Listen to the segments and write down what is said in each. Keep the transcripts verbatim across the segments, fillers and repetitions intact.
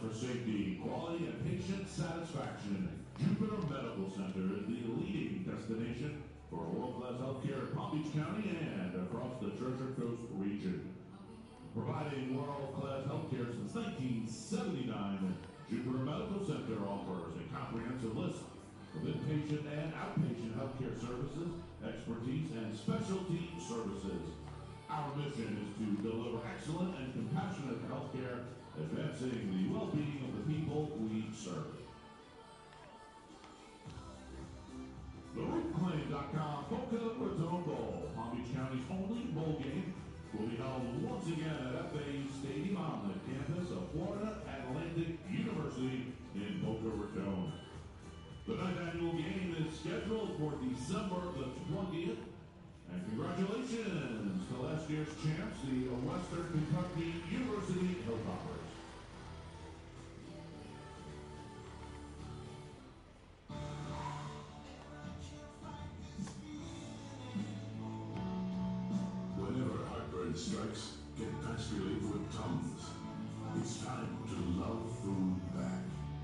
for safety, quality, and patient satisfaction, Jupiter Medical Center is the leading destination for world-class healthcare in Palm Beach County and across the Treasure Coast region. Providing world-class healthcare since nineteen seventy-nine, Jupiter Medical Center offers a comprehensive list of inpatient and outpatient healthcare services, expertise, and specialty services. Our mission is to deliver excellent and compassionate healthcare, advancing the well-being of the people we serve. The Root Claim dot com Boca Raton Bowl, Palm Beach County's only bowl game, will be held once again at F A Stadium on the campus of Florida Atlantic University in Boca Raton. The ninth annual game is scheduled for December the twentieth. And congratulations to last year's champs, the Western Kentucky University Hilltoppers. Whenever heartburn strikes, get fast relief with Tums. It's time to love food back.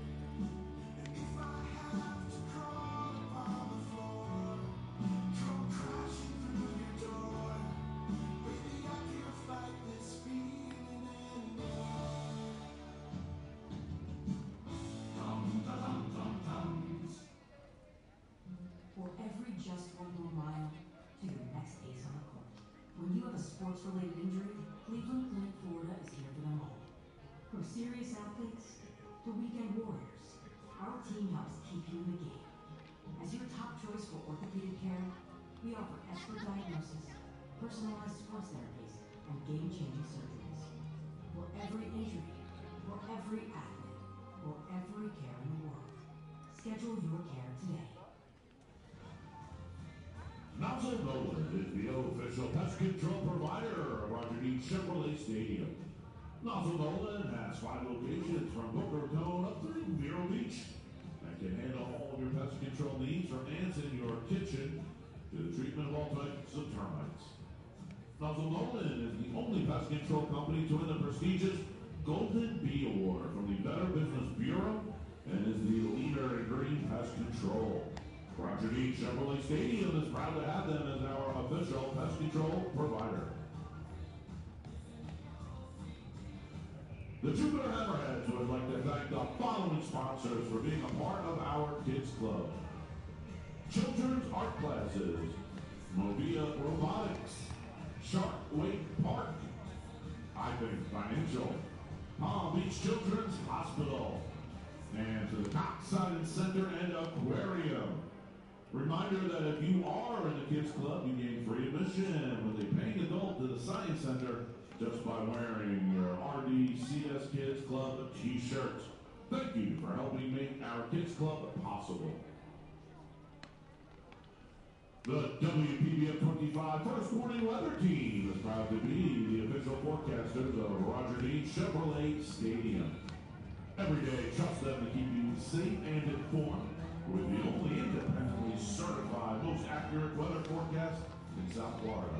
Just one more mile to your next ace on the court. When you have a sports-related injury, Cleveland Clinic Florida is here for them all. From serious athletes to weekend warriors, our team helps keep you in the game. As your top choice for orthopedic care, we offer expert diagnosis, personalized sports therapies, and game-changing surgeries. For every injury, for every athlete, for every care in the world. Schedule your care today. Nozzle Nolan is the official pest control provider of Roger Dean Chevrolet Stadium. Nozzle Nolan has five locations from Boca Raton up through Vero Beach and can handle all of your pest control needs from ants in your kitchen to the treatment of all types of termites. Nozzle Nolan is the only pest control company to win the prestigious Golden Bee Award from the Better Business Bureau and is the leader in green pest control. Roger Dean Chevrolet Stadium is proud to have them as our official pest control provider. The Jupiter Hammerheads would like to thank the following sponsors for being a part of our Kids Club. Children's Art Classes, Movia Robotics, Shark Wake Park, iBank Financial, Palm Beach Children's Hospital, and to the Cox Science Center and Aquarium. Reminder that if you are in the Kids Club, you gain free admission with a paying adult to the Science Center just by wearing your R D C S Kids Club t-shirt. Thank you for helping make our Kids Club possible. The W P B F twenty-five First Warning Weather Team is proud to be the official forecasters of Roger Dean Chevrolet Stadium. Every day, trust them to keep you safe and informed with the only independently certified, most accurate weather forecast in South Florida.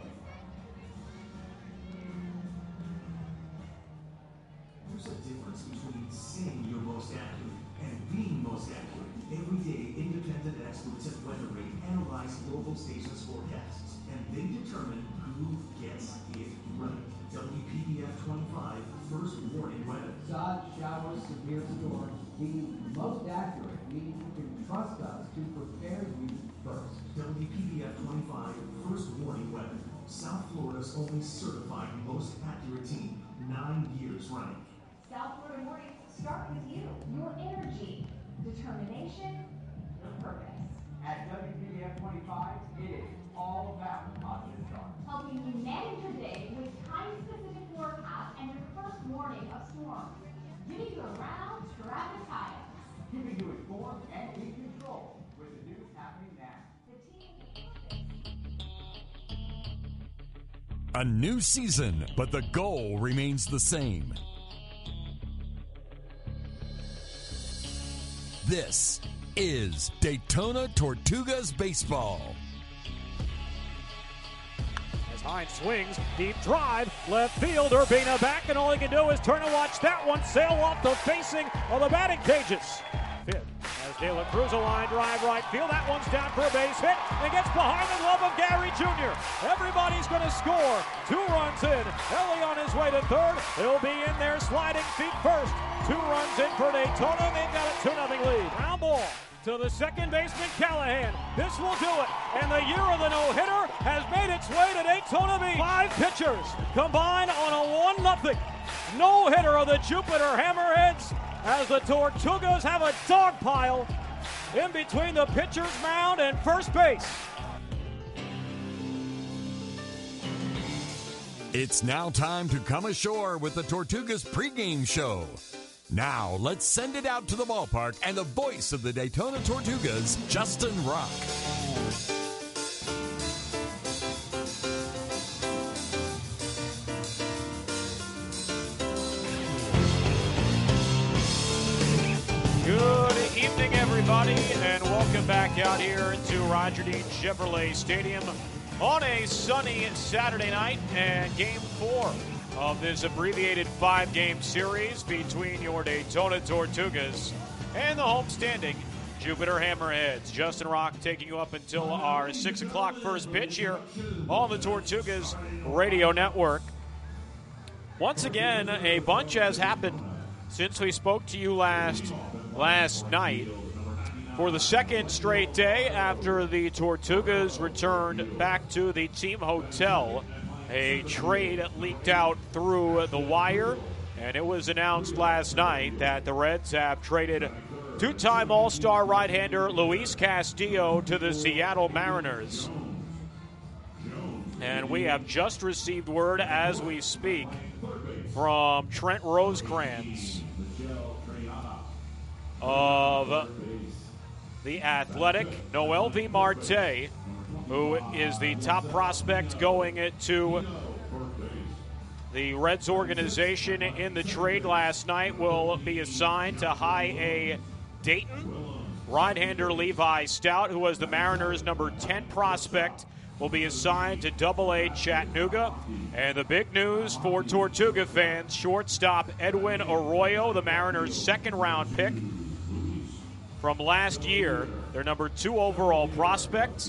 There's a difference between saying you're most accurate and being most accurate. Every day, independent experts at WeatherRate analyze local stations' forecasts, and they determine who gets it right. W P B F twenty-five First Warning Weather. Sod, showers, severe storms. Being most accurate means you can trust us to prepare you first. W P B F twenty-five First Warning Weather. South Florida's only certified most accurate team, nine years running. South Florida mornings start with you, your energy, determination, your purpose. At W P B F twenty-five, it is all about the positive start. Helping you manage your day with time-specific forecasts and your first warning of storms. Giving you a round strategized. Keeping you informed and in control with the news happening now. The team. A new season, but the goal remains the same. This is Daytona Tortugas Baseball. As Hines swings, deep drive, left field. Urbina back, and all he can do is turn and watch that one sail off the facing of the batting cages. Fifth, as De La Cruz a line drive right field. That one's down for a base hit and gets behind the glove of Gary Junior Everybody's going to score. Two runs in. Ellie on his way to third. He'll be in there sliding feet first. Two runs in for Daytona. They've got a two nothing lead. Ground ball to the second baseman Callahan. This will do it. And the year of the no-hitter has made its way to Daytona Beach. Five pitchers combine on a one nothing no-hitter of the Jupiter Hammerheads, as the Tortugas have a dog pile in between the pitcher's mound and first base. It's now time to come ashore with the Tortugas pregame show. Now, let's send it out to the ballpark and the voice of the Daytona Tortugas, Justin Rock. Good evening, everybody, and welcome back out here to Roger Dean Chevrolet Stadium on a sunny Saturday night, and game four of this abbreviated five-game series between your Daytona Tortugas and the homestanding Jupiter Hammerheads. Justin Rock taking you up until our six o'clock first pitch here on the Tortugas Radio Network. Once again, a bunch has happened since we spoke to you last last night. For the second straight day after the Tortugas returned back to the team hotel, a trade leaked out through the wire, and it was announced last night that the Reds have traded two-time All-Star right-hander Luis Castillo to the Seattle Mariners. And we have just received word as we speak from Trent Rosecrans of The Athletic, Noel V. Marte, who is the top prospect going to the Reds organization in the trade last night, will be assigned to High A Dayton. Right-hander Levi Stout, who was the Mariners' number ten prospect, will be assigned to Double A Chattanooga. And the big news for Tortuga fans, shortstop Edwin Arroyo, the Mariners' second-round pick from last year, their number two overall prospect,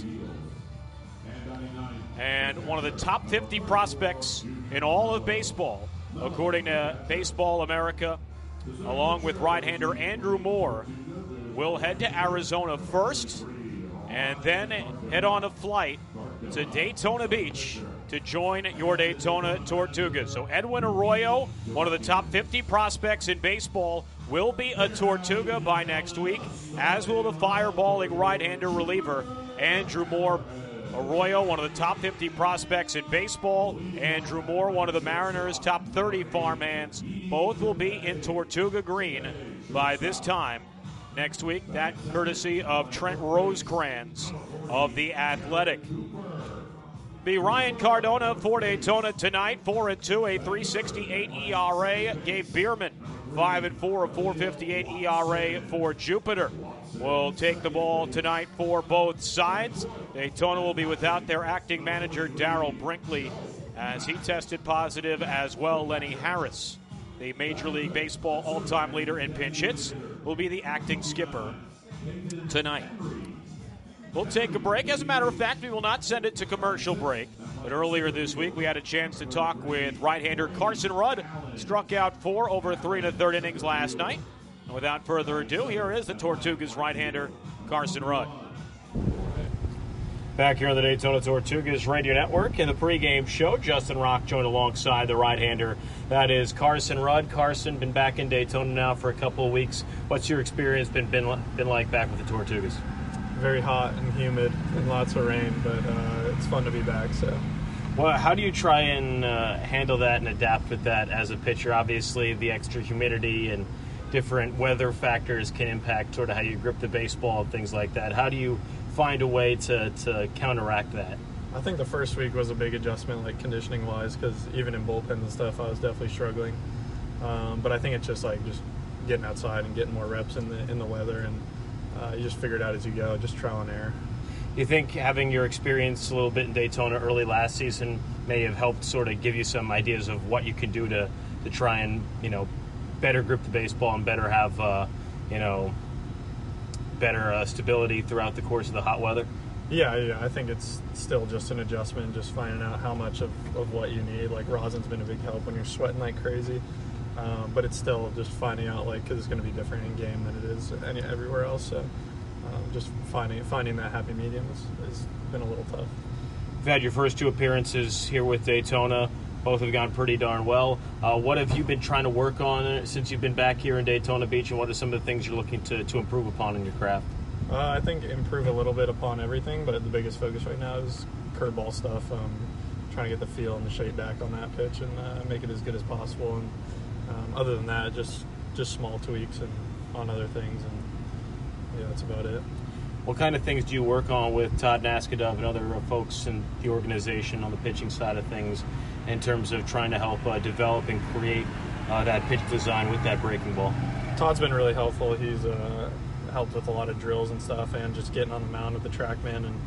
and one of the top fifty prospects in all of baseball, according to Baseball America, along with right-hander Andrew Moore, will head to Arizona first and then head on a flight to Daytona Beach to join your Daytona Tortugas. So Edwin Arroyo, one of the top fifty prospects in baseball, will be a Tortuga by next week, as will the fireballing right-hander reliever Andrew Moore. Arroyo, one of the top fifty prospects in baseball. Andrew Moore, one of the Mariners' top thirty farmhands. Both will be in Tortuga green by this time next week. That courtesy of Trent Rosecrans of The Athletic. Be Ryan Cardona for Daytona tonight, four and two, a three sixty-eight E R A. Gabe Bierman, five and four, a four fifty-eight E R A for Jupiter. Will take the ball tonight for both sides. Daytona will be without their acting manager, Darrell Brinkley, as he tested positive, as well Lenny Harris, the Major League Baseball all-time leader in pinch hits, will be the acting skipper tonight. We'll take a break. As a matter of fact, we will not send it to commercial break. But earlier this week, we had a chance to talk with right-hander Carson Rudd. Struck out four over three and a third innings last night. And without further ado, here is the Tortugas right-hander Carson Rudd. Back here on the Daytona Tortugas Radio Network in the pregame show, Justin Rock joined alongside the right-hander. That is Carson Rudd. Carson, been back in Daytona now for a couple of weeks. What's your experience been been, been like back with the Tortugas? Very hot and humid and lots of rain, but uh, it's fun to be back. So, well, how do you try and uh, handle that and adapt with that as a pitcher? Obviously, the extra humidity and different weather factors can impact sort of how you grip the baseball and things like that. How do you find a way to, to counteract that? I think the first week was a big adjustment, like conditioning-wise, because even in bullpens and stuff, I was definitely struggling. Um, but I think it's just like just getting outside and getting more reps in the in the weather, and uh, you just figure it out as you go, just trial and error. You think having your experience a little bit in Daytona early last season may have helped sort of give you some ideas of what you can do to, to try and, you know, better grip the baseball and better have, uh, you know, better uh, stability throughout the course of the hot weather? Yeah, yeah, I think it's still just an adjustment, just finding out how much of, of what you need. Like, rosin's been a big help when you're sweating like crazy, um, but it's still just finding out, like, because it's going to be different in game than it is any, everywhere else. So um, just finding finding that happy medium has, has been a little tough. You've had your first two appearances here with Daytona. Both have gone pretty darn well. Uh, what have you been trying to work on since you've been back here in Daytona Beach, and what are some of the things you're looking to, to improve upon in your craft? Uh, I think improve a little bit upon everything, but the biggest focus right now is curveball stuff. Um, trying to get the feel and the shape back on that pitch and uh, make it as good as possible. And um, other than that, just just small tweaks and on other things, and yeah, that's about it. What kind of things do you work on with Todd Naskadov and other folks in the organization on the pitching side of things in terms of trying to help uh, develop and create uh, that pitch design with that breaking ball? Todd's been really helpful. He's uh, helped with a lot of drills and stuff, and just getting on the mound with the TrackMan. And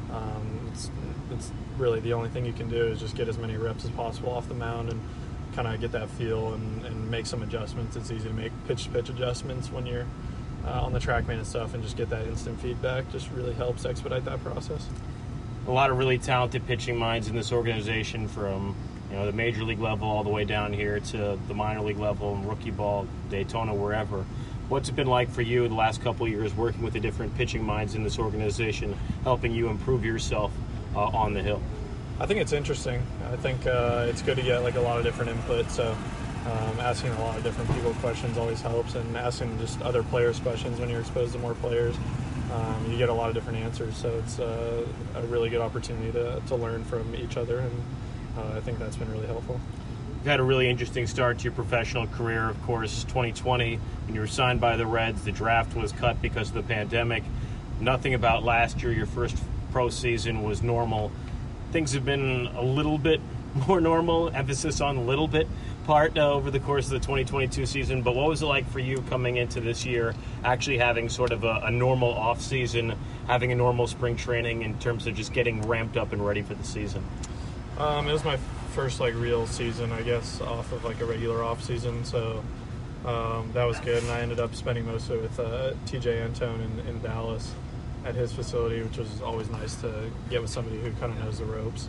um, it's, it's really the only thing you can do is just get as many reps as possible off the mound and kind of get that feel and, and make some adjustments. It's easy to make pitch-to-pitch adjustments when you're uh, on the TrackMan and stuff, and just get that instant feedback. Just really helps expedite that process. A lot of really talented pitching minds in this organization, from you know the major league level all the way down here to the minor league level and rookie ball, Daytona, wherever. What's it been like for you the last couple of years working with the different pitching minds in this organization, helping you improve yourself uh, on the hill? I think it's interesting. I think uh, it's good to get like a lot of different input. So um, asking a lot of different people questions always helps, and asking just other players questions when you're exposed to more players, um, you get a lot of different answers. So it's uh, a really good opportunity to, to learn from each other, and uh, I think that's been really helpful. You've had a really interesting start to your professional career. Of course, twenty twenty, when you were signed by the Reds, the draft was cut because of the pandemic. Nothing about last year, your first pro season, was normal. Things have been a little bit more normal, emphasis on a little bit part uh, over the course of the twenty twenty-two season. But what was it like for you coming into this year, actually having sort of a, a normal off season, having a normal spring training in terms of just getting ramped up and ready for the season? Um, it was my first like real season, I guess, off of like a regular off season, so um, that was good. And I ended up spending most of it with uh, T J Antone in, in Dallas at his facility, which was always nice to get with somebody who kind of knows the ropes.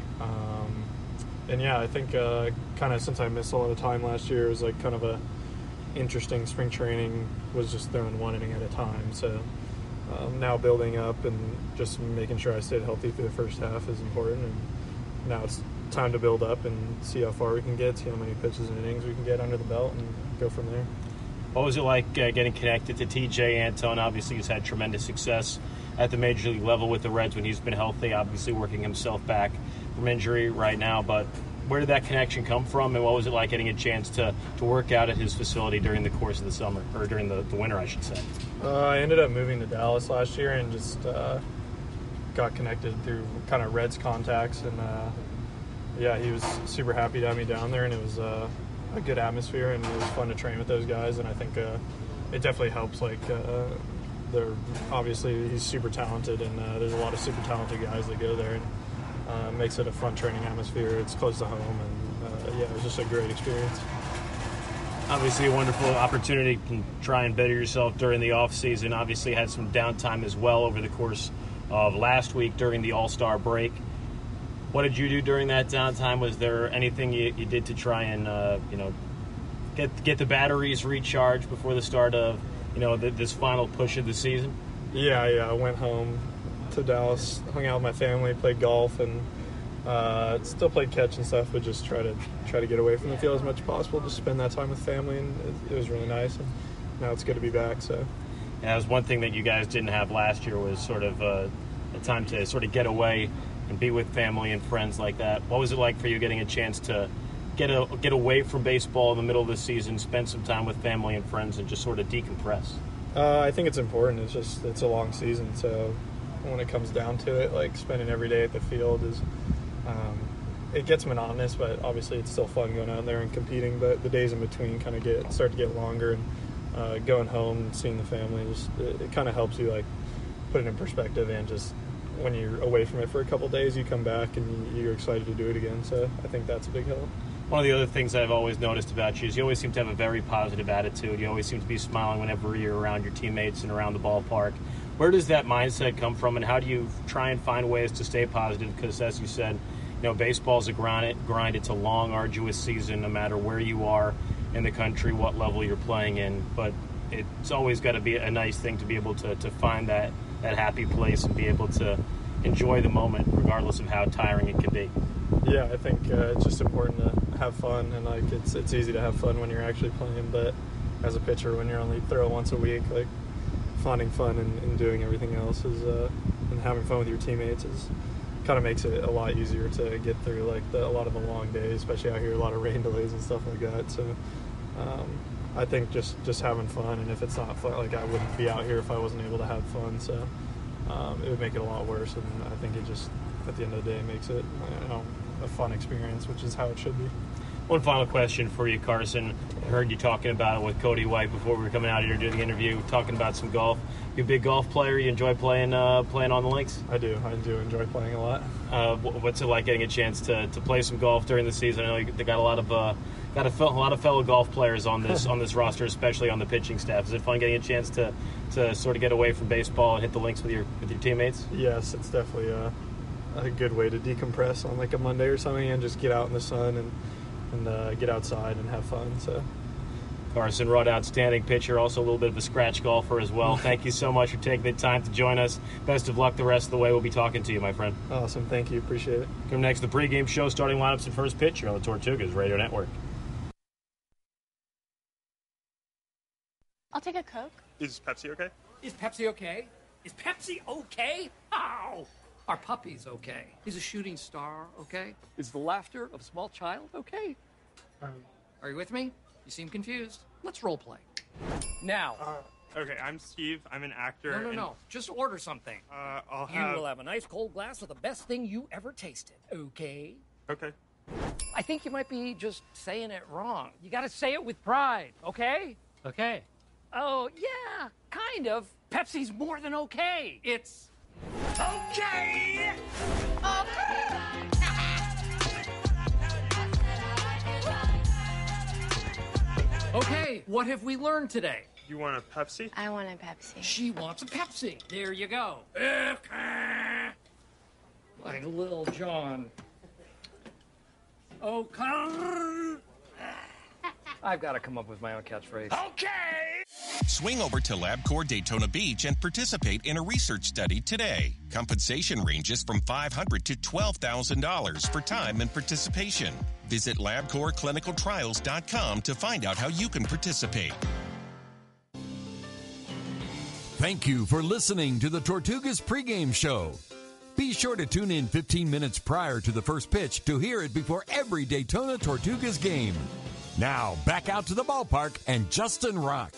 Um, and yeah, I think uh, kind of since I missed a lot of time last year, it was like kind of a interesting spring training. Was just throwing one inning at a time. So um, now building up and just making sure I stayed healthy through the first half is important. And now it's time to build up and see how far we can get, see how many pitches and innings we can get under the belt, and go from there. What was it like uh, getting connected to T J Antone? Obviously, he's had tremendous success at the major league level with the Reds when he's been healthy, obviously working himself back from injury right now. But where did that connection come from, and what was it like getting a chance to, to work out at his facility during the course of the summer, or during the, the winter, I should say? Uh, I ended up moving to Dallas last year and just uh, got connected through kind of Reds contacts, and uh, yeah, he was super happy to have me down there, and it was uh, a good atmosphere, and it was fun to train with those guys. And I think uh, it definitely helps. Like, uh, they're obviously he's super talented, and uh, there's a lot of super talented guys that go there, and uh, makes it a fun training atmosphere. It's close to home, and uh, yeah, it was just a great experience. Obviously, a wonderful opportunity to try and better yourself during the off season. Obviously, had some downtime as well over the course of last week during the All-Star break. What did you do during that downtime? Was there anything you, you did to try and uh, you know get get the batteries recharged before the start of you know the, this final push of the season? Yeah, yeah. I went home to Dallas, hung out with my family, played golf, and uh, still played catch and stuff. But just try to try to get away from the field as much as possible. Just spend that time with family, and it, it was really nice. And now it's good to be back. So, yeah, that was one thing that you guys didn't have last year, was sort of uh, a time to sort of get away and be with family and friends like that. What was it like for you getting a chance to get a, get away from baseball in the middle of the season, spend some time with family and friends, and just sort of decompress? Uh, I think it's important. It's just it's a long season, so when it comes down to it, like spending every day at the field is um, it gets monotonous, but obviously it's still fun going out there and competing. But the days in between kind of get start to get longer, and uh, going home and seeing the family just it, it kind of helps you like put it in perspective and just when you're away from it for a couple days, you come back and you're excited to do it again. So I think that's a big help. One of the other things I've always noticed about you is you always seem to have a very positive attitude. You always seem to be smiling whenever you're around your teammates and around the ballpark. Where does that mindset come from, and how do you try and find ways to stay positive? Because, as you said, you know, baseball's a grind. grind. It's a long, arduous season, no matter where you are in the country, what level you're playing in. But it's always got to be a nice thing to be able to, to find that, that happy place and be able to enjoy the moment, regardless of how tiring it can be. Yeah, I think uh, it's just important to have fun, and like it's it's easy to have fun when you're actually playing, but as a pitcher, when you're only throwing once a week, like finding fun and, and doing everything else is uh, and having fun with your teammates is kind of makes it a lot easier to get through like the, a lot of the long days, especially out here, a lot of rain delays and stuff like that. So um, I think just just having fun, and if it's not fun, like I wouldn't be out here if I wasn't able to have fun. So um, it would make it a lot worse, and I think it just at the end of the day makes it, you know, a fun experience, which is how it should be. One final question for you, Carson. I heard you talking about it with Cody White before we were coming out here to do the interview, talking about some golf. You a big golf player? You enjoy playing uh, playing on the links? I do. I do enjoy playing a lot. Uh, what's it like getting a chance to, to play some golf during the season? I know they got a lot of uh, got a, a lot of fellow golf players on this on this roster, especially on the pitching staff. Is it fun getting a chance to, to sort of get away from baseball and hit the links with your with your teammates? Yes, it's definitely a, a good way to decompress on like a Monday or something and just get out in the sun and and uh, get outside and have fun. So, Carson Rudd, outstanding pitcher, also a little bit of a scratch golfer as well. Thank you so much for taking the time to join us. Best of luck the rest of the way. We'll be talking to you, my friend. Awesome. Thank you. Appreciate it. Come next, the pregame show, starting lineups and first pitch here on the Tortugas Radio Network. I'll take a Coke. Is Pepsi okay? Is Pepsi okay? Is Pepsi okay? Ow! Our puppy's okay. He's a shooting star, okay? Is the laughter of a small child okay? Um, Are you with me? You seem confused. Let's role play. Now. Uh, okay, I'm Steve. I'm an actor. No, no, and... no. Just order something. Uh, I'll have... You will have a nice cold glass of the best thing you ever tasted, okay? Okay. I think you might be just saying it wrong. You gotta say it with pride, okay? Okay. Oh, yeah, kind of. Pepsi's more than okay. It's... Okay! Okay! Okay, what have we learned today? You want a Pepsi? I want a Pepsi. She wants a Pepsi. There you go. Okay. Like Lil Jon. Okay. I've got to come up with my own catchphrase. Okay! Swing over to LabCorp Daytona Beach and participate in a research study today. Compensation ranges from five hundred dollars to twelve thousand dollars for time and participation. Visit LabCorp Clinical Trials dot com to find out how you can participate. Thank you for listening to the Tortugas pregame show. Be sure to tune in fifteen minutes prior to the first pitch to hear it before every Daytona Tortugas game. Now, back out to the ballpark and Justin Rock.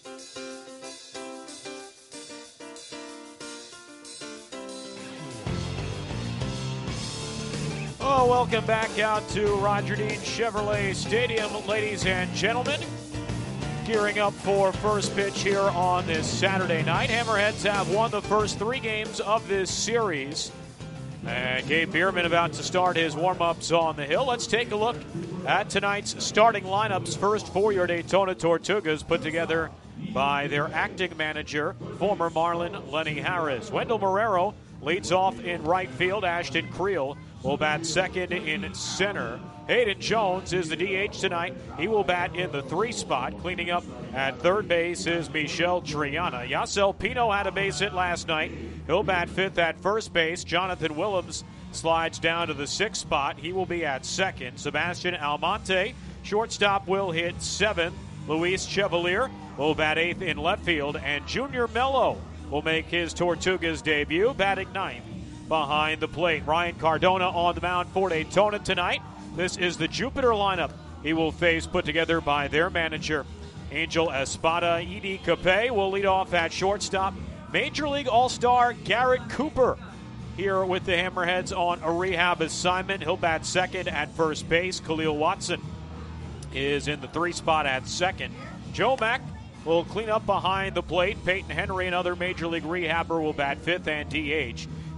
Oh, welcome back out to Roger Dean Chevrolet Stadium, ladies and gentlemen. Gearing up for first pitch here on this Saturday night. Hammerheads have won the first three games of this series. And Gabe Bierman about to start his warm-ups on the hill. Let's take a look at tonight's starting lineups. First for your Daytona Tortugas, put together by their acting manager, former Marlin Lenny Harris. Wendell Marrero leads off in right field. Ashton Creel will bat second in center. Hayden Jones is the D H tonight. He will bat in the three spot. Cleaning up at third base is Michel Triana. Yasel Pino had a base hit last night. He'll bat fifth at first base. Jonathan Willems slides down to the sixth spot. He will be at second. Sebastian Almonte, shortstop, will hit seventh. Luis Chevalier will bat eighth in left field. And Junior Mello will make his Tortugas debut, batting ninth behind the plate. Ryan Cardona on the mound for Daytona tonight. This is the Jupiter lineup he will face, put together by their manager, Angel Espada. Edie Capet will lead off at shortstop. Major League All-Star Garrett Cooper here with the Hammerheads on a rehab assignment. He'll bat second at first base. Khalil Watson is in the three spot at second. Joe Mack will clean up behind the plate. Peyton Henry, another Major League rehabber, will bat fifth and D H.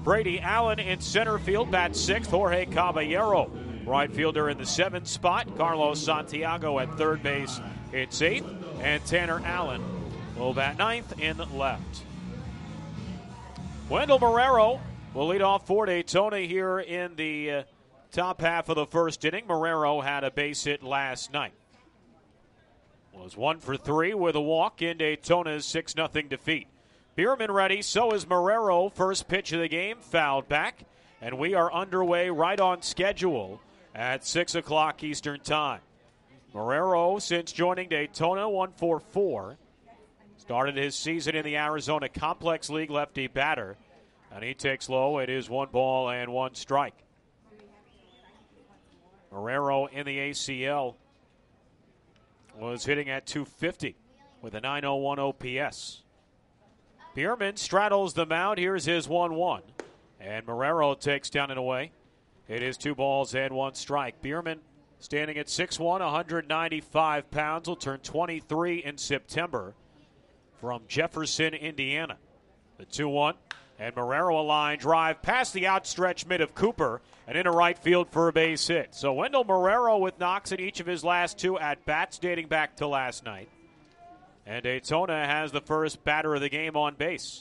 Brady Allen in center field, bats sixth. Jorge Caballero, right fielder, in the seventh spot. Carlos Santiago at third base, it's eighth. And Tanner Allen will bat ninth in left. Wendell Marrero will lead off for Daytona here in the uh, top half of the first inning. Marrero had a base hit last night. Was one for three with a walk in Daytona's six nothing defeat. Bierman ready, so is Marrero. First pitch of the game, fouled back. And we are underway right on schedule at six o'clock Eastern Time. Marrero, since joining Daytona, one for four. Started his season in the Arizona Complex League, lefty batter. And he takes low. It is one ball and one strike. Marrero in the A C L was hitting at two fifty with a nine oh one O P S. Bierman straddles the mound. Here's his one one. And Marrero takes down and away. It is two balls and one strike. Bierman, standing at six one, one hundred ninety-five pounds, will turn twenty-three in September, from Jefferson, Indiana. The two one. And Marrero, a line drive past the outstretched mid of Cooper and into right field for a base hit. So Wendell Marrero with knocks in each of his last two at-bats dating back to last night. And Daytona has the first batter of the game on base.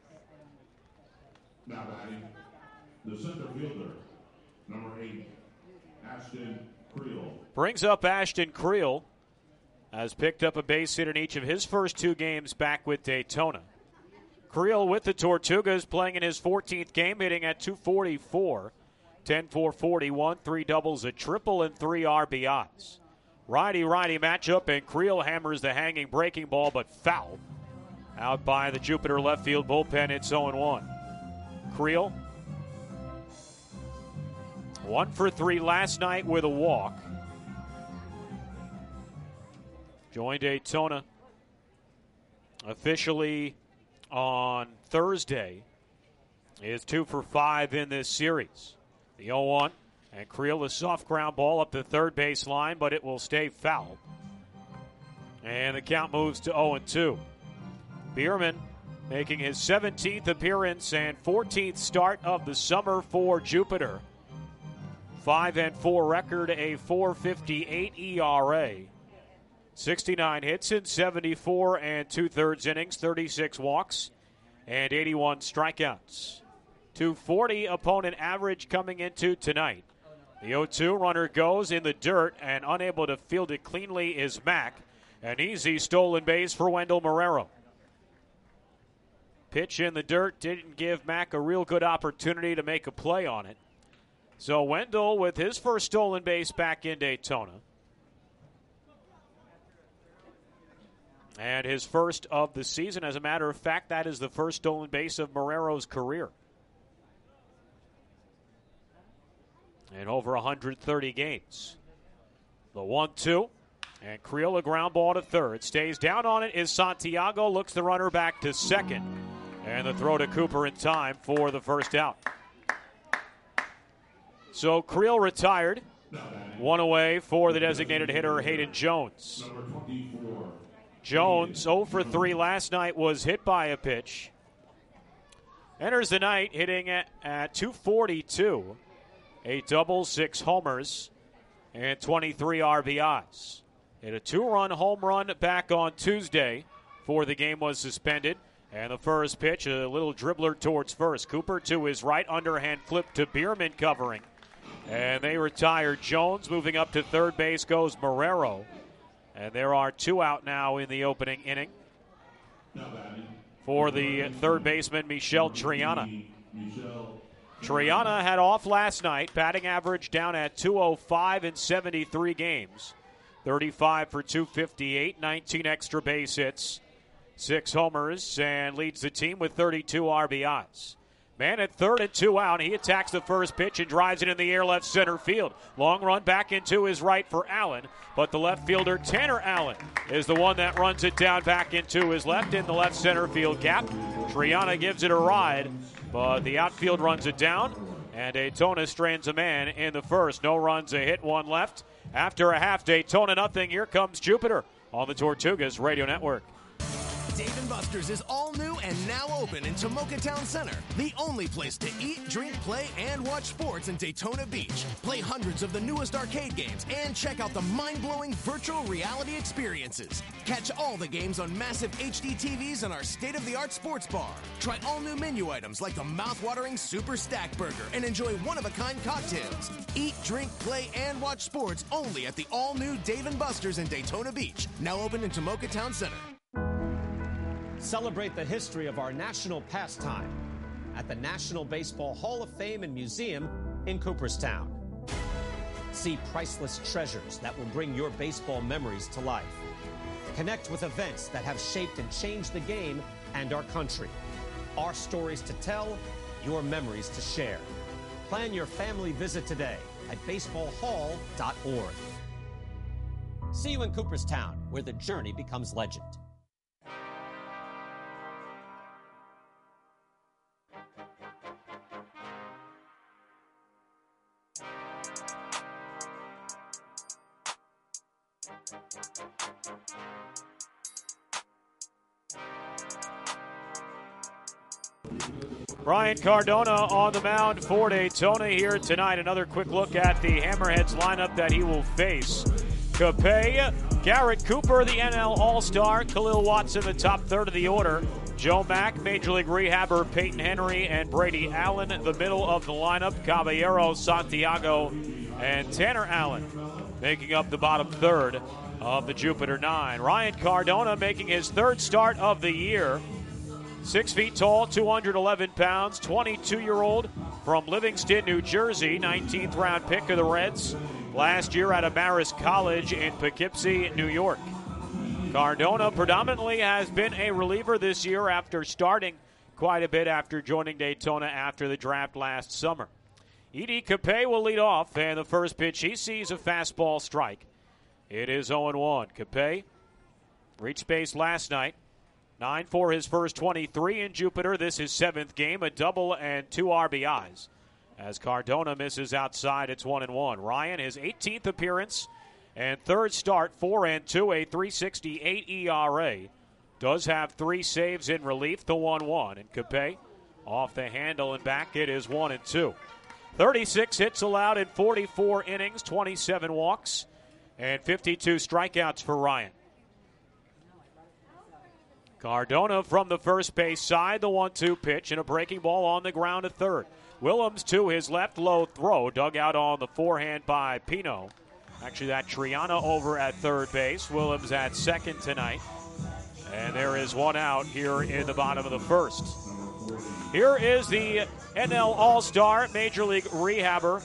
Now batting, the center fielder, number eight, Ashton Creel. Brings up Ashton Creel. Has picked up a base hit in each of his first two games back with Daytona. Creel with the Tortugas, playing in his fourteenth game, hitting at two forty-four. ten for forty-one, three doubles, a triple, and three R B Is. Righty-righty matchup, and Creel hammers the hanging breaking ball, but foul. Out by the Jupiter left field bullpen, it's oh one. Creel, one for three last night with a walk. Joined Daytona officially on Thursday. Is two for five in this series. The oh one, and Creel, a soft ground ball up the third base line, but it will stay foul. And the count moves to oh two. Bierman making his seventeenth appearance and fourteenth start of the summer for Jupiter. five and four record, a four fifty-eight E R A. sixty-nine hits in seventy-four and two-thirds innings, thirty-six walks, and eighty-one strikeouts. two forty opponent average coming into tonight. The oh two runner goes in the dirt, and unable to field it cleanly is Mack. An easy stolen base for Wendell Marrero. Pitch in the dirt didn't give Mack a real good opportunity to make a play on it. So Wendell with his first stolen base back in Daytona. And his first of the season. As a matter of fact, that is the first stolen base of Marrero's career. In over one hundred thirty games. The one two. And Creel, a ground ball to third. Stays down on it is Santiago. Looks the runner back to second. And the throw to Cooper in time for the first out. So Creel retired. One away for the designated hitter, Hayden Jones. Jones, oh for three last night, was hit by a pitch. Enters the night hitting at, at two forty-two. A double, six homers, and twenty-three R B Is. Hit a two-run home run back on Tuesday before the game was suspended. And the first pitch, a little dribbler towards first. Cooper to his right, underhand flip to Bierman covering. And they retire Jones. Moving up to third base goes Marrero. And there are two out now in the opening inning for the third baseman, Michel Triana. Triana had off last night, batting average down at two oh five in seventy-three games. thirty-five for two fifty-eight, nineteen extra base hits, six homers, and leads the team with thirty-two R B Is. Man at third and two out. He attacks the first pitch and drives it in the air left center field. Long run back into his right for Allen, but the left fielder, Tanner Allen, is the one that runs it down back into his left in the left center field gap. Triana gives it a ride, but the outfield runs it down, and Daytona strands a man in the first. No runs, a hit, one left. After a half, Daytona nothing. Here comes Jupiter on the Tortugas Radio Network. Dave and Buster's is all new and and now open in Tomoka Town Center, the only place to eat, drink, play, and watch sports in Daytona Beach. Play hundreds of the newest arcade games and check out the mind-blowing virtual reality experiences. Catch all the games on massive H D T Vs in our state-of-the-art sports bar. Try all new menu items like the mouth-watering Super Stack Burger and enjoy one-of-a-kind cocktails. Eat, drink, play, and watch sports only at the all-new Dave and Buster's in Daytona Beach, now open in Tomoka Town Center. Celebrate the history of our national pastime at the National Baseball Hall of Fame and Museum in Cooperstown. See priceless treasures that will bring your baseball memories to life. Connect with events that have shaped and changed the game and our country. Our stories to tell, your memories to share. Plan your family visit today at baseball hall dot org. See you in Cooperstown, where the journey becomes legend. Ryan Cardona on the mound for Daytona here tonight. Another quick look at the Hammerheads lineup that he will face. Capay, Garrett Cooper, the N L All-Star, Khalil Watson, the top third of the order, Joe Mack, Major League rehabber Peyton Henry, and Brady Allen, the middle of the lineup, Caballero, Santiago, and Tanner Allen making up the bottom third of the Jupiter Nine. Ryan Cardona making his third start of the year. Six feet tall, two hundred eleven pounds, twenty-two-year-old from Livingston, New Jersey, nineteenth round pick of the Reds. Last year out of Marist College in Poughkeepsie, New York. Cardona predominantly has been a reliever this year after starting quite a bit after joining Daytona after the draft last summer. Edie Capay will lead off, and the first pitch he sees a fastball strike. It is oh and one. Capay reached base last night. Nine for his first twenty-three in Jupiter. This is seventh game, a double and two R B Is. As Cardona misses outside, it's one and one. Ryan, his eighteenth appearance and third start, four and two, a three sixty-eight E R A. Does have three saves in relief, the one one. And Capay off the handle and back, it is one and two. thirty-six hits allowed in forty-four innings, twenty-seven walks, and fifty-two strikeouts for Ryan. Cardona from the first base side, the one two pitch, and a breaking ball on the ground at third. Willems to his left, low throw, dug out on the forehand by Pino. Actually, that Triana over at third base. Willems at second tonight. And there is one out here in the bottom of the first. Here is the N L All-Star, Major League rehabber,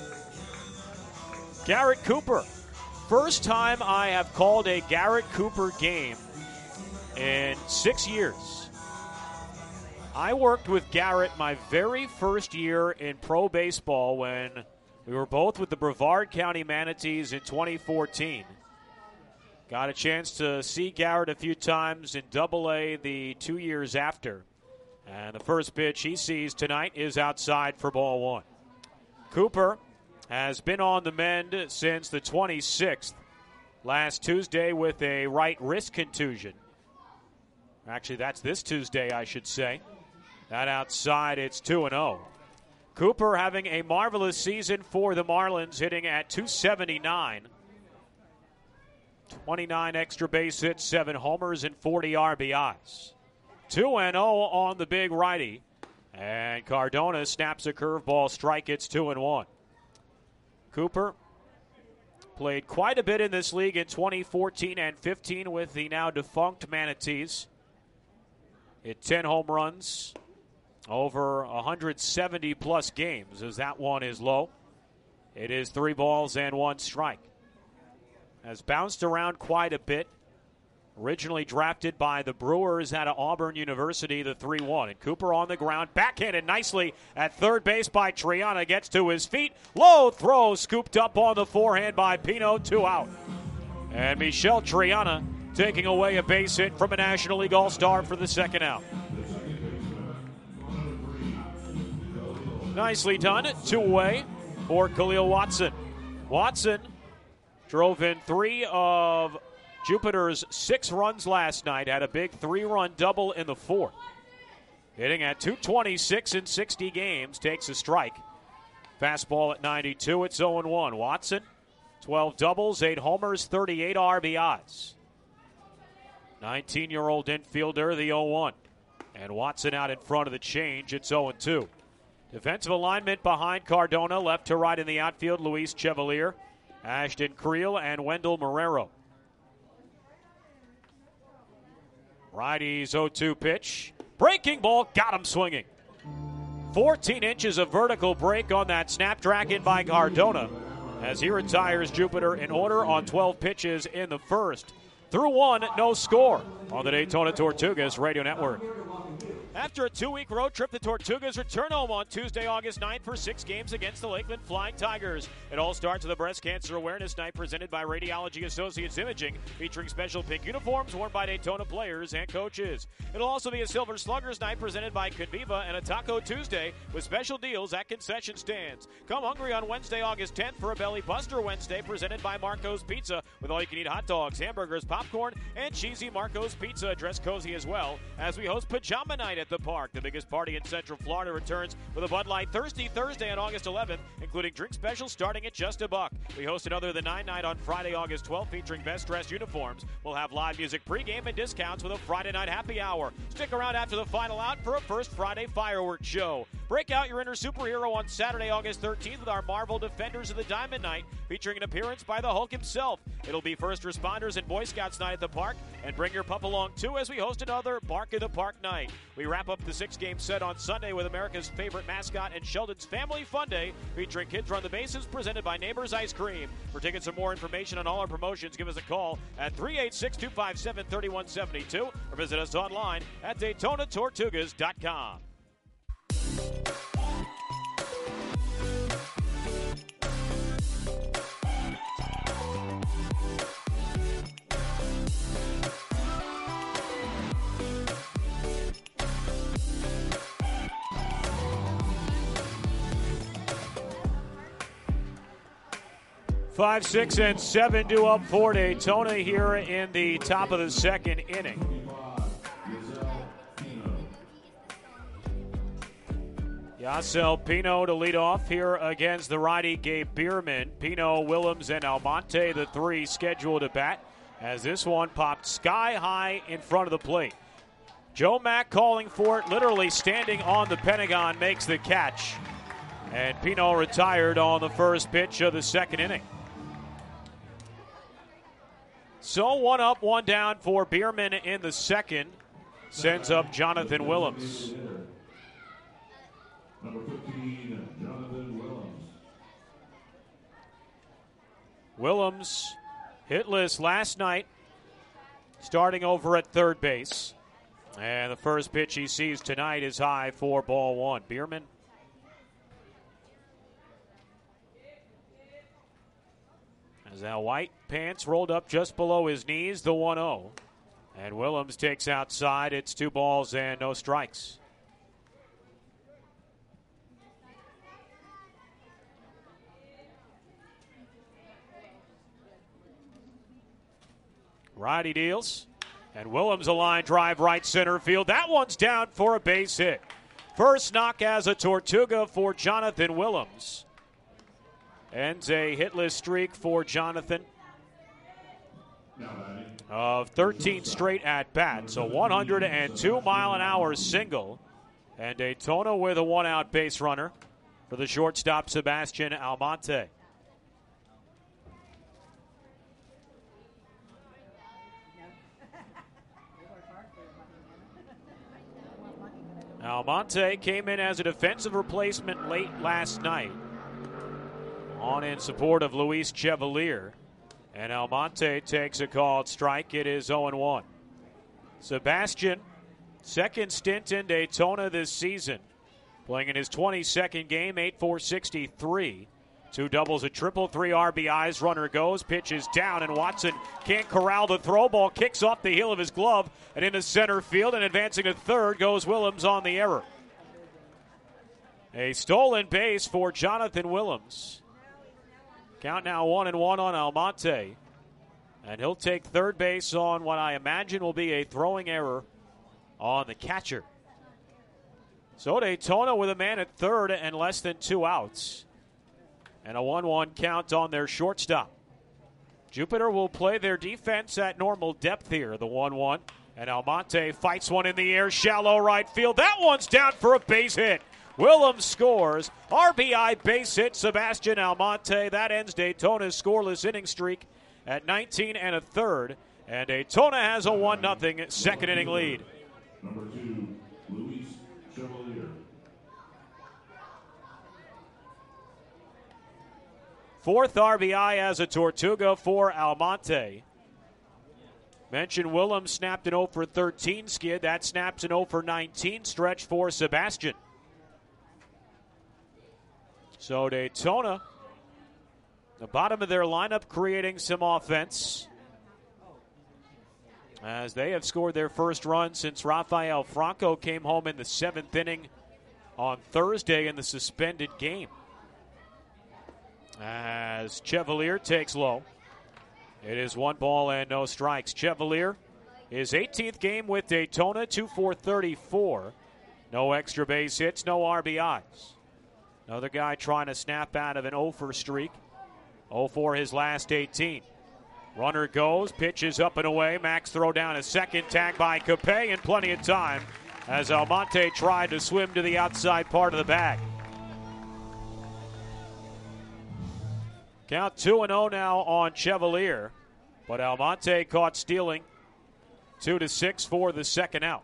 Garrett Cooper. First time I have called a Garrett Cooper game in six years. I worked with Garrett my very first year in pro baseball when we were both with the Brevard County Manatees in twenty fourteen. Got a chance to see Garrett a few times in double A the two years after. And the first pitch he sees tonight is outside for ball one. Cooper has been on the mend since the twenty-sixth, last Tuesday with a right wrist contusion. Actually, that's this Tuesday, I should say. That outside, it's two and oh. Cooper having a marvelous season for the Marlins, hitting at two seventy-nine. twenty-nine extra base hits, seven homers, and forty R B Is. two and oh on the big righty. And Cardona snaps a curveball strike. It's two and one. Cooper played quite a bit in this league in twenty fourteen and fifteen with the now defunct Manatees. Hit ten home runs over one hundred seventy plus games, as that one is low. It is three balls and one strike. Has bounced around quite a bit. Originally drafted by the Brewers out of Auburn University, the three one. And Cooper on the ground, backhanded nicely at third base by Triana. Gets to his feet. Low throw, scooped up on the forehand by Pino, two out. And Michel Triana taking away a base hit from a National League All-Star for the second out. Nicely done, two away for Khalil Watson. Watson drove in three of Jupiter's six runs last night, had a big three-run double in the fourth. hitting at two twenty-six in sixty games, takes a strike. Fastball at ninety-two. It's oh and one. Watson, twelve doubles, eight homers, thirty-eight R B Is. nineteen-year-old infielder, the oh one. And Watson out in front of the change. It's oh and two. Defensive alignment behind Cardona. Left to right in the outfield, Luis Chevalier, Ashton Creel, and Wendell Marrero. Righty's oh two pitch. Breaking ball, got him swinging. fourteen inches of vertical break on that Snapdragon by Cardona as he retires Jupiter in order on twelve pitches in the first. Through one, no score on the Daytona Tortugas Radio Network. After a two-week road trip, the Tortugas return home on Tuesday, August ninth for six games against the Lakeland Flying Tigers. It all starts with a Breast Cancer Awareness Night presented by Radiology Associates Imaging, featuring special pink uniforms worn by Daytona players and coaches. It'll also be a Silver Sluggers Night presented by Conviva and a Taco Tuesday with special deals at concession stands. Come hungry on Wednesday, August tenth for a Belly Buster Wednesday presented by Marco's Pizza with all-you-can-eat hot dogs, hamburgers, popcorn, and cheesy Marco's Pizza. Dress cozy as well as we host Pajama Night at the park. The biggest party in Central Florida returns with a Bud Light Thirsty Thursday on August eleventh, including drink specials starting at just a buck. We host another The Nine Night on Friday, August twelfth, featuring best dressed uniforms. We'll have live music pregame and discounts with a Friday night happy hour. Stick around after the final out for a first Friday fireworks show. Break out your inner superhero on Saturday, August thirteenth with our Marvel Defenders of the Diamond Night, featuring an appearance by the Hulk himself. It'll be first responders and Boy Scouts night at the park, and bring your pup along too as we host another Bark in the Park night. We wrap up the six-game set on Sunday with America's favorite mascot and Sheldon's Family Fun Day, featuring Kids Run the Bases, presented by Neighbors Ice Cream. For tickets or more information on all our promotions, give us a call at three eight six, two five seven, three one seven two or visit us online at Daytona Tortugas dot com. Five, six, and seven due up for Daytona here in the top of the second inning. Yasel Pino to lead off here against the righty Gabe Bierman. Pino, Willems, and Almonte, the three scheduled to bat, as this one popped sky high in front of the plate. Joe Mack calling for it, literally standing on the Pentagon, makes the catch. And Pino retired on the first pitch of the second inning. So one up, one down for Bierman in the second. Sends up Jonathan Willems. Number fifteen, Jonathan Willems. Willems hitless last night, starting over at third base. And the first pitch he sees tonight is high for ball one. Bierman. As now white pants rolled up just below his knees, the one oh. And Willems takes outside. It's two balls and no strikes. Righty deals. And Willems a line drive right center field. That one's down for a base hit. First knock as a Tortuga for Jonathan Willems. Ends a hitless streak for Jonathan of thirteen straight at bats. So one hundred two mile an hour single. And Daytona with a one out base runner for the shortstop Sebastian Almonte. Almonte came in as a defensive replacement late last night, on in support of Luis Chevalier. And Almonte takes a called strike. It is oh and one. Sebastian, second stint in Daytona this season, playing in his twenty-second game, eight four sixty-three. Two doubles, a triple, three R B Is. Runner goes, pitches down, and Watson can't corral the throw. Ball kicks off the heel of his glove and into center field, and advancing to third goes Willems on the error. A stolen base for Jonathan Willems. Count now one and one on Almonte. And he'll take third base on what I imagine will be a throwing error on the catcher. So Daytona with a man at third and less than two outs. And a one one count on their shortstop. Jupiter will play their defense at normal depth here, the one one. And Almonte fights one in the air, shallow right field. That one's down for a base hit. Willems scores. R B I base hit, Sebastian Almonte. That ends Daytona's scoreless inning streak at nineteen and a third. And Daytona has a one nothing second inning lead. Number two, Luis Chevalier. Fourth R B I as a Tortuga for Almonte. Mentioned Willems snapped an oh for thirteen skid. That snaps an oh for nineteen stretch for Sebastian. So Daytona, the bottom of their lineup, creating some offense, as they have scored their first run since Rafael Franco came home in the seventh inning on Thursday in the suspended game. As Chevalier takes low. It is one ball and no strikes. Chevalier, his eighteenth game with Daytona, two for thirty-four. No extra base hits, no R B Is. Another guy trying to snap out of an oh for streak. oh for his last eighteen. Runner goes, pitches up and away. Max throw down a second, tag by Capay, and plenty of time as Almonte tried to swim to the outside part of the bag. Count two and oh now on Chevalier, but Almonte caught stealing. two to six for the second out.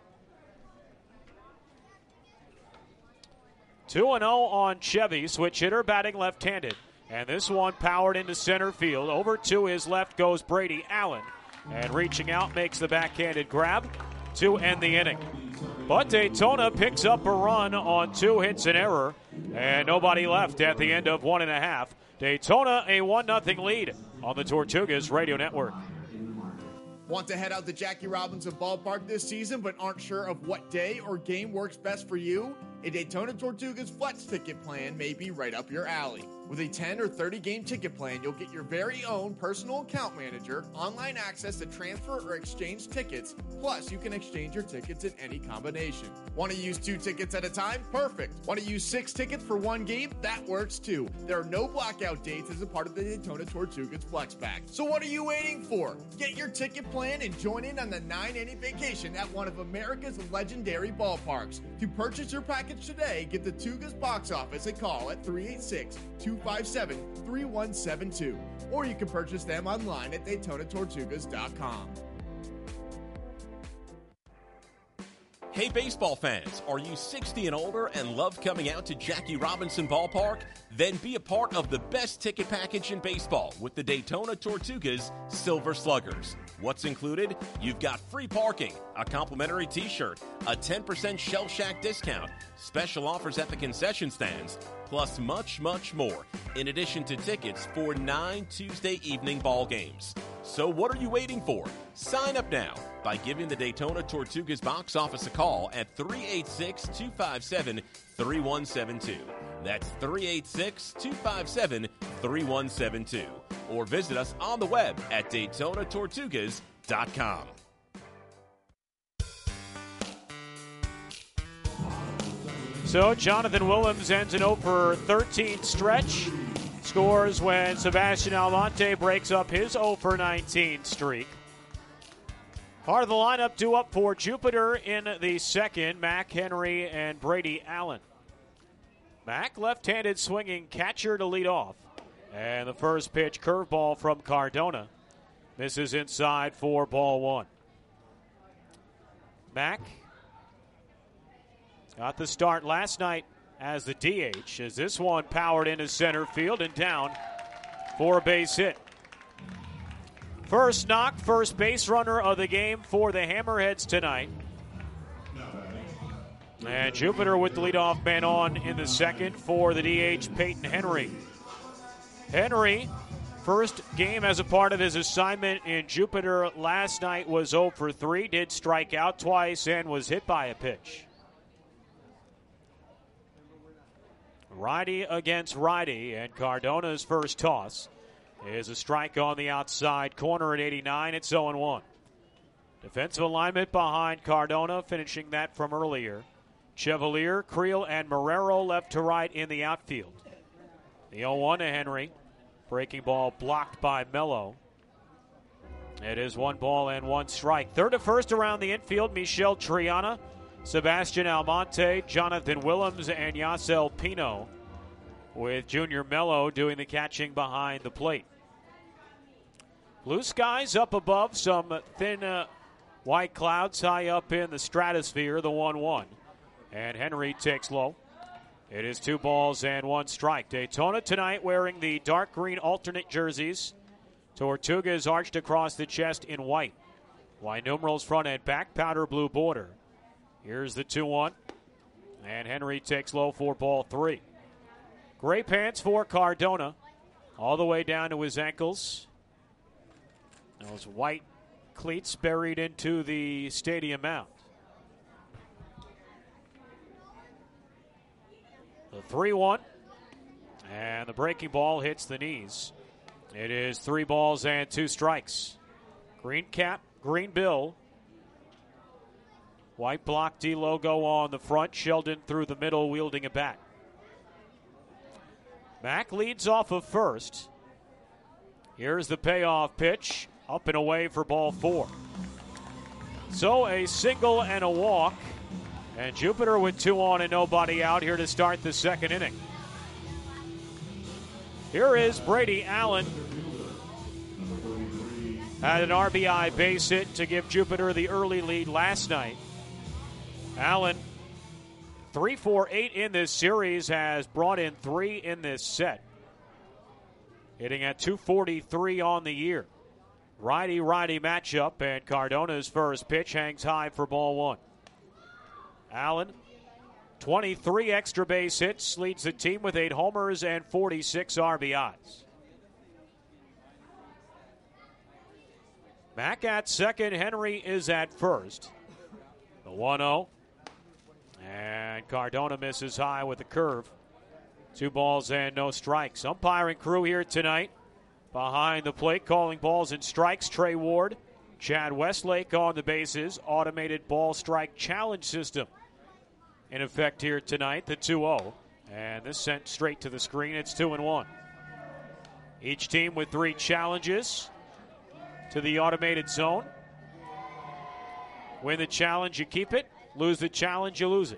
two and oh on Chevy, switch hitter batting left-handed. And this one powered into center field. Over to his left goes Brady Allen. And reaching out makes the backhanded grab to end the inning. But Daytona picks up a run on two hits and error. And nobody left at the end of one and a half. Daytona a one nothing lead on the Tortugas Radio Network. Want to head out to Jackie Robinson Ballpark this season but aren't sure of what day or game works best for you? A Daytona Tortugas Flex ticket plan may be right up your alley. With a ten or thirty game ticket plan, you'll get your very own personal account manager, online access to transfer or exchange tickets, plus you can exchange your tickets in any combination. Want to use two tickets at a time? Perfect. Want to use six tickets for one game? That works too. There are no blackout dates as a part of the Daytona Tortugas Flex Pack. So what are you waiting for? Get your ticket plan and join in on the nine inning vacation at one of America's legendary ballparks. To purchase your package today, give the Tugas box office a call at three eight six, two five seven, three one seven two, or you can purchase them online at Daytona Tortugas dot com. Hey baseball fans, are you sixty and older and love coming out to Jackie Robinson Ballpark? Then be a part of the best ticket package in baseball with the Daytona Tortugas Silver Sluggers. What's included? You've got free parking, a complimentary t-shirt, a ten percent Shell Shack discount, special offers at the concession stands, plus much, much more, in addition to tickets for nine Tuesday evening ball games. So what are you waiting for? Sign up now by giving the Daytona Tortugas box office a call at three eight six, two five seven, three one seven two. That's three eight six, two five seven, three one seven two. Or visit us on the web at Daytona Tortugas dot com. So Jonathan Willems ends an oh for thirteen stretch. Scores when Sebastian Almonte breaks up his oh for nineteen streak. Part of the lineup due up for Jupiter in the second, Mac Henry and Brady Allen. Mac, left-handed swinging catcher to lead off. And the first pitch, curveball from Cardona. Misses inside for ball one. Mac got the start last night as the D H, as this one powered into center field and down for a base hit. First knock, first base runner of the game for the Hammerheads tonight. And Jupiter with the leadoff man on in the second for the D H, Peyton Henry. Henry, first game as a part of his assignment in Jupiter last night, was oh for three, did strike out twice and was hit by a pitch. Righty against righty, and Cardona's first toss is a strike on the outside corner at eighty-nine. It's oh and one. Defensive alignment behind Cardona, finishing that from earlier. Chevalier, Creel, and Marrero left to right in the outfield. The oh one to Henry. Breaking ball blocked by Mello. It is one ball and one strike. Third to first around the infield, Michel Triana, Sebastian Almonte, Jonathan Willems, and Yasel Pino, with Junior Mello doing the catching behind the plate. Blue skies up above, some thin uh, white clouds high up in the stratosphere, the one one. And Henry takes low. It is two balls and one strike. Daytona tonight wearing the dark green alternate jerseys. Tortugas arched across the chest in white. White numerals front and back, powder blue border. Here's the two one. And Henry takes low for ball three. Gray pants for Cardona, all the way down to his ankles. Those white cleats buried into the stadium mound. The three one. And the breaking ball hits the knees. It is three balls and two strikes. Green cap, green bill. White block D logo on the front. Sheldon through the middle wielding a bat. Mack leads off of first. Here's the payoff pitch. Up and away for ball four. So a single and a walk. And Jupiter with two on and nobody out here to start the second inning. Here is Brady Allen. Had an R B I base hit to give Jupiter the early lead last night. Allen, three for eight in this series, has brought in three in this set. Hitting at two forty-three on the year. Righty-righty matchup, and Cardona's first pitch hangs high for ball one. Allen, twenty-three extra base hits, leads the team with eight homers and forty-six R B Is. Mack at second, Henry is at first. The one oh. And Cardona misses high with the curve. Two balls and no strikes. Umpiring crew here tonight. Behind the plate, calling balls and strikes, Trey Ward. Chad Westlake on the bases. Automated ball strike challenge system in effect here tonight, the two oh. And this sent straight to the screen. It's two and one. Each team with three challenges to the automated zone. Win the challenge, you keep it. Lose the challenge, you lose it.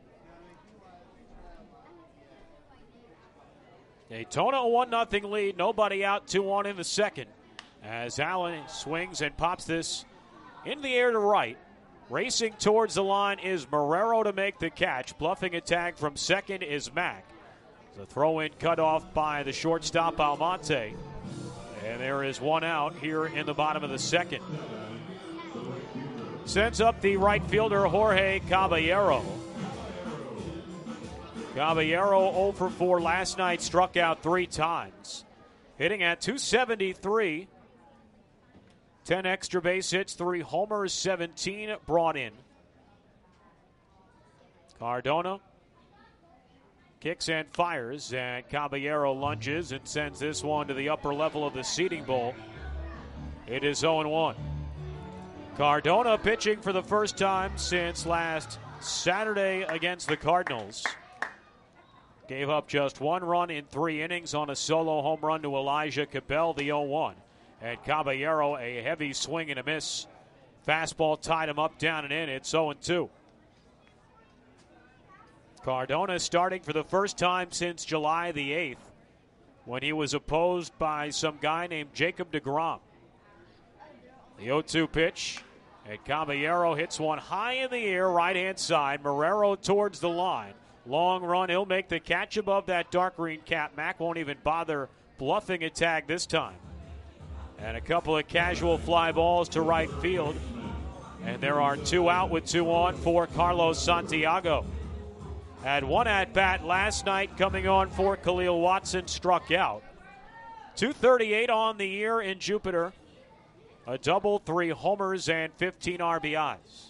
Daytona a one nothing lead. Nobody out, two one in the second. As Allen swings and pops this in the air to right. Racing towards the line is Marrero to make the catch. Bluffing a tag from second is Mack. The throw-in cut off by the shortstop Almonte. And there is one out here in the bottom of the second. Sends up the right fielder Jorge Caballero. Caballero oh for four last night, struck out three times. Hitting at two seventy-three. ten extra base hits, three homers, seventeen brought in. Cardona kicks and fires, and Caballero lunges and sends this one to the upper level of the seating bowl. It is oh and one. Cardona pitching for the first time since last Saturday against the Cardinals. Gave up just one run in three innings on a solo home run to Elijah Cabell, the oh one. And Caballero, a heavy swing and a miss. Fastball tied him up, down and in. It's oh and two. Cardona starting for the first time since July the eighth, when he was opposed by some guy named Jacob deGrom. The oh two pitch, and Caballero hits one high in the air, right-hand side. Marrero towards the line. Long run, he'll make the catch above that dark green cap. Mack won't even bother bluffing a tag this time. And a couple of casual fly balls to right field. And there are two out with two on for Carlos Santiago. Had one at-bat last night coming on for Khalil Watson, struck out. two thirty-eight on the year in Jupiter. A double, three homers, and fifteen R B Is.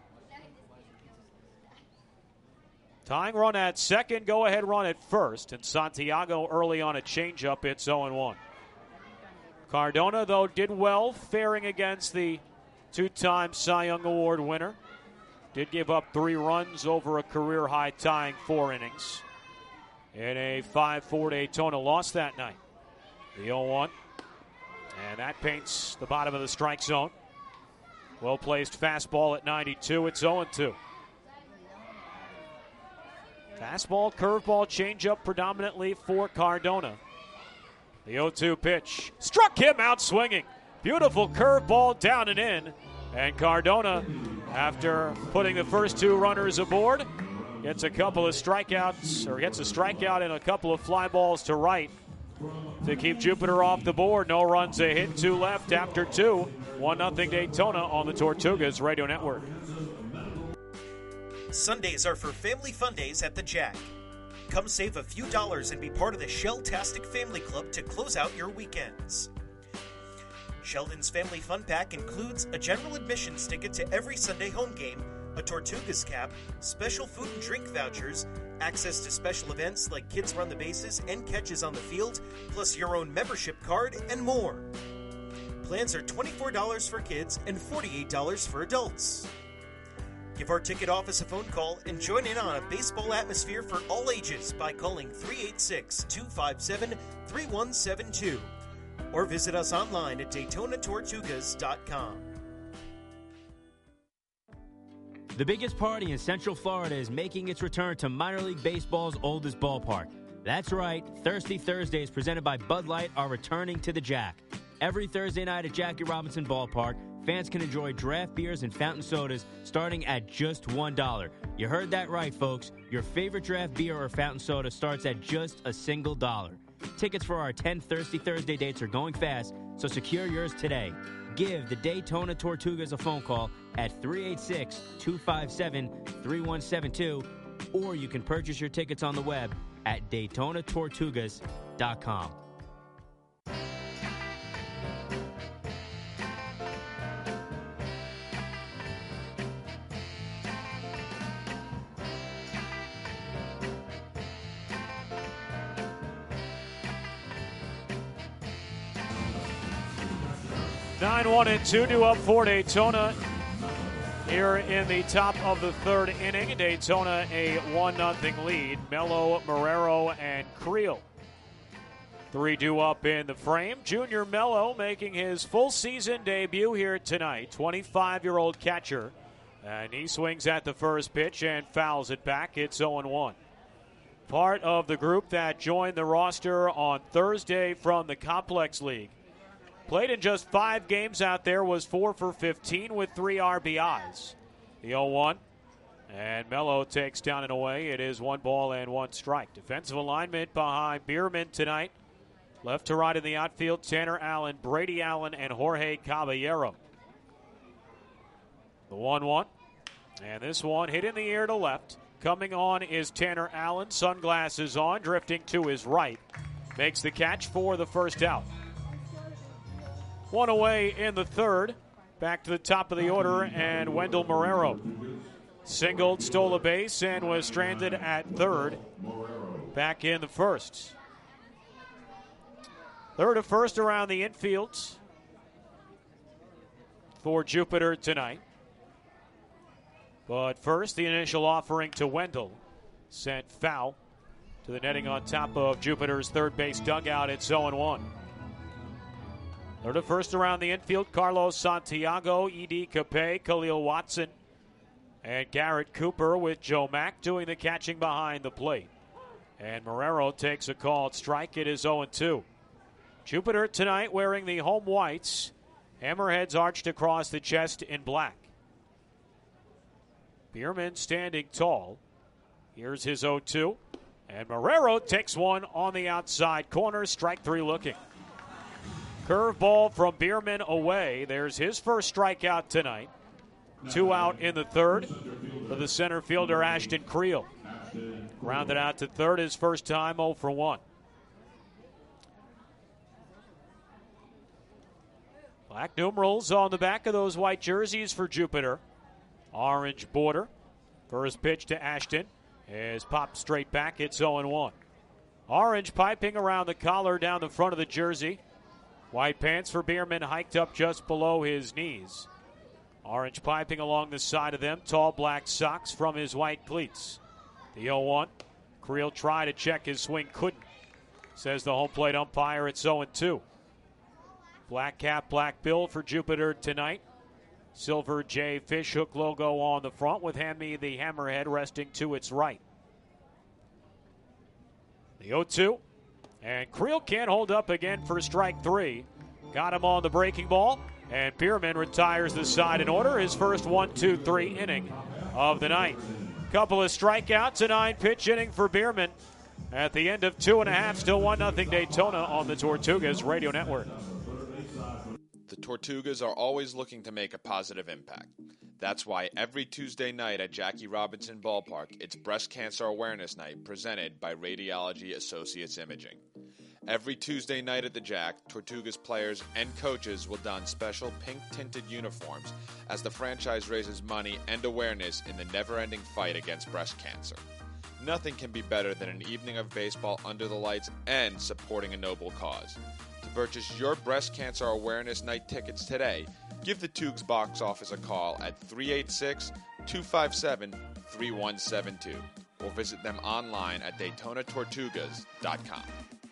Tying run at second, go-ahead run at first, and Santiago early on a changeup. It's oh and one. Cardona, though, did well, faring against the two-time Cy Young Award winner. did give up three runs over a career-high tying four innings in a five four Daytona loss that night. The oh one, and that paints the bottom of the strike zone. Well-placed fastball at ninety-two. It's oh two. Fastball, curveball, changeup predominantly for Cardona. The oh two pitch struck him out swinging. Beautiful curveball down and in. And Cardona, after putting the first two runners aboard, gets a couple of strikeouts, or gets a strikeout and a couple of fly balls to right to keep Jupiter off the board. No runs, a hit, two left after two. one nothing Daytona on the Tortugas Radio Network. Sundays are for family fun days at the Jack. Come save a few dollars and be part of the Shell-tastic Family Club to close out your weekends. Sheldon's Family Fun Pack includes a general admissions ticket to every Sunday home game, a Tortugas cap, special food and drink vouchers, access to special events like Kids Run the Bases and Catches on the Field, plus your own membership card and more. Plans are twenty-four dollars for kids and forty-eight dollars for adults. Give our ticket office a phone call and join in on a baseball atmosphere for all ages by calling three eight six, two five seven, three one seven two or visit us online at Daytona Tortugas dot com. The biggest party in Central Florida is making its return to minor league baseball's oldest ballpark. That's right, Thirsty Thursdays presented by Bud Light are returning to the Jack. Every Thursday night at Jackie Robinson Ballpark, fans can enjoy draft beers and fountain sodas starting at just one dollar. You heard that right, folks. Your favorite draft beer or fountain soda starts at just a single dollar. Tickets for our ten Thirsty Thursday dates are going fast, so secure yours today. Give the Daytona Tortugas a phone call at three eight six, two five seven, three one seven two, or you can purchase your tickets on the web at Daytona Tortugas dot com. nine one and two to up for Daytona here in the top of the third inning. Daytona a one nothing lead. Mello, Marrero, and Creel. Three due up in the frame. Junior Mello making his full season debut here tonight. twenty-five-year-old catcher. And he swings at the first pitch and fouls it back. It's oh one. Part of the group that joined the roster on Thursday from the Complex League. Played in just five games out there, was four for fifteen with three R B Is. The oh one. And Mello takes down and away. It is one ball and one strike. Defensive alignment behind Bierman tonight. Left to right in the outfield, Tanner Allen, Brady Allen, and Jorge Caballero. The one one. And this one hit in the air to left. Coming on is Tanner Allen. Sunglasses on, drifting to his right. Makes the catch for the first out. One away in the third. Back to the top of the order, and Wendell Marrero singled, stole a base, and was stranded at third back in the first. Third of first around the infield for Jupiter tonight. But first, the initial offering to Wendell sent foul to the netting on top of Jupiter's third base dugout. It's oh one. Third of first around the infield, Carlos Santiago, E D Capay, Khalil Watson, and Garrett Cooper with Joe Mack doing the catching behind the plate. And Marrero takes a called strike. It is oh two. Jupiter tonight wearing the home whites, hammerheads arched across the chest in black. Bierman standing tall. Here's his oh two. And Marrero takes one on the outside corner, strike three looking. Curveball from Bierman away. There's his first strikeout tonight. Two out in the third for the center fielder Ashton Creel. Grounded out to third his first time, oh for one. Black numerals on the back of those white jerseys for Jupiter. Orange border. First pitch to Ashton is popped straight back. It's oh one. Orange piping around the collar down the front of the jersey. White pants for Bierman hiked up just below his knees. Orange piping along the side of them. Tall black socks from his white cleats. The oh one. Creel tried to check his swing, couldn't. Says the home plate umpire, it's oh and two. Black cap, black bill for Jupiter tonight. Silver J Fishhook logo on the front with Hand Me the Hammerhead resting to its right. The oh two. And Creel can't hold up again for strike three. Got him on the breaking ball. And Bierman retires the side in order. His first one, two, three inning of the night. Couple of strikeouts, a nine-pitch inning for Bierman. At the end of two and a half, still one nothing Daytona on the Tortugas Radio Network. The Tortugas are always looking to make a positive impact. That's why every Tuesday night at Jackie Robinson Ballpark, it's Breast Cancer Awareness Night presented by Radiology Associates Imaging. Every Tuesday night at the Jack, Tortugas players and coaches will don special pink-tinted uniforms as the franchise raises money and awareness in the never-ending fight against breast cancer. Nothing can be better than an evening of baseball under the lights and supporting a noble cause. To purchase your Breast Cancer Awareness Night tickets today, give the Toogs box office a call at three eight six, two five seven, three one seven two or visit them online at Daytona Tortugas dot com.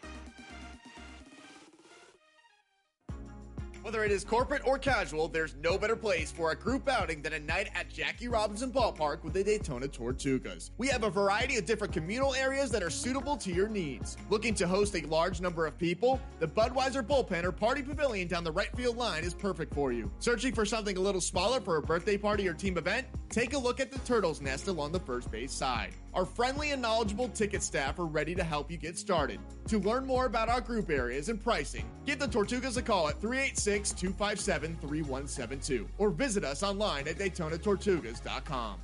Whether it is corporate or casual, there's no better place for a group outing than a night at Jackie Robinson Ballpark with the Daytona Tortugas. We have a variety of different communal areas that are suitable to your needs. Looking to host a large number of people? The Budweiser Bullpen or Party Pavilion down the right field line is perfect for you. Searching for something a little smaller for a birthday party or team event? Take a look at the Turtle's Nest along the first base side. Our friendly and knowledgeable ticket staff are ready to help you get started. To learn more about our group areas and pricing, give the Tortugas a call at three eight six, two five seven, three one seven two or visit us online at Daytona Tortugas dot com.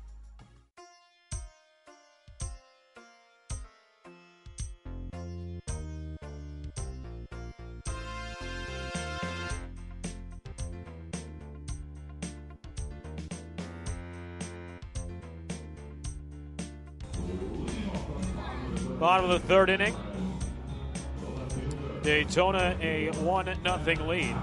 Bottom of the third inning. Daytona a one nothing lead.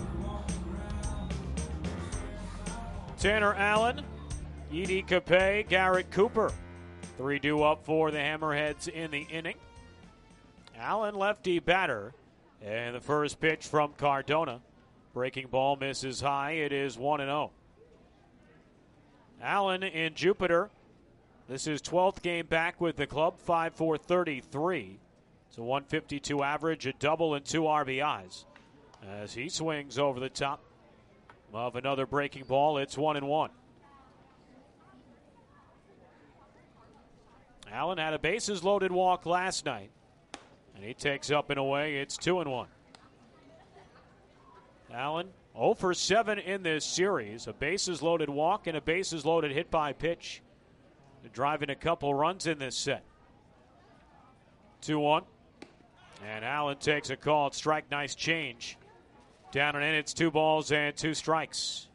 Tanner Allen, Edie Capay, Garrett Cooper. three two up for the Hammerheads in the inning. Allen lefty batter. And the first pitch from Cardona. Breaking ball misses high. It is one and oh. Allen in Jupiter. This is twelfth game back with the club, five four thirty-three. It's a one fifty-two average, a double, and two R B Is. As he swings over the top of another breaking ball, it's one and one. Allen had a bases loaded walk last night, and he takes up and away. It's two and one. Allen oh for seven in this series, a bases loaded walk and a bases loaded hit by pitch. Driving a couple runs in this set. two one. And Allen takes a call. Strike, nice change. Down and in, it's two balls and two strikes.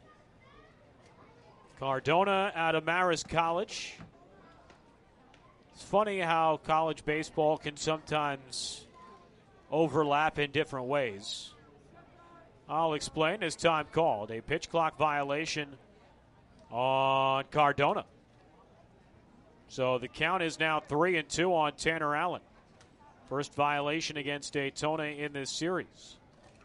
Cardona out of Marist College. It's funny how college baseball can sometimes overlap in different ways. I'll explain as time called. A pitch clock violation on Cardona. So the count is now three and two on Tanner Allen. First violation against Daytona in this series.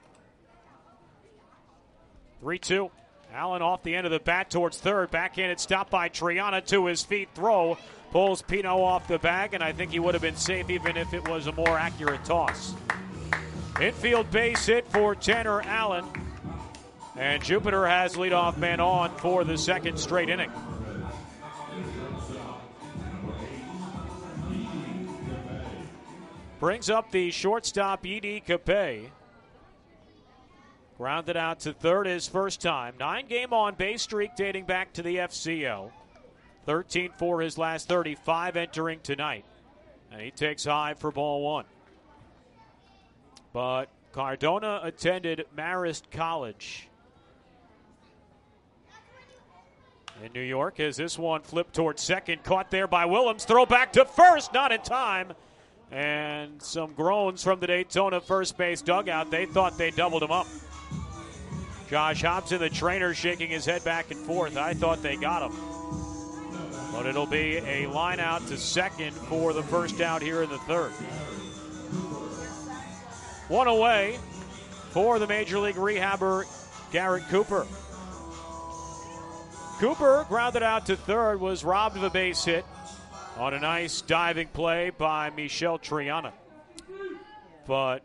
three two. Allen off the end of the bat towards third. Backhanded stop by Triana to his feet. Throw. Pulls Pino off the bag, and I think he would have been safe even if it was a more accurate toss. Infield base hit for Tanner Allen. And Jupiter has leadoff man on for the second straight inning. Brings up the shortstop, Edie Capay. Grounded out to third his first time. Nine-game on-base streak dating back to the F C O. thirteen for his last thirty-five entering tonight. And he takes high for ball one. But Cardona attended Marist College in New York as this one flipped towards second. Caught there by Willems. Throw back to first. Not in time. And some groans from the Daytona first base dugout. They thought they doubled him up. Josh Hobson, the trainer, shaking his head back and forth. I thought they got him. But it'll be a line out to second for the first out here in the third. One away for the Major League rehabber, Garrett Cooper. Cooper grounded out to third, was robbed of a base hit on a nice diving play by Michel Triana. But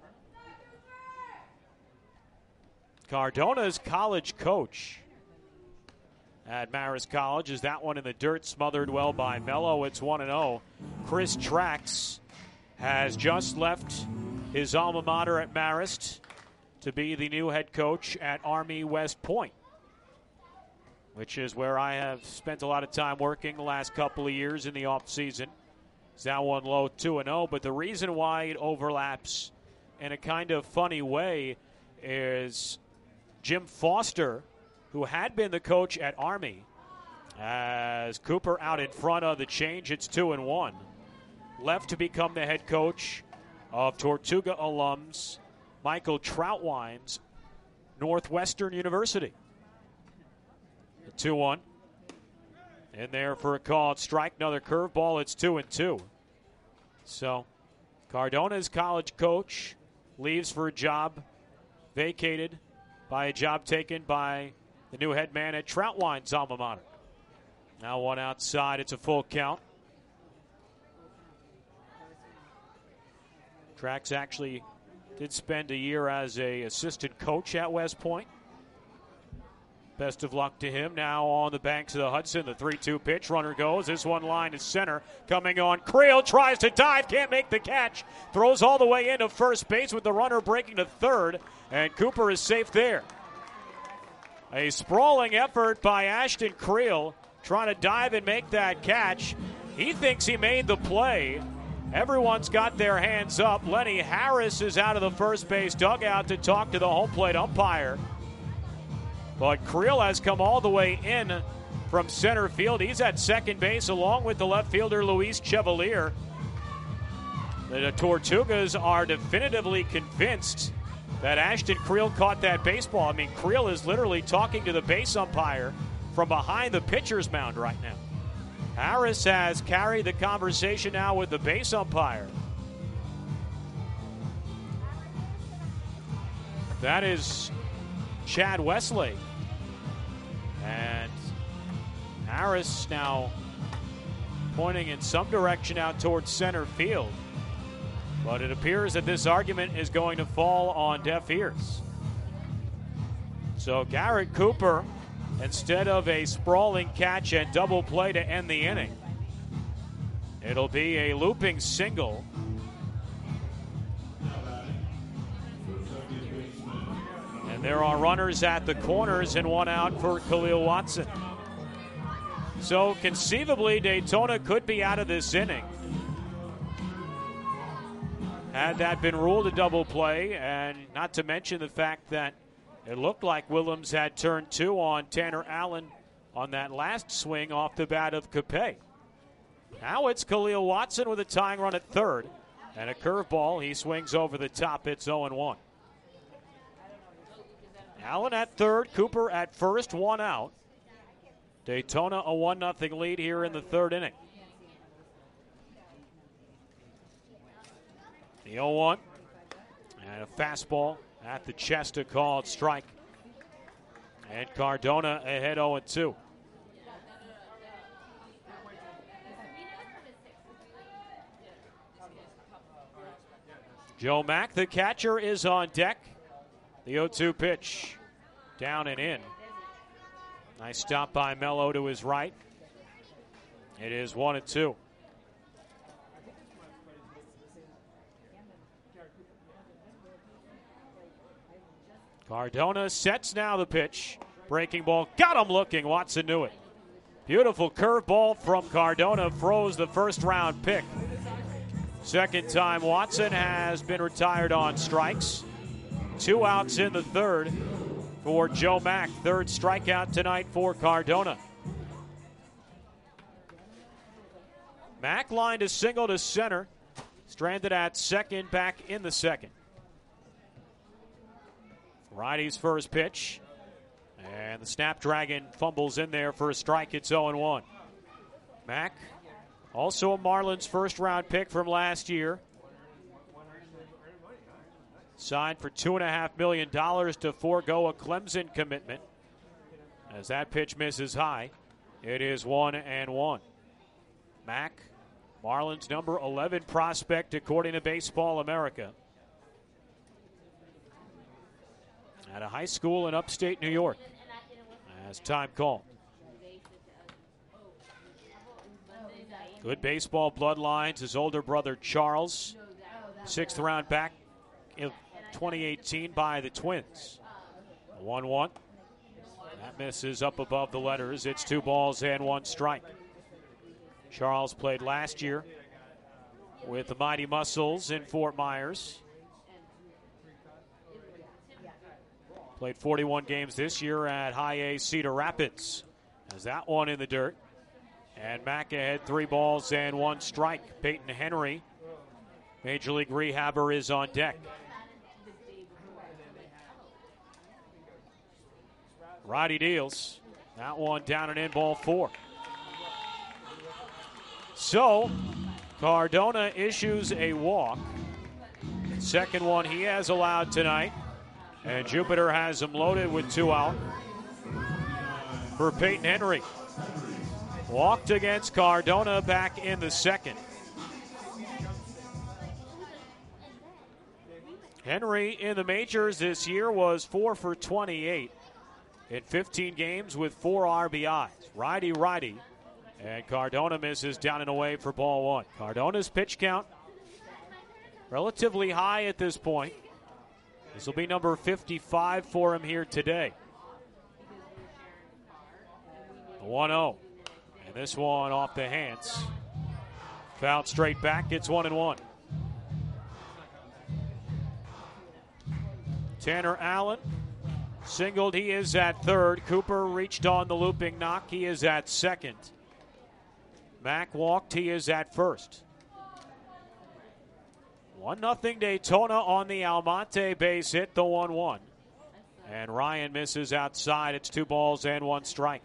Cardona's college coach at Marist College is that one in the dirt, smothered well by Mello. It's one and oh. Chris Trax has just left his alma mater at Marist to be the new head coach at Army West Point, which is where I have spent a lot of time working the last couple of years in the offseason. It's that one low two and oh, but the reason why it overlaps in a kind of funny way is Jim Foster, who had been the coach at Army, as Cooper out in front of the change, it's two and one, left to become the head coach of Tortuga alums Michael Troutwine's Northwestern University. two one. In there for a called strike. Another curveball. It's two and two. So Cardona's college coach leaves for a job vacated by a job taken by the new head man at Troutwine's alma mater. Now one outside. It's a full count. Trax actually did spend a year as a assistant coach at West Point. Best of luck to him. Now on the banks of the Hudson, the three two pitch. Runner goes. This one line is center. Coming on. Creel tries to dive. Can't make the catch. Throws all the way into first base with the runner breaking to third. And Cooper is safe there. A sprawling effort by Ashton Creel trying to dive and make that catch. He thinks he made the play. Everyone's got their hands up. Lenny Harris is out of the first base dugout to talk to the home plate umpire. But Creel has come all the way in from center field. He's at second base along with the left fielder Luis Chevalier. The Tortugas are definitively convinced that Ashton Creel caught that baseball. I mean, Creel is literally talking to the base umpire from behind the pitcher's mound right now. Harris has carried the conversation now with the base umpire. That is Chad Westlake. And Harris now pointing in some direction out towards center field. But it appears that this argument is going to fall on deaf ears. So Garrett Cooper, instead of a sprawling catch and double play to end the inning, it'll be a looping single. And there are runners at the corners and one out for Khalil Watson. So conceivably, Daytona could be out of this inning had that been ruled a double play, and not to mention the fact that it looked like Willems had turned two on Tanner Allen on that last swing off the bat of Capet. Now it's Khalil Watson with a tying run at third and a curveball. He swings over the top. It's oh and one. Allen at third, Cooper at first, one out. Daytona a one nothing lead here in the third inning. The oh one and a fastball at the chest, a called strike. And Cardona ahead oh and two. Joe Mack, the catcher, is on deck. The oh two pitch down and in. Nice stop by Mello to his right. It is one and two. Cardona sets now the pitch. Breaking ball. Got him looking. Watson knew it. Beautiful curveball from Cardona. Froze the first round pick. Second time Watson has been retired on strikes. Two outs in the third for Joe Mack. Third strikeout tonight for Cardona. Mack lined a single to center. Stranded at second, back in the second. Righty's first pitch. And the Snapdragon fumbles in there for a strike. It's oh and one. Mack, also a Marlins first-round pick from last year. Signed for two point five million dollars to forego a Clemson commitment. As that pitch misses high, it is one and one. Mack, Marlins number eleven prospect according to Baseball America. At a high school in upstate New York. As time called. Good baseball bloodlines. His older brother Charles, sixth round back in twenty eighteen by the Twins. one one. That misses up above the letters. It's two balls and one strike. Charles played last year with the Mighty Muscles in Fort Myers. Played forty-one games this year at High A Cedar Rapids. Has that one in the dirt. And Mack ahead, three balls and one strike. Peyton Henry, Major League rehabber, is on deck. Roddy deals. That one down and in, ball four. So, Cardona issues a walk. Second one he has allowed tonight. And Jupiter has him loaded with two out for Peyton Henry. Walked against Cardona back in the second. Henry in the majors this year was four for twenty-eight in fifteen games with four R B Is. Righty, righty. And Cardona misses down and away for ball one. Cardona's pitch count relatively high at this point. This will be number fifty-five for him here today. one oh. And this one off the hands. Fouled straight back. It's one and one. Tanner Allen singled. He is at third. Cooper reached on the looping knock. He is at second. Mack walked. He is at first. one nothing Daytona on the Almonte base hit, the one one. And Ryan misses outside. It's two balls and one strike.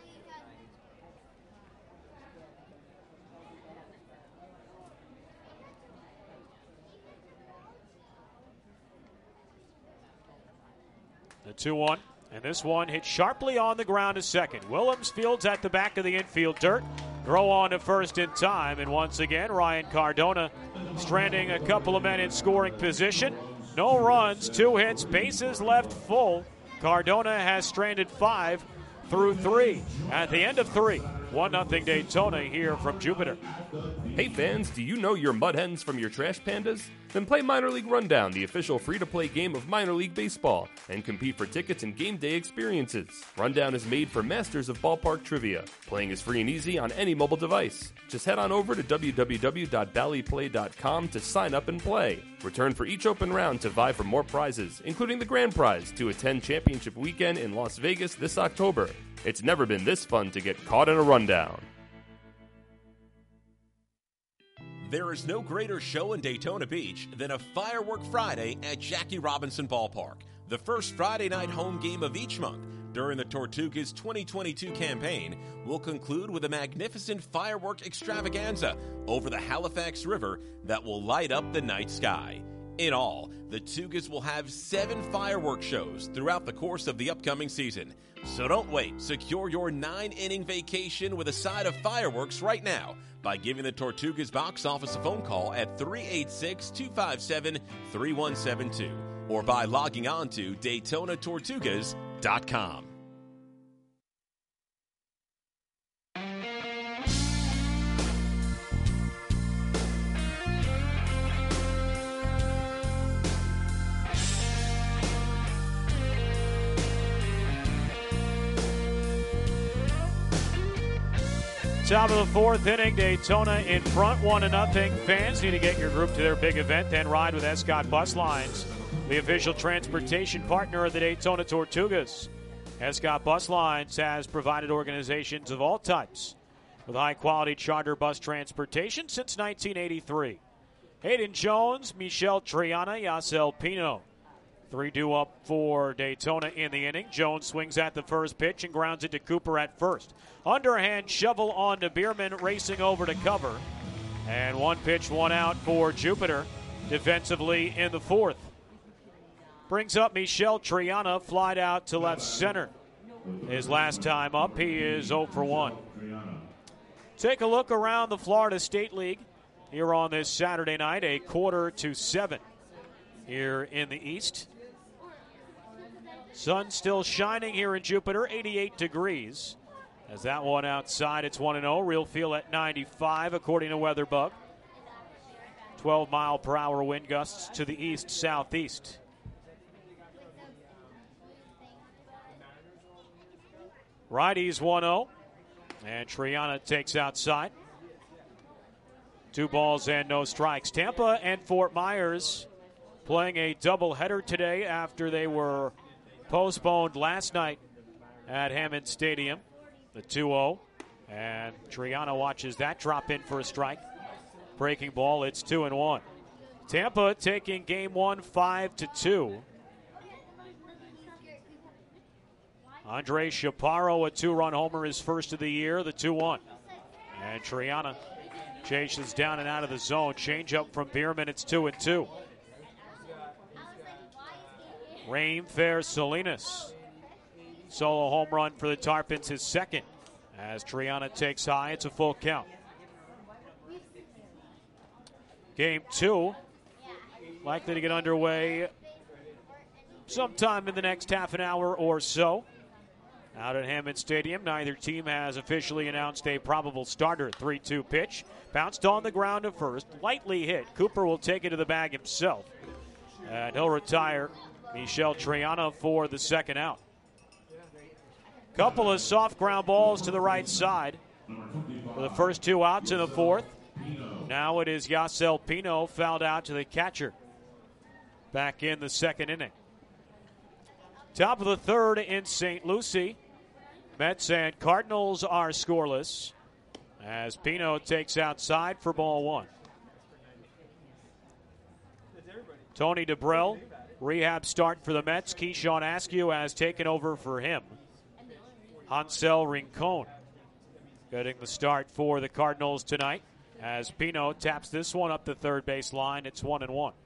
The two one. And this one hit sharply on the ground to second. Willems fields at the back of the infield dirt. Throw on to first in time. And once again, Ryan Cardona stranding a couple of men in scoring position. No runs, two hits, bases left full. Cardona has stranded five through three. At the end of three, one nothing Daytona here from Jupiter. Hey fans, do you know your mud hens from your trash pandas? Then play Minor League Rundown, the official free-to-play game of minor league baseball, and compete for tickets and game day experiences. Rundown is made for masters of ballpark trivia. Playing is free and easy on any mobile device. Just head on over to w w w dot bally play dot com to sign up and play. Return for each open round to vie for more prizes, including the grand prize to attend Championship Weekend in Las Vegas this October. It's never been this fun to get caught in a rundown. There is no greater show in Daytona Beach than a Firework Friday at Jackie Robinson Ballpark, the first Friday night home game of each month during the Tortugas twenty twenty-two campaign will conclude with a magnificent firework extravaganza over the Halifax River that will light up the night sky. In all, the Tugas will have seven fireworks shows throughout the course of the upcoming season. So don't wait. Secure your nine-inning vacation with a side of fireworks right now by giving the Tortugas box office a phone call at three eight six, two five seven, three one seven two or by logging on to Daytona Tortugas dot com. Top of the fourth inning, Daytona in front, one to nothing. Fans need to get your group to their big event, then ride with Escott Bus Lines, the official transportation partner of the Daytona Tortugas. Escott Bus Lines has provided organizations of all types with high-quality charter bus transportation since nineteen eighty-three. Hayden Jones, Michelle Triana, Yasel Pino, three two up for Daytona in the inning. Jones swings at the first pitch and grounds it to Cooper at first. Underhand shovel on to Bierman, racing over to cover. And one pitch, one out for Jupiter defensively in the fourth. Brings up Michel Triana, flied out to left center. His last time up, he is oh for one. Take a look around the Florida State League here on this Saturday night, a quarter to seven here in the East. Sun still shining here in Jupiter, eighty-eight degrees. As that one outside, it's one and oh. Real feel at ninety-five, according to WeatherBug. twelve mile per hour wind gusts to the east, southeast. Righties one oh. And Triana takes outside. Two balls and no strikes. Tampa and Fort Myers playing a doubleheader today after they were postponed last night at Hammond Stadium. The two oh. And Triana watches that drop in for a strike. Breaking ball, it's two and one. Tampa taking game one five to two. Andre Chaparro, a two-run homer, his first of the year, the two one. And Triana chases down and out of the zone. Change up from Bierman, it's two and two. Rain Fair Salinas. Solo home run for the Tarpons, his second. As Triana takes high, it's a full count. Game two, likely to get underway sometime in the next half an hour or so. Out at Hammond Stadium, neither team has officially announced a probable starter. three two pitch, bounced on the ground at first, lightly hit. Cooper will take it to the bag himself, and he'll retire Michel Triana for the second out. Couple of soft ground balls to the right side for the first two outs in the fourth. Now it is Yasel Pino fouled out to the catcher back in the second inning. Top of the third in Saint Lucie. Mets and Cardinals are scoreless as Pino takes outside for ball one. Tony DeBrell, rehab start for the Mets. Keyshawn Askew has taken over for him. Hansel Rincon getting the start for the Cardinals tonight as Pino taps this one up the third base line. It's one and one.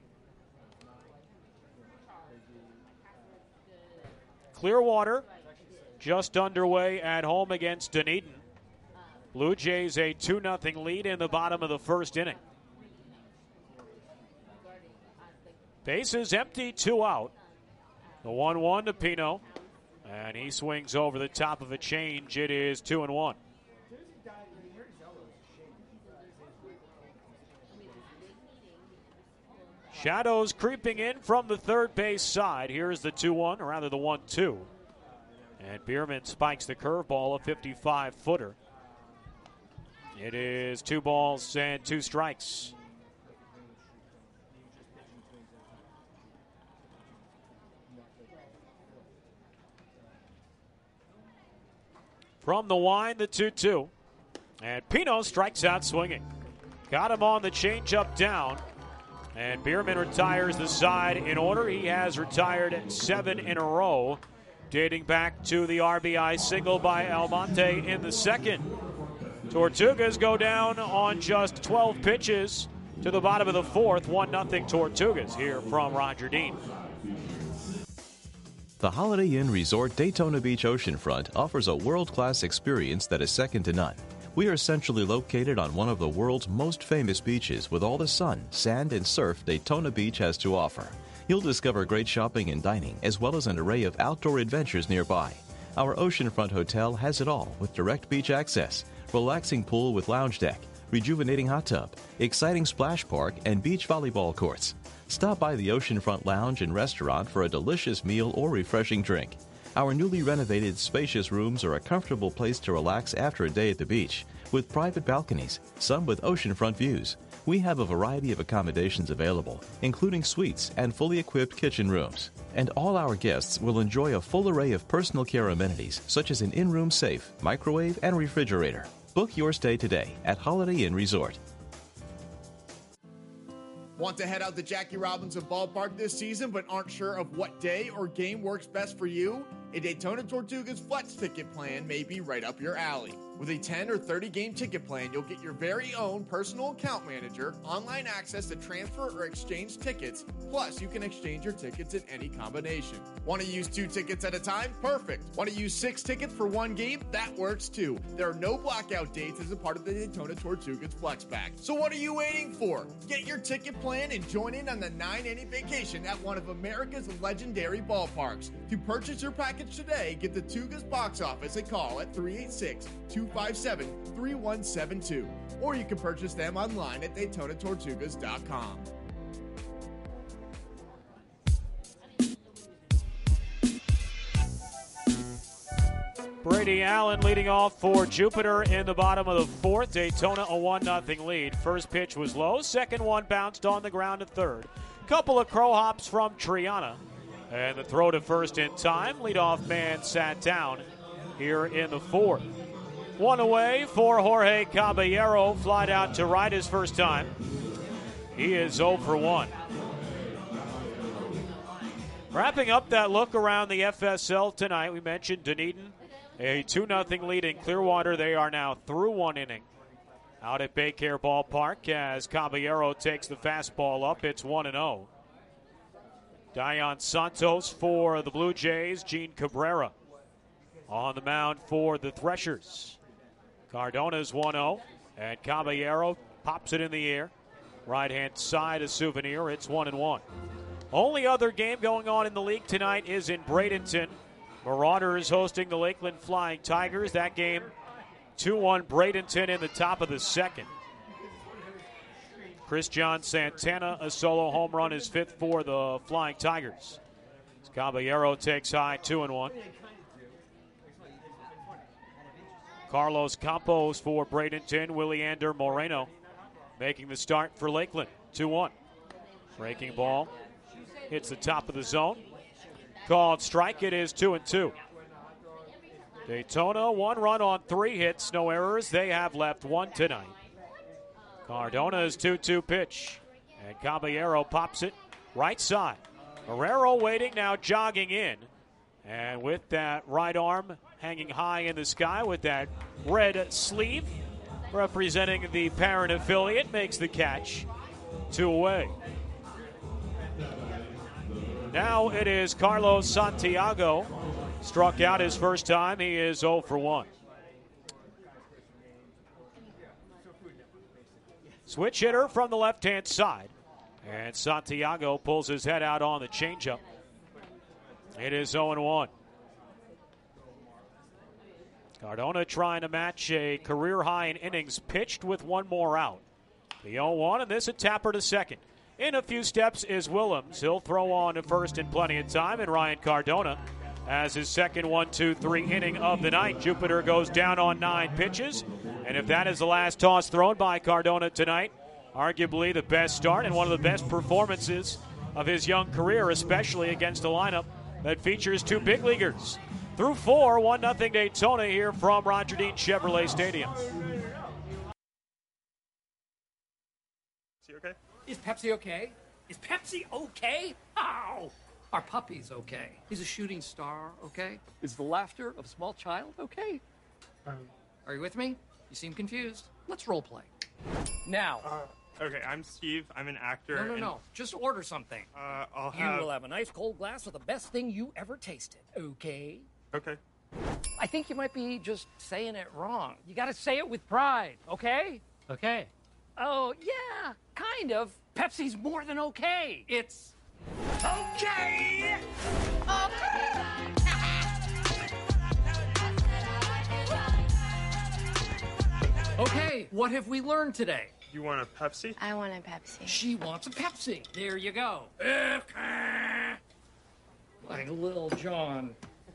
Clearwater just underway at home against Dunedin. Blue Jays a two nothing lead in the bottom of the first inning. Bases empty, two out. The one one to Pino, and he swings over the top of a change. It is two and one. Shadows creeping in from the third base side. Here's the two one, or rather the one two. And Bierman spikes the curveball, a fifty-five footer. It is two balls and two strikes. From the wind, the two two. And Pino strikes out swinging. Got him on the changeup down. And Bierman retires the side in order. He has retired seven in a row, dating back to the R B I single by Almonte in the second. Tortugas go down on just twelve pitches to the bottom of the fourth. one nothing Tortugas here from Roger Dean. The Holiday Inn Resort Daytona Beach Oceanfront offers a world-class experience that is second to none. We are centrally located on one of the world's most famous beaches with all the sun, sand, and surf Daytona Beach has to offer. You'll discover great shopping and dining, as well as an array of outdoor adventures nearby. Our oceanfront hotel has it all with direct beach access, relaxing pool with lounge deck, rejuvenating hot tub, exciting splash park, and beach volleyball courts. Stop by the Oceanfront Lounge and Restaurant for a delicious meal or refreshing drink. Our newly renovated spacious rooms are a comfortable place to relax after a day at the beach, with private balconies, some with oceanfront views. We have a variety of accommodations available, including suites and fully equipped kitchen rooms. And all our guests will enjoy a full array of personal care amenities, such as an in-room safe, microwave, and refrigerator. Book your stay today at Holiday Inn Resort. Want to head out to Jackie Robinson Ballpark this season but aren't sure of what day or game works best for you? A Daytona Tortugas Flex ticket plan may be right up your alley. With a ten or thirty game ticket plan, you'll get your very own personal account manager, online access to transfer or exchange tickets, plus you can exchange your tickets in any combination. Want to use two tickets at a time? Perfect. Want to use six tickets for one game? That works too. There are no blackout dates as a part of the Daytona Tortugas Flex Pack. So what are you waiting for? Get your ticket plan and join in on the nine inning vacation at one of America's legendary ballparks. To purchase your package today, give the Tugas box office a call at three eight six, two five seven, three one seven two, or you can purchase them online at Daytona Tortugas dot com. Brady Allen leading off for Jupiter in the bottom of the fourth. Daytona a one nothing lead. First pitch was low. Second one bounced on the ground to third. Couple of crow hops from Triana. And the throw to first in time. Leadoff man sat down here in the fourth. One away for Jorge Caballero. Flied out to right his first time. He is oh for one. Wrapping up that look around the F S L tonight, we mentioned Dunedin, a two nothing lead in Clearwater. They are now through one inning out at Baycare Ballpark as Caballero takes the fastball up. It's one and oh. Dion Santos for the Blue Jays. Gene Cabrera on the mound for the Threshers. Cardona's one oh, and Caballero pops it in the air. Right-hand side a souvenir. It's one and one. Only other game going on in the league tonight is in Bradenton. Marauders hosting the Lakeland Flying Tigers. That game, two one Bradenton in the top of the second. Christian Santana, a solo home run, his fifth for the Flying Tigers. Caballero takes high, two and one. Carlos Campos for Bradenton. Williander Moreno making the start for Lakeland, two one. Breaking ball hits the top of the zone. Called strike. It is two and two. Daytona, one run on three hits, no errors. They have left one tonight. Cardona's two two pitch. And Caballero pops it right side. Marrero waiting, now jogging in. And with that right arm hanging high in the sky with that red sleeve representing the parent affiliate, makes the catch. Two away. Now it is Carlos Santiago. Struck out his first time. He is oh for one. Switch hitter from the left-hand side. And Santiago pulls his head out on the changeup. It is oh and one. Cardona trying to match a career high in innings pitched with one more out. The oh one, and this a tapper to second. In a few steps is Willems. He'll throw on to first in plenty of time, and Ryan Cardona has his second one two three inning of the night. Jupiter goes down on nine pitches, and if that is the last toss thrown by Cardona tonight, arguably the best start and one of the best performances of his young career, especially against a lineup that features two big leaguers. Through four, one nothing Daytona here from Roger Dean Chevrolet Stadium. Is he okay? Is Pepsi okay? Is Pepsi okay? Ow! Our puppy's okay. He's a shooting star, okay? Is the laughter of a small child okay? Um, Are you with me? You seem confused. Let's role play. Now. Uh, okay, I'm Steve. I'm an actor. No, no, and, no. Just order something. Uh, I'll you have... will have a nice cold glass of the best thing you ever tasted, okay? Okay. I think you might be just saying it wrong. You gotta say it with pride, okay? Okay. Oh, yeah, kind of. Pepsi's more than okay. It's okay! Okay! Okay, what have we learned today? You want a Pepsi? I want a Pepsi. She wants a Pepsi. There you go. Like Lil Jon.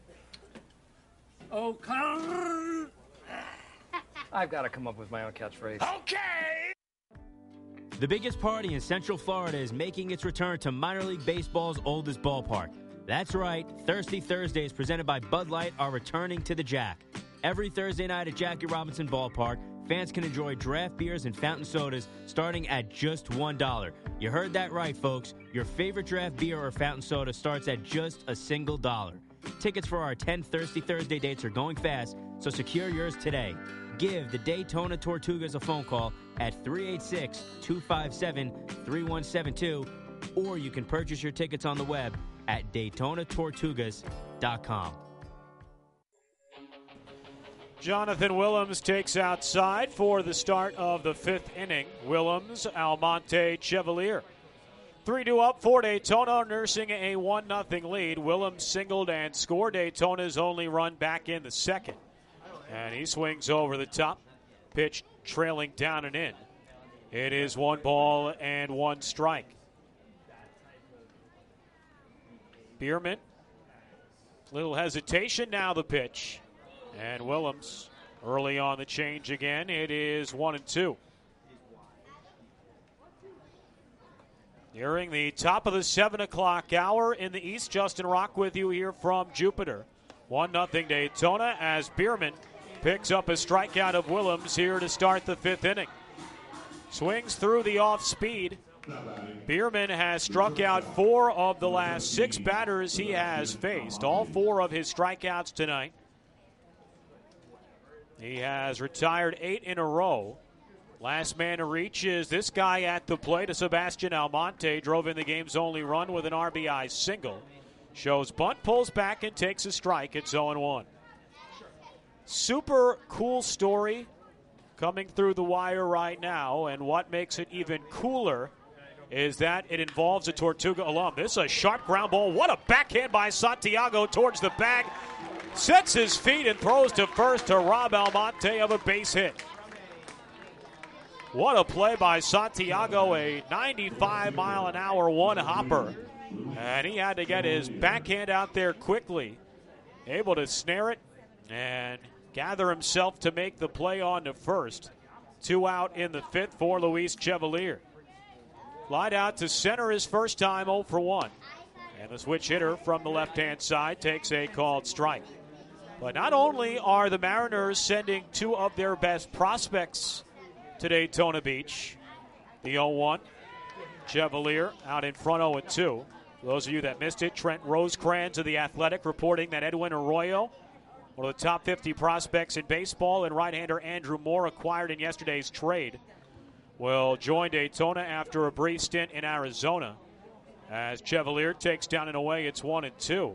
Oh, come. I've got to come up with my own catchphrase. Okay! The biggest party in Central Florida is making its return to minor league baseball's oldest ballpark. That's right, Thirsty Thursdays presented by Bud Light are returning to the Jack. Every Thursday night at Jackie Robinson Ballpark, fans can enjoy draft beers and fountain sodas starting at just one dollar. You heard that right, folks. Your favorite draft beer or fountain soda starts at just a single dollar. Tickets for our ten Thirsty Thursday dates are going fast, so secure yours today. Give the Daytona Tortugas a phone call at three eight six, two five seven, three one seven two, or you can purchase your tickets on the web at Daytona Tortugas dot com. Jonathan Willems takes outside for the start of the fifth inning. Willems, Almonte, Chevalier. three two up for Daytona, nursing a one nothing lead. Willems singled and scored Daytona's only run back in the second. And he swings over the top. Pitch trailing down and in. It is one ball and one strike. Bierman. Little hesitation now the pitch. And Willems early on the change again. It is one and two. Nearing the top of the seven o'clock hour in the East. Justin Rock with you here from Jupiter. one nothing Daytona as Bierman picks up a strikeout of Willems here to start the fifth inning. Swings through the off speed. Bierman has struck out four of the last six batters he has faced. All four of his strikeouts tonight. He has retired eight in a row. Last man to reach is this guy at the plate. Sebastian Almonte drove in the game's only run with an R B I single. Shows bunt, pulls back, and takes a strike. It's oh and one. Super cool story coming through the wire right now, and what makes it even cooler is that it involves a Tortuga alum. This is a sharp ground ball. What a backhand by Santiago towards the bag. Sets his feet and throws to first to rob Almonte of a base hit. What a play by Santiago, a ninety-five mile an hour one-hopper. And he had to get his backhand out there quickly. Able to snare it and gather himself to make the play on to first. Two out in the fifth for Luis Chevalier. Flied out to center his first time, oh for one. And the switch hitter from the left-hand side takes a called strike. But not only are the Mariners sending two of their best prospects to Daytona Beach, the oh one, Chevalier out in front oh and two. For those of you that missed it, Trent Rosecrans of The Athletic reporting that Edwin Arroyo, one of the top fifty prospects in baseball, and right-hander Andrew Moore, acquired in yesterday's trade, will join Daytona after a brief stint in Arizona. As Chevalier takes down and away, it's one and two.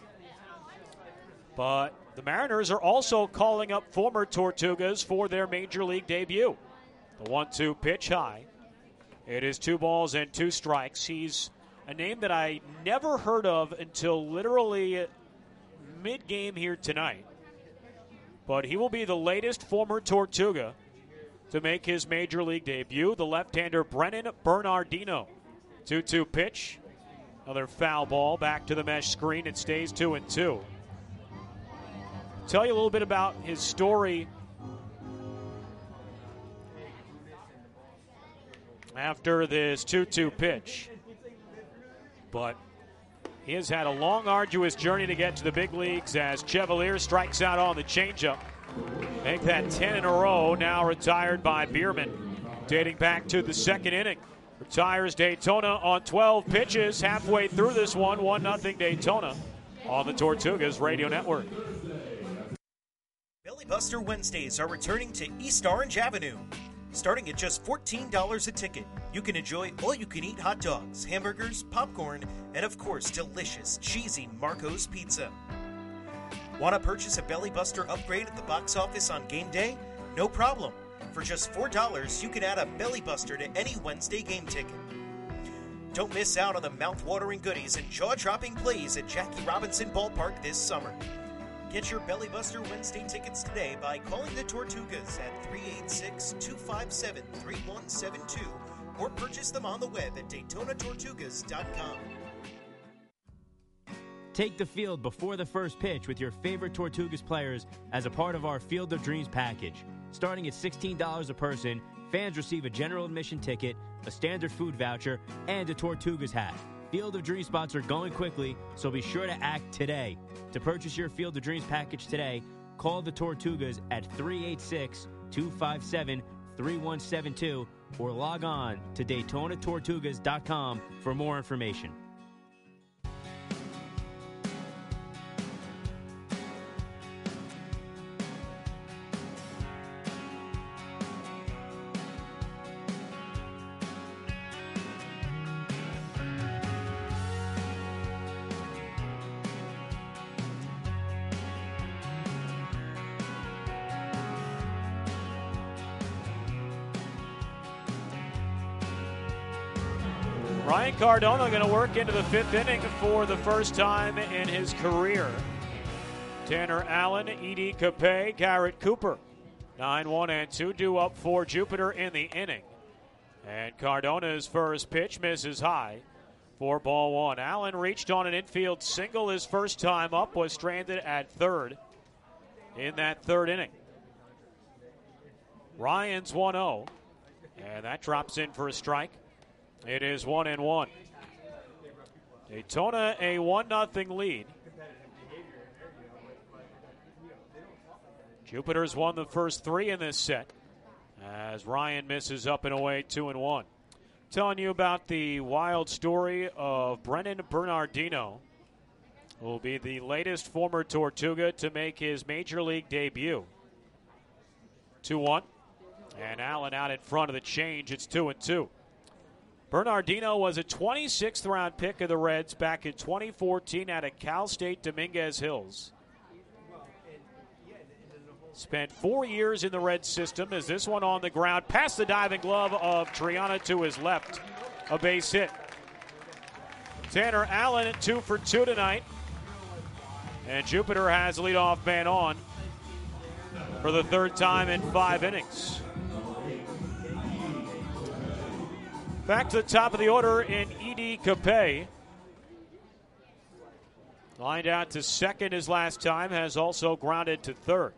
But the Mariners are also calling up former Tortugas for their major league debut. The one two pitch high. It is two balls and two strikes. He's a name that I never heard of until literally mid-game here tonight. But he will be the latest former Tortuga to make his major league debut. The left-hander Brennan Bernardino. two two pitch. Another foul ball back to the mesh screen. It stays two and two. Tell you a little bit about his story after this two two pitch. But he has had a long, arduous journey to get to the big leagues as Chevalier strikes out on the changeup. Make that ten in a row, now retired by Bierman, dating back to the second inning. Retires Daytona on twelve pitches, halfway through this one, one nothing Daytona on the Tortugas Radio Network. Belly Buster Wednesdays are returning to East Orange Avenue. Starting at just fourteen dollars a ticket, you can enjoy all-you-can-eat hot dogs, hamburgers, popcorn, and of course, delicious, cheesy Marco's Pizza. Want to purchase a Belly Buster upgrade at the box office on game day? No problem. For just four dollars, you can add a Belly Buster to any Wednesday game ticket. Don't miss out on the mouth-watering goodies and jaw-dropping plays at Jackie Robinson Ballpark this summer. Get your Belly Buster Wednesday tickets today by calling the Tortugas at three eight six, two five seven, three one seven two or purchase them on the web at Daytona Tortugas dot com. Take the field before the first pitch with your favorite Tortugas players as a part of our Field of Dreams package. Starting at sixteen dollars a person, fans receive a general admission ticket, a standard food voucher, and a Tortugas hat. Field of Dreams spots are going quickly, so be sure to act today. To purchase your Field of Dreams package today, call the Tortugas at three eight six, two five seven, three one seven two or log on to Daytona Tortugas dot com for more information. Ryan Cardona going to work into the fifth inning for the first time in his career. Tanner Allen, Edie Capay, Garrett Cooper. nine one and two due up for Jupiter in the inning. And Cardona's first pitch misses high for ball one. Allen reached on an infield single his first time up, was stranded at third in that third inning. Ryan's one oh, and that drops in for a strike. It is one and one. Daytona a one nothing lead. Jupiter's won the first three in this set as Ryan misses up and away two and one. Telling you about the wild story of Brennan Bernardino, who will be the latest former Tortuga to make his major league debut. two one. And Allen out in front of the change. It's two and two. Bernardino was a twenty-sixth round pick of the Reds back in twenty fourteen out of Cal State Dominguez Hills. Spent four years in the Reds system as this one on the ground. Past the diving glove of Triana to his left. A base hit. Tanner Allen at two for two tonight. And Jupiter has leadoff man on for the third time in five innings. Back to the top of the order in Edie Capay. Lined out to second his last time, has also grounded to third.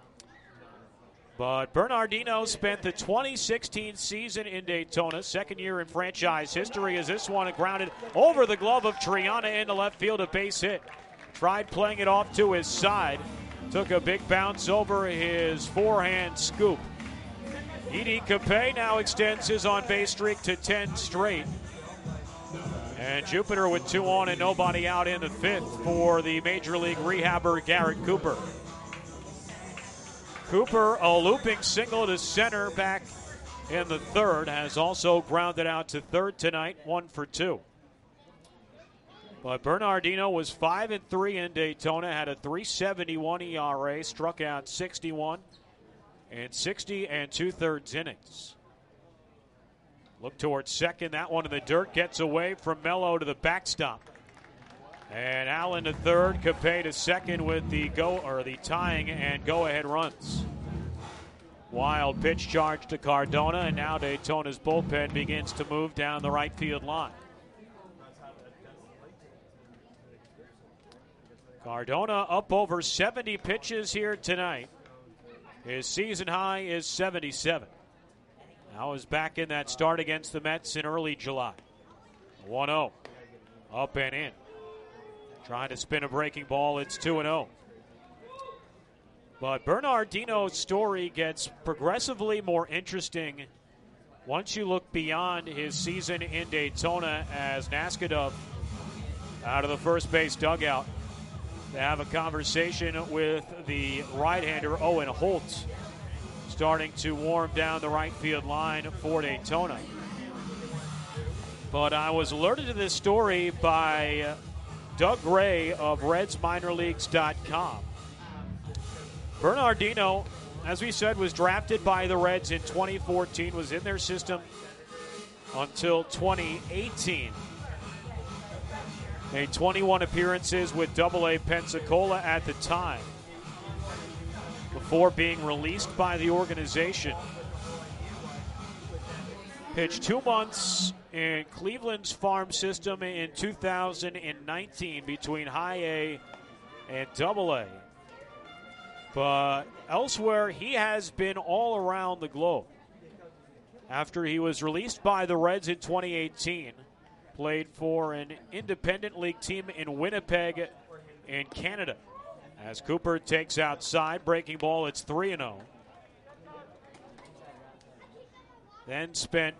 But Bernardino spent the twenty sixteen season in Daytona, second year in franchise history, as this one grounded over the glove of Triana into left field, a base hit. Tried playing it off to his side, took a big bounce over his forehand scoop. Edie Capay now extends his on-base streak to ten straight. And Jupiter with two on and nobody out in the fifth for the Major League rehabber Garrett Cooper. Cooper, a looping single to center back in the third, has also grounded out to third tonight, one for two. But Bernardino was five and three in Daytona, had a three seventy-one E R A, struck out sixty-one. And sixty and two-thirds innings. Look towards second. That one in the dirt gets away from Mello to the backstop. And Allen to third, Capay to second with the go or the tying and go-ahead runs. Wild pitch charge to Cardona, and now Daytona's bullpen begins to move down the right field line. Cardona up over seventy pitches here tonight. His season high is seventy-seven. Now is back in that start against the Mets in early July. one oh. Up and in. Trying to spin a breaking ball. It's two and oh. But Bernardino's story gets progressively more interesting once you look beyond his season in Daytona, as Naskadov out of the first base dugout to have a conversation with the right-hander Owen Holt, starting to warm down the right field line for Daytona. But I was alerted to this story by Doug Gray of Reds Minor Leagues dot com. Bernardino, as we said, was drafted by the Reds in twenty fourteen, was in their system until twenty eighteen. Made twenty-one appearances with double A Pensacola at the time before being released by the organization. Pitched two months in Cleveland's farm system in two thousand nineteen between high A and double A. But elsewhere, he has been all around the globe. After he was released by the Reds in twenty eighteen, played for an independent league team in Winnipeg in Canada. As Cooper takes outside, breaking ball, it's three and oh. then spent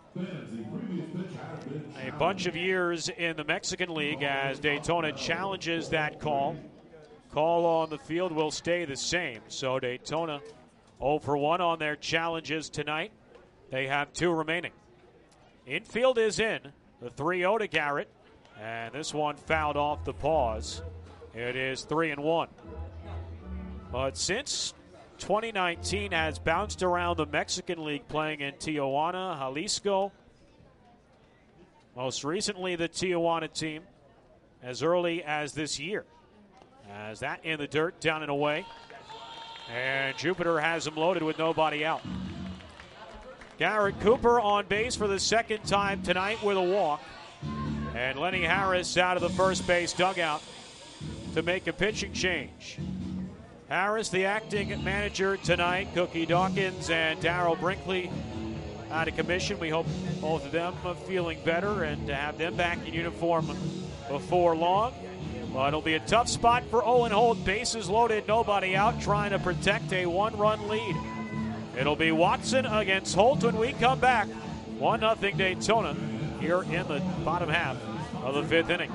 a bunch of years in the Mexican League as Daytona challenges that call. Call on the field will stay the same. So Daytona oh for one on their challenges tonight. They have two remaining. Infield is in. The three oh to Garrett. And this one fouled off the pause. It is three and one. But since twenty nineteen has bounced around the Mexican League playing in Tijuana, Jalisco. Most recently the Tijuana team as early as this year. As that in the dirt, down and away. And Jupiter has him loaded with nobody out. Garrett Cooper on base for the second time tonight with a walk. And Lenny Harris out of the first base dugout to make a pitching change. Harris, the acting manager tonight, Cookie Dawkins and Darryl Brinkley out of commission. We hope both of them are feeling better and to have them back in uniform before long. But it'll be a tough spot for Owen Holt. Bases loaded, nobody out, trying to protect a one-run lead. It'll be Watson against Holt when we come back. one nothing Daytona here in the bottom half of the fifth inning.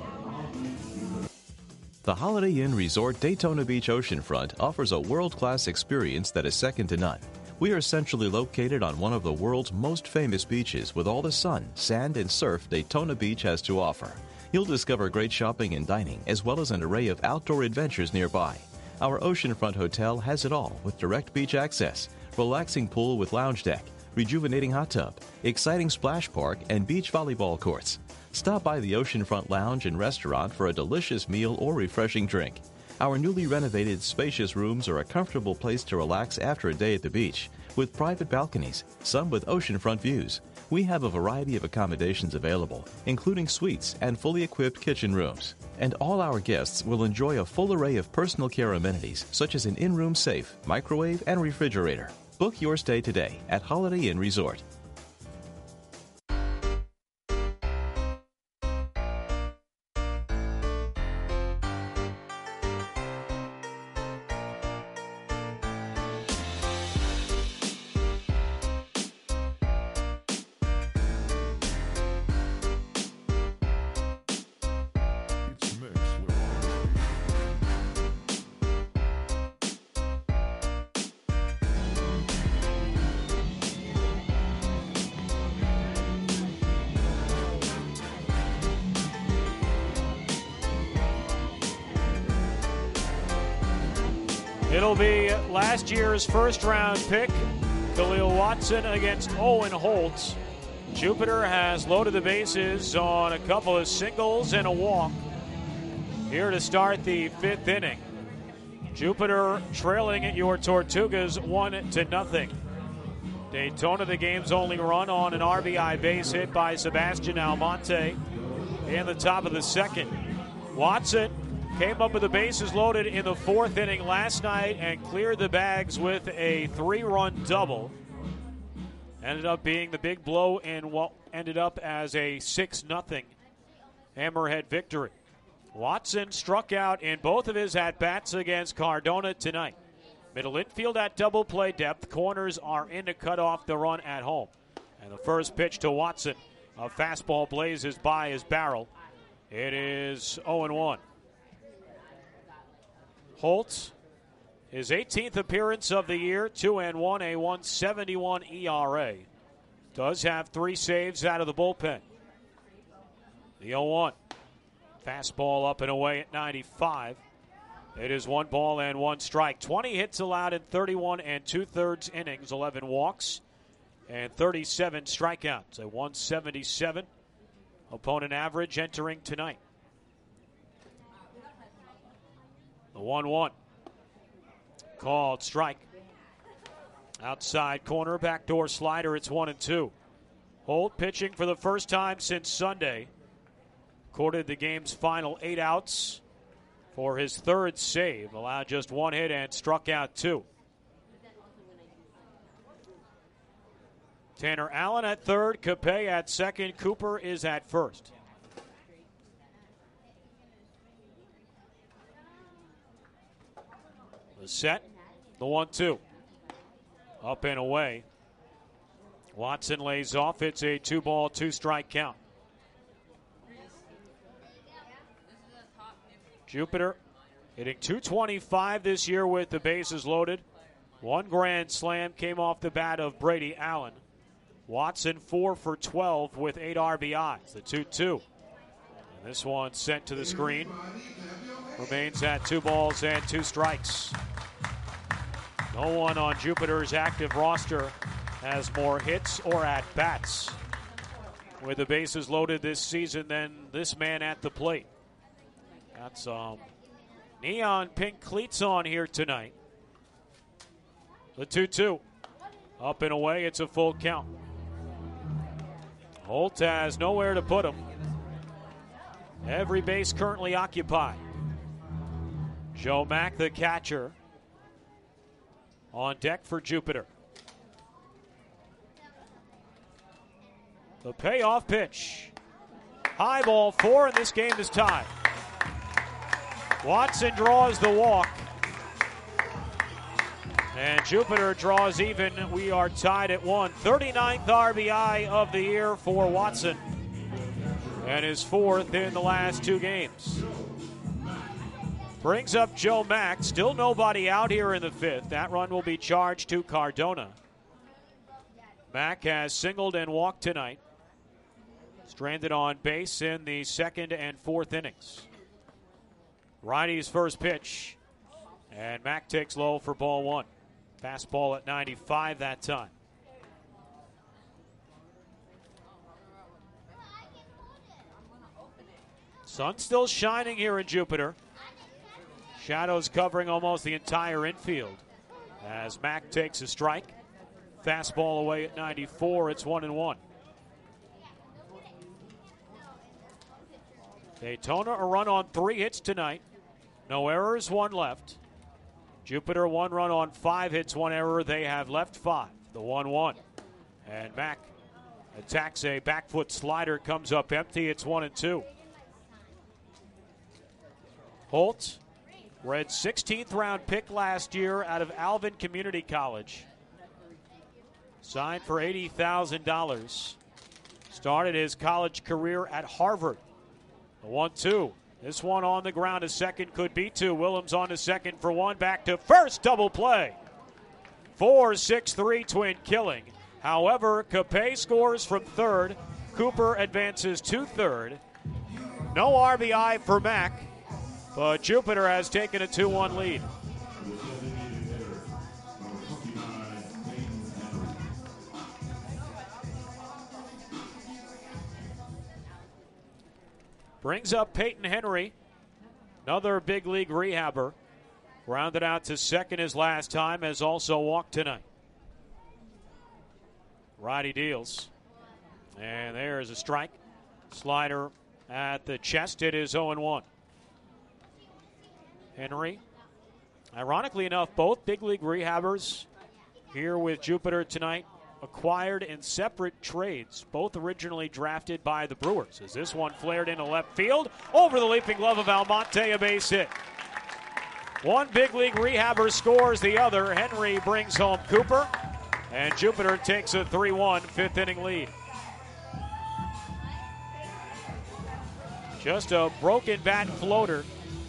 The Holiday Inn Resort Daytona Beach Oceanfront offers a world-class experience that is second to none. We are centrally located on one of the world's most famous beaches with all the sun, sand, and surf Daytona Beach has to offer. You'll discover great shopping and dining, as well as an array of outdoor adventures nearby. Our oceanfront hotel has it all with direct beach access, relaxing pool with lounge deck, rejuvenating hot tub, exciting splash park, and beach volleyball courts. Stop by the Oceanfront Lounge and Restaurant for a delicious meal or refreshing drink. Our newly renovated, spacious rooms are a comfortable place to relax after a day at the beach, with private balconies, some with oceanfront views. We have a variety of accommodations available, including suites and fully equipped kitchen rooms. And all our guests will enjoy a full array of personal care amenities, such as an in-room safe, microwave, and refrigerator. Book your stay today at Holiday Inn Resort. It'll be last year's first-round pick, Khalil Watson against Owen Holt. Jupiter has loaded the bases on a couple of singles and a walk here to start the fifth inning. Jupiter trailing at your Tortugas one to nothing. Daytona, the game's only run on an R B I base hit by Sebastian Almonte in the top of the second. Watson came up with the bases loaded in the fourth inning last night and cleared the bags with a three-run double. Ended up being the big blow in what ended up as a six nothing Hammerhead victory. Watson struck out in both of his at-bats against Cardona tonight. Middle infield at double play depth. Corners are in to cut off the run at home. And the first pitch to Watson, a fastball blazes by his barrel. It is oh and one. Holt, his eighteenth appearance of the year, two and one, a one seventy-one E R A. Does have three saves out of the bullpen. The oh one. Fastball up and away at ninety-five. It is one ball and one strike. twenty hits allowed in thirty-one and two-thirds innings, eleven walks, and thirty-seven strikeouts. A one seventy-seven opponent average entering tonight. The one one. Called strike. Outside corner, backdoor slider. It's one and two. Holt pitching for the first time since Sunday. Recorded the game's final eight outs for his third save. Allowed just one hit and struck out two. Tanner Allen at third, Capay at second, Cooper is at first. The set, the one two. Up and away. Watson lays off. It's a two-ball, two-strike count. Jupiter hitting two twenty-five this year with the bases loaded. One grand slam came off the bat of Brady Allen. Watson four for twelve with eight R B Is. The two two. And this one sent to the screen. Remains at two balls and two strikes. No one on Jupiter's active roster has more hits or at-bats with the bases loaded this season than this man at the plate. Got some neon pink cleats on here tonight. The two two. Up and away, it's a full count. Holt has nowhere to put him. Every base currently occupied. Joe Mack, the catcher, on deck for Jupiter. The payoff pitch. High ball four, and this game is tied. Watson draws the walk. And Jupiter draws even. We are tied at one. thirty-ninth R B I of the year for Watson. And his fourth in the last two games. Brings up Joe Mack. Still nobody out here in the fifth. That run will be charged to Cardona. Mack has singled and walked tonight. Stranded on base in the second and fourth innings. Righty's first pitch. And Mack takes low for ball one. Fastball at ninety-five that time. Sun still shining here in Jupiter. Shadows covering almost the entire infield as Mack takes a strike. Fastball away at ninety-four. It's one and one. Daytona a run on three hits tonight. No errors, one left. Jupiter one run on five hits, one error. They have left five. The one one. And Mack attacks a back foot slider, comes up empty. It's one and two. Holt, Red's sixteenth round pick last year out of Alvin Community College. Signed for eighty thousand dollars. Started his college career at Harvard. The one two. This one on the ground to second, could be two. Willems on to second for one, back to first, double play. four six three twin killing. However, Capet scores from third. Cooper advances to third. No R B I for Mack, but Jupiter has taken a two one lead. Brings up Peyton Henry, another big league rehabber. Rounded out to second his last time, has also walked tonight. Righty deals. And there's a strike. Slider at the chest. It is oh and one. Henry, ironically enough, both big league rehabbers here with Jupiter tonight, acquired in separate trades, both originally drafted by the Brewers. As this one flared into left field, over the leaping glove of Almonte, a base hit. One big league rehabber scores the other. Henry brings home Cooper, and Jupiter takes a three one fifth inning lead. Just a broken bat floater,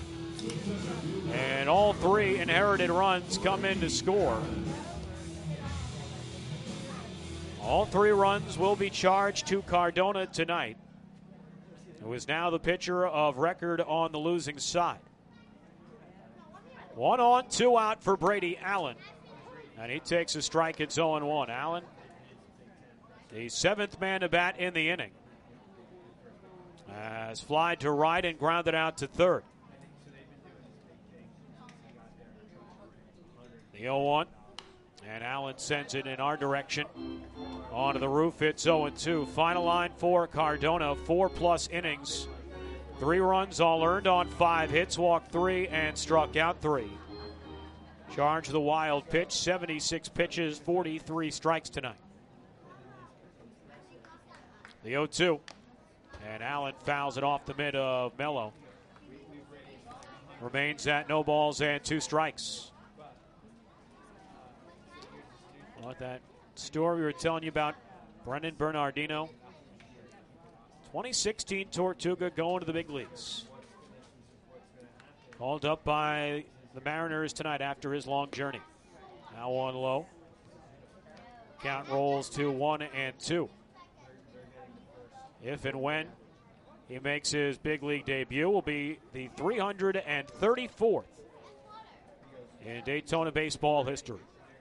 and all three inherited runs come in to score. All three runs will be charged to Cardona tonight, who is now the pitcher of record on the losing side. One on, two out for Brady Allen. And he takes a strike. It's oh and one. Allen, the seventh man to bat in the inning, has flied to right and grounded out to third. The oh one. And Allen sends it in our direction. Onto the roof, it's oh and two. Final line for Cardona, four-plus innings. Three runs, all earned on five hits, walked three, and struck out three. Charge the wild pitch, seventy-six pitches, forty-three strikes tonight. The oh two. And Allen fouls it off the mid of Mello. Remains at no balls and two strikes. What that story we were telling you about Brendan Bernardino. twenty sixteen Tortuga going to the big leagues. Called up by the Mariners tonight after his long journey. Now one low. Count rolls to one and two. If and when he makes his big league debut, will be the three hundred thirty-fourth in Daytona baseball history.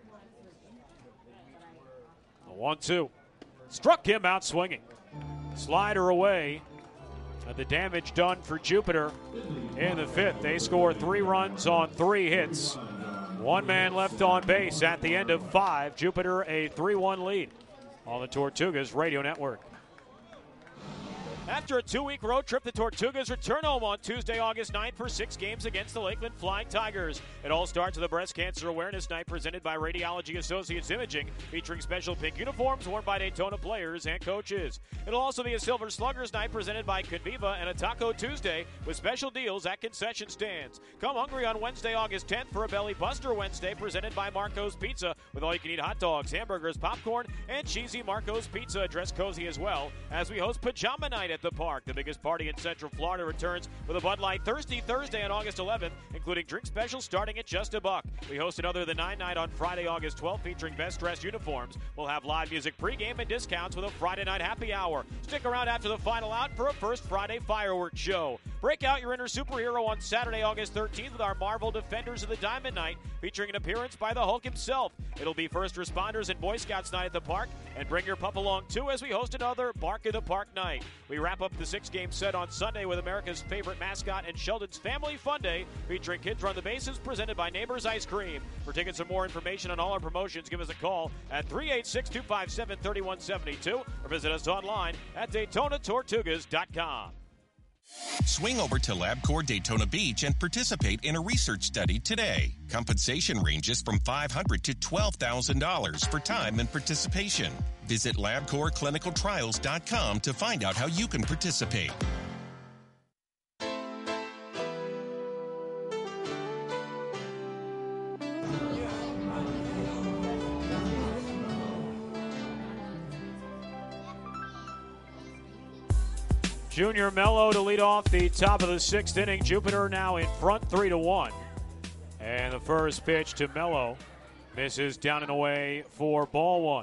A one two. Struck him out swinging. Slider away. And the damage done for Jupiter in the fifth. They score three runs on three hits. One man left on base at the end of five. Jupiter a three one lead on the Tortugas Radio Network. After a two-week road trip, the Tortugas return home on Tuesday, August ninth for six games against the Lakeland Flying Tigers. It all starts with a Breast Cancer Awareness Night presented by Radiology Associates Imaging, featuring special pink uniforms worn by Daytona players and coaches. It'll also be a Silver Sluggers Night presented by Conviva and a Taco Tuesday with special deals at concession stands. Come hungry on Wednesday, August tenth for a Belly Buster Wednesday presented by Marco's Pizza with all-you-can-eat hot dogs, hamburgers, popcorn, and cheesy Marco's Pizza. Dress cozy as well as we host Pajama Night at the park. The biggest party in Central Florida returns with a Bud Light Thirsty Thursday on August eleventh, including drink specials starting at just a buck. We host another The Nine Night on Friday, August twelfth, featuring best dressed uniforms. We'll have live music pregame and discounts with a Friday night happy hour. Stick around after the final out for a first Friday fireworks show. Break out your inner superhero on Saturday, August thirteenth with our Marvel Defenders of the Diamond Night, featuring an appearance by the Hulk himself. It'll be first responders and Boy Scouts night at the park, and bring your pup along too as we host another Bark in the Park night. We wrap up the six-game set on Sunday with America's favorite mascot and Sheldon's Family Fun Day, featuring Kids Run the Bases, presented by Neighbors Ice Cream. For tickets and more information on all our promotions, give us a call at three eight six, two five seven, three one seven two or visit us online at Daytona Tortugas dot com. Swing over to LabCorp Daytona Beach and participate in a research study today. Compensation ranges from five hundred dollars to twelve thousand dollars for time and participation. Visit LabCorp Clinical Trials dot com to find out how you can participate. Junior Mello to lead off the top of the sixth inning. Jupiter now in front three to one. And the first pitch to Mello misses down and away for ball one.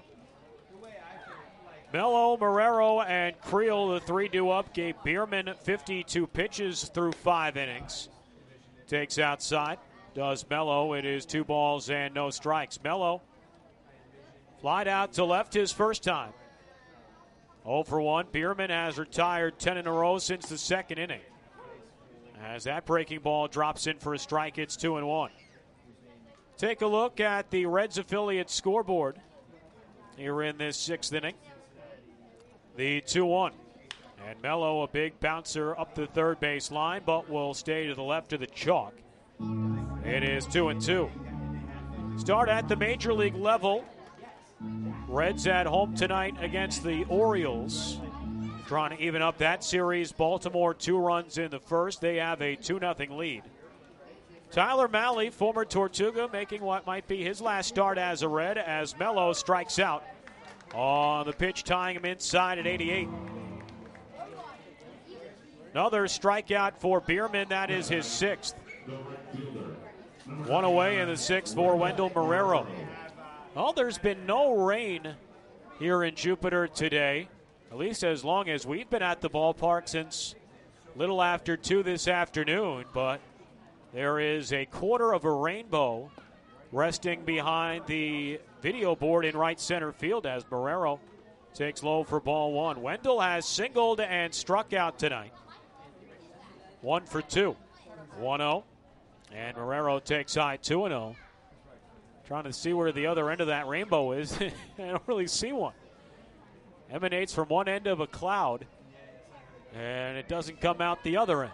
Mello, Marrero, and Creel, the three due up, gave Bierman fifty-two pitches through five innings. Takes outside, does Mello. It is two balls and no strikes. Mello flied out to left his first time. oh for one. Bierman has retired ten in a row since the second inning. As that breaking ball drops in for a strike, it's two and one. Take a look at the Reds affiliate scoreboard here in this sixth inning. The two one. And Mello, a big bouncer up the third base line, but will stay to the left of the chalk. It is two and two. Start at the major league level. Reds at home tonight against the Orioles. Trying to even up that series. Baltimore two runs in the first. They have a two nothing lead. Tyler Mahle, former Tortuga, making what might be his last start as a Red as Mello strikes out on the pitch, tying him inside at eighty-eight. Another strikeout for Bierman. That is his sixth. One away in the sixth for Wendell Marrero. Well, there's been no rain here in Jupiter today, at least as long as we've been at the ballpark since little after two this afternoon, but there is a quarter of a rainbow resting behind the video board in right center field as Marrero takes low for ball one. Wendell has singled and struck out tonight. One for two. one oh. And Marrero takes high two and oh. Trying to see where the other end of that rainbow is. I don't really see one. Emanates from one end of a cloud, and it doesn't come out the other end.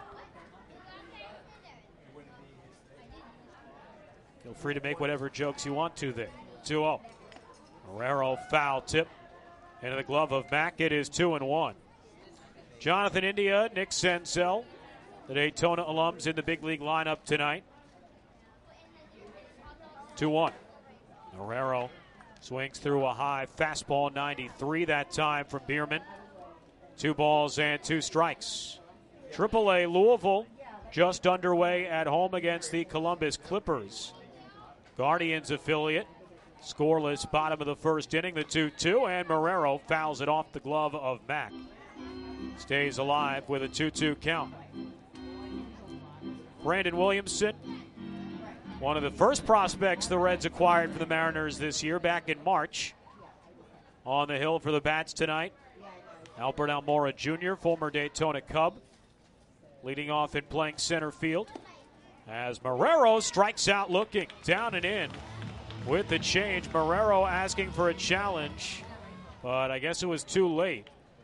Feel free to make whatever jokes you want to there. two oh. Marrero foul tip into the glove of Mack. It is two and one. Jonathan India, Nick Senzel, the Daytona alums in the big league lineup tonight. two one. Marrero Swings through a high fastball, ninety-three that time from Bierman. Two balls and two strikes. Triple A Louisville just underway at home against the Columbus Clippers. Guardians affiliate. Scoreless bottom of the first inning, the two two, and Marrero fouls it off the glove of Mack. Stays alive with a two two count. Brandon Williamson, one of the first prospects the Reds acquired for the Mariners this year, back in March. On the hill for the bats tonight, Albert Almora Junior, former Daytona Cub, leading off and playing center field. As Marrero strikes out looking, down and in. With the change, Marrero asking for a challenge, but I guess it was too late.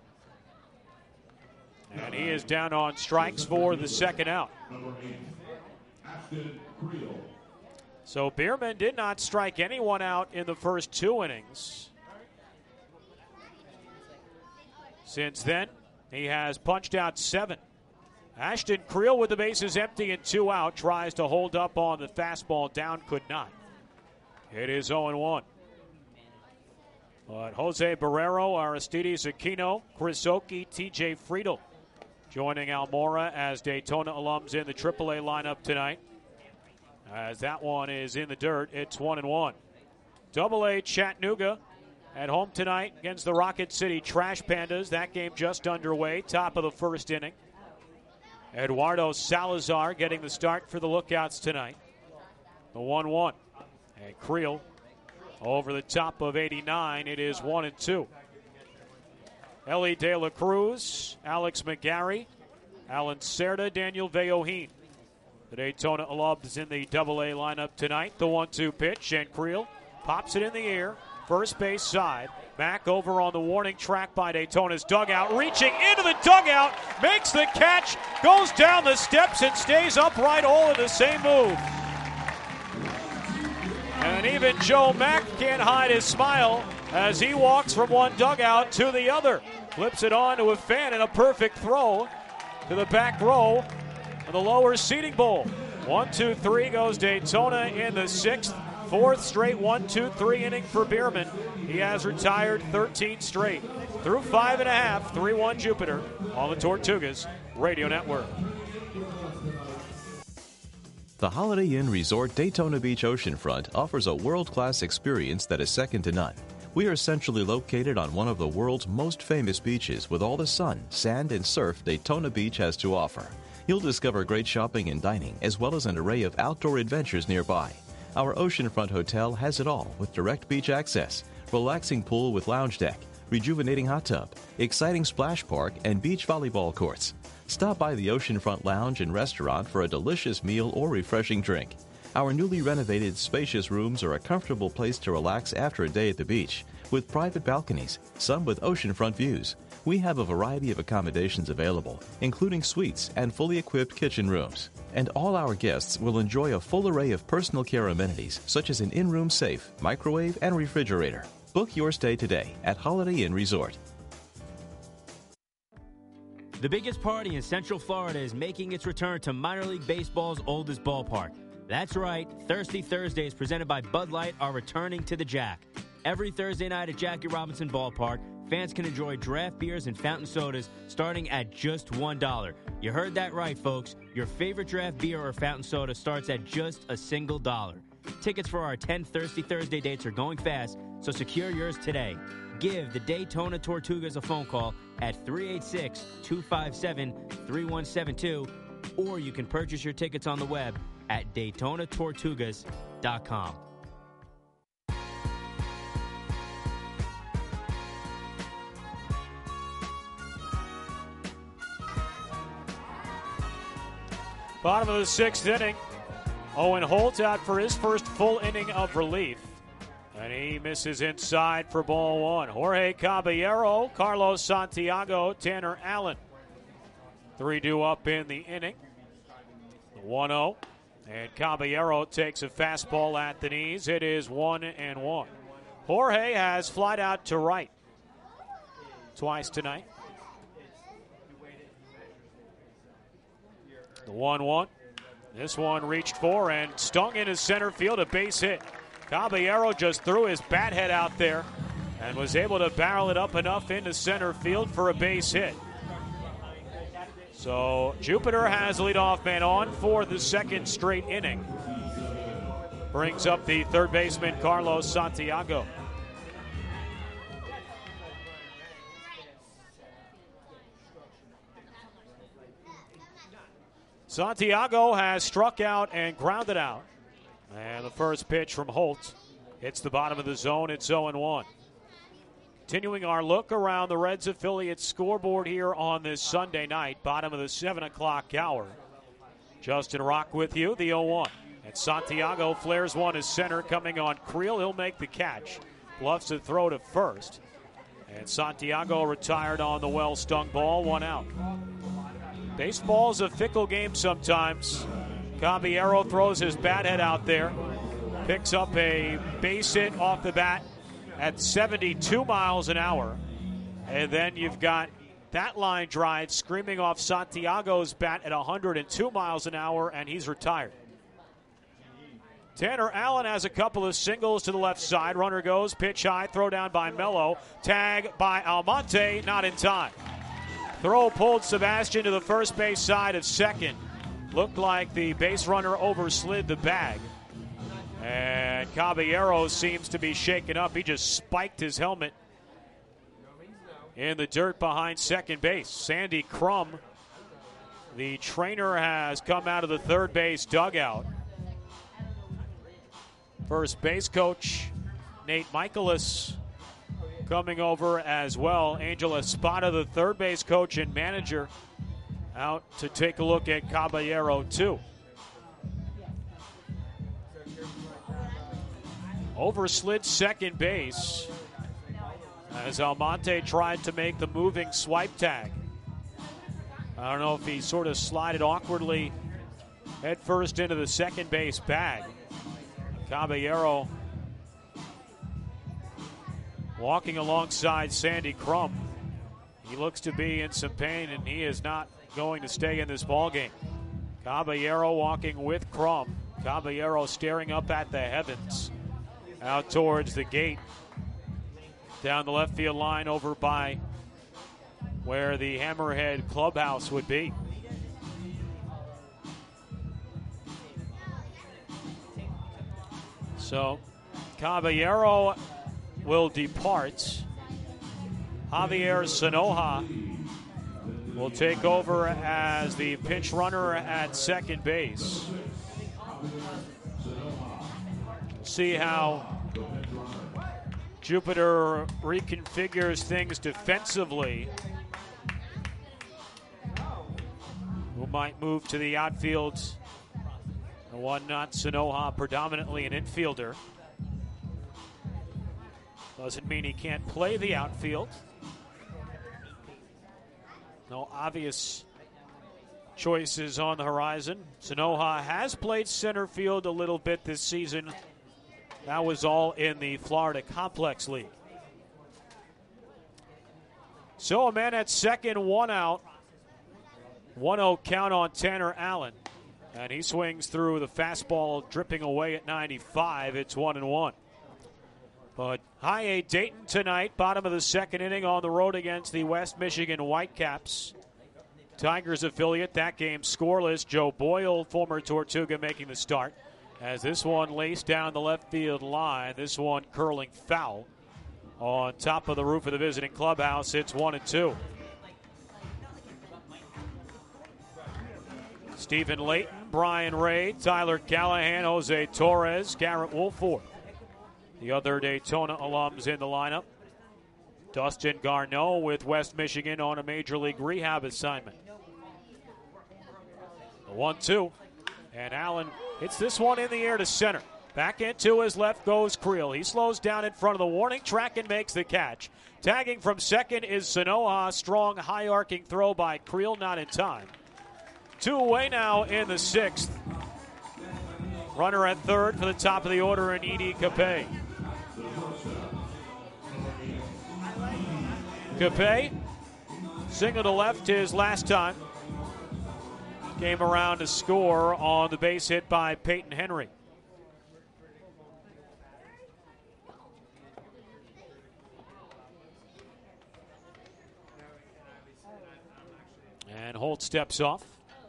And he is down on strikes for the second out. So Bierman did not strike anyone out in the first two innings. Since then, he has punched out seven. Ashton Creel with the bases empty and two out tries to hold up on the fastball down, could not. It is oh and one. But Jose Barrero, Aristides Aquino, Chris Oakey, T J Friedel joining Almora as Daytona alums in the triple A lineup tonight. As that one is in the dirt, it's one and one. Double A Chattanooga at home tonight against the Rocket City Trash Pandas. That game just underway, top of the first inning. Eduardo Salazar getting the start for the Lookouts tonight. The one one. And Creel over the top of eighty-nine. It is one and two. Ellie De La Cruz, Alex McGarry, Alan Cerda, Daniel Veoheen. The Daytona alums in the double A lineup tonight. The one two pitch, and Creel pops it in the air. First base side. Mack over on the warning track by Daytona's dugout. Reaching into the dugout, makes the catch, goes down the steps and stays upright all in the same move. And even Joe Mack can't hide his smile as he walks from one dugout to the other. Flips it on to a fan and a perfect throw to the back row of the lower seating bowl. One, two, three goes Daytona in the sixth. Fourth straight one, two, three inning for Bierman. He has retired thirteen straight. Through five and a half, three one Jupiter on the Tortugas Radio Network. The Holiday Inn Resort Daytona Beach Oceanfront offers a world-class experience that is second to none. We are centrally located on one of the world's most famous beaches with all the sun, sand, and surf Daytona Beach has to offer. You'll discover great shopping and dining, as well as an array of outdoor adventures nearby. Our oceanfront hotel has it all with direct beach access, relaxing pool with lounge deck, rejuvenating hot tub, exciting splash park, and beach volleyball courts. Stop by the Oceanfront Lounge and Restaurant for a delicious meal or refreshing drink. Our newly renovated spacious rooms are a comfortable place to relax after a day at the beach, with private balconies, some with oceanfront views. We have a variety of accommodations available, including suites and fully equipped kitchen rooms. And all our guests will enjoy a full array of personal care amenities, such as an in-room safe, microwave, and refrigerator. Book your stay today at Holiday Inn Resort. The biggest party in Central Florida is making its return to minor league baseball's oldest ballpark. That's right, Thirsty Thursdays presented by Bud Light are returning to the Jack. Every Thursday night at Jackie Robinson Ballpark, fans can enjoy draft beers and fountain sodas starting at just one dollar. You heard that right, folks. Your favorite draft beer or fountain soda starts at just a single dollar. Tickets for our ten Thirsty Thursday dates are going fast, so secure yours today. Give the Daytona Tortugas a phone call at three eight six, two five seven, three one seven two, or you can purchase your tickets on the web at Daytona Tortugas dot com. Bottom of the sixth inning. Owen Holt out for his first full inning of relief. And he misses inside for ball one. Jorge Caballero, Carlos Santiago, Tanner Allen. three two up in the inning. one oh. And Caballero takes a fastball at the knees. It is one and one. Jorge has flied out to right twice tonight. The one one. This one reached for and stung into center field, a base hit. Caballero just threw his bat head out there and was able to barrel it up enough into center field for a base hit. So Jupiter has the leadoff man on for the second straight inning. Brings up the third baseman, Carlos Santiago. Santiago has struck out and grounded out. And the first pitch from Holt hits the bottom of the zone. It's oh one. Continuing our look around the Reds affiliate scoreboard here on this Sunday night, bottom of the seven o'clock hour. Justin Rock with you, the oh one. And Santiago flares one to center, coming on Creel. He'll make the catch. Bluffs a throw to first. And Santiago retired on the well-stung ball, one out. Baseball's a fickle game sometimes. Caballero throws his bat head out there, picks up a base hit off the bat at seventy-two miles an hour. And then you've got that line drive screaming off Santiago's bat at one hundred two miles an hour, and he's retired. Tanner Allen has a couple of singles to the left side. Runner goes, pitch high, throw down by Mello. Tag by Almonte, not in time. Throw pulled Sebastian to the first base side of second. Looked like the base runner overslid the bag. And Caballero seems to be shaken up. He just spiked his helmet in the dirt behind second base. Sandy Crum, the trainer, has come out of the third base dugout. First base coach Nate Michaelis coming over as well. Angel Espada, the third base coach and manager, out to take a look at Caballero too. Overslid second base as Almonte tried to make the moving swipe tag. I don't know if he sort of slided awkwardly head first into the second base bag. Caballero walking alongside Sandy Crum. He looks to be in some pain, and he is not going to stay in this ballgame. Caballero walking with Crum. Caballero staring up at the heavens, out towards the gate, down the left field line over by where the Hammerhead clubhouse would be. So Caballero will depart. Javier Sanoja will take over as the pinch runner at second base. See how Jupiter reconfigures things defensively. Who might move to the outfield? The one not Sanoja, predominantly an infielder. Doesn't mean he can't play the outfield. No obvious choices on the horizon. Sanoja has played center field a little bit this season. That was all in the Florida Complex League. So a man at second, one out. one oh count on Tanner Allen. And he swings through the fastball, dripping away at ninety-five. It's one and one. But High A Dayton tonight, bottom of the second inning on the road against the West Michigan Whitecaps. Tigers affiliate, that game scoreless. Joe Boyle, former Tortuga, making the start. As this one laced down the left field line, this one curling foul on top of the roof of the visiting clubhouse. It's one and two. Stephen Layton, Brian Ray, Tyler Callahan, Jose Torres, Garrett Woolford. The other Daytona alums in the lineup. Dustin Garneau with West Michigan on a Major League rehab assignment. one two. And Allen hits this one in the air to center. Back into his left goes Creel. He slows down in front of the warning track and makes the catch. Tagging from second is Sanoja. Strong high arcing throw by Creel, not in time. Two away now in the sixth. Runner at third for the top of the order in Edie Capay. Capay, single to left his last time. Came around to score on the base hit by Peyton Henry. And Holt steps off.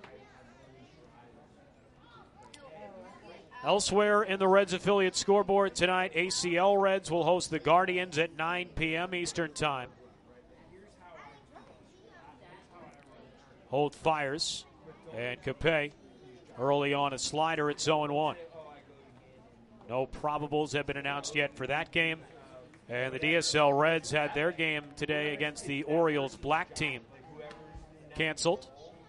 Elsewhere in the Reds affiliate scoreboard tonight, A C L Reds will host the Guardians at nine p.m. Eastern Time. Holt fires, and Capet early on a slider. It's oh and one. No probables have been announced yet for that game. And the D S L Reds had their game today against the Orioles black team canceled.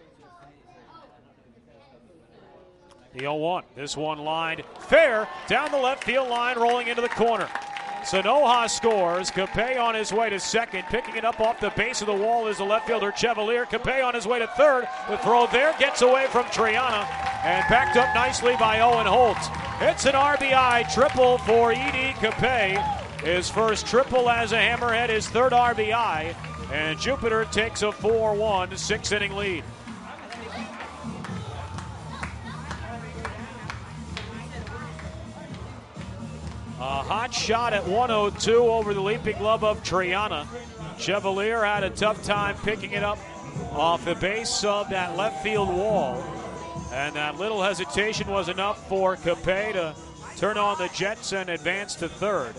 The oh one. This one lined fair down the left field line, rolling into the corner. Sanoja scores. Capet on his way to second. Picking it up off the base of the wall is the left fielder Chevalier. Capet on his way to third. The throw there gets away from Triana and backed up nicely by Owen Holt. It's an R B I triple for Edie Capet. His first triple as a Hammerhead, his third R B I. And Jupiter takes a four one six-inning lead. A hot shot at one oh two over the leaping glove of Triana. Chevalier had a tough time picking it up off the base of that left field wall. And that little hesitation was enough for Capet to turn on the Jets and advance to third.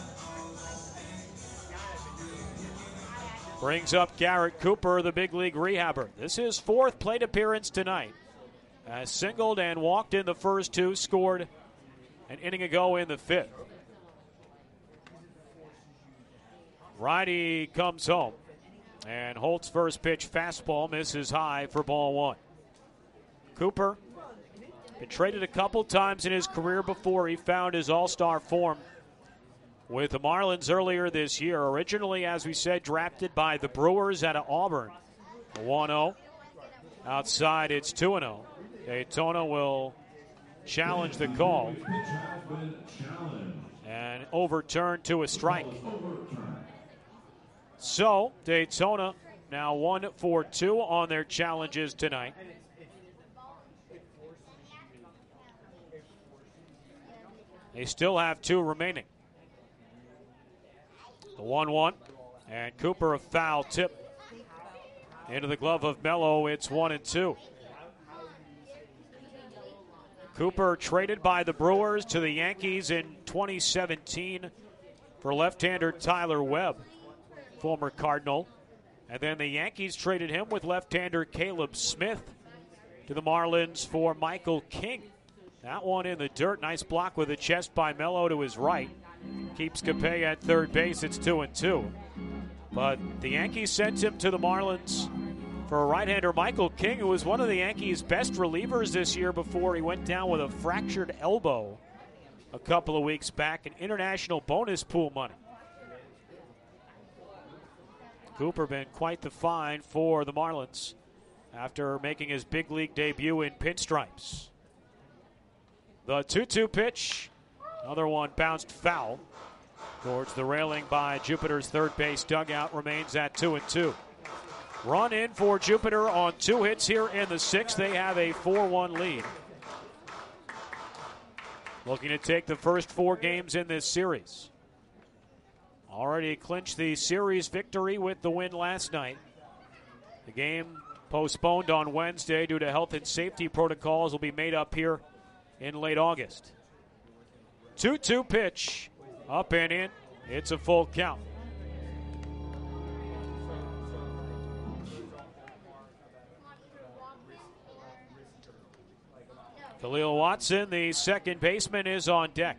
Brings up Garrett Cooper, the big league rehabber. This is his fourth plate appearance tonight. Has singled and walked in the first two, scored an inning ago in the fifth. Righty comes home, and Holt's first pitch fastball misses high for ball one. Cooper been traded a couple times in his career before he found his all-star form with the Marlins earlier this year. Originally, as we said, drafted by the Brewers out of Auburn. one oh. Outside, it's two and oh. Daytona will challenge the call and overturn to a strike. So, Daytona now one for two on their challenges tonight. They still have two remaining. The one one, and Cooper a foul tip into the glove of Mello. It's one and two. Cooper traded by the Brewers to the Yankees in twenty seventeen for left-hander Tyler Webb, former Cardinal. And then the Yankees traded him with left-hander Caleb Smith to the Marlins for Michael King. That one in the dirt. Nice block with a chest by Mello to his right. Keeps Capet at third base. It's two and two. But the Yankees sent him to the Marlins for a right-hander Michael King, who was one of the Yankees' best relievers this year before he went down with a fractured elbow a couple of weeks back, and international bonus pool money. Cooper been quite the find for the Marlins after making his big league debut in pinstripes. The two two pitch, another one bounced foul towards the railing by Jupiter's third base dugout, remains at two and two. Run in for Jupiter on two hits here in the sixth. They have a four one lead. Looking to take the first four games in this series. Already clinched the series victory with the win last night. The game postponed on Wednesday due to health and safety protocols will be made up here in late August. two two pitch, up and in. It's a full count. Khalil Watson, the second baseman, is on deck.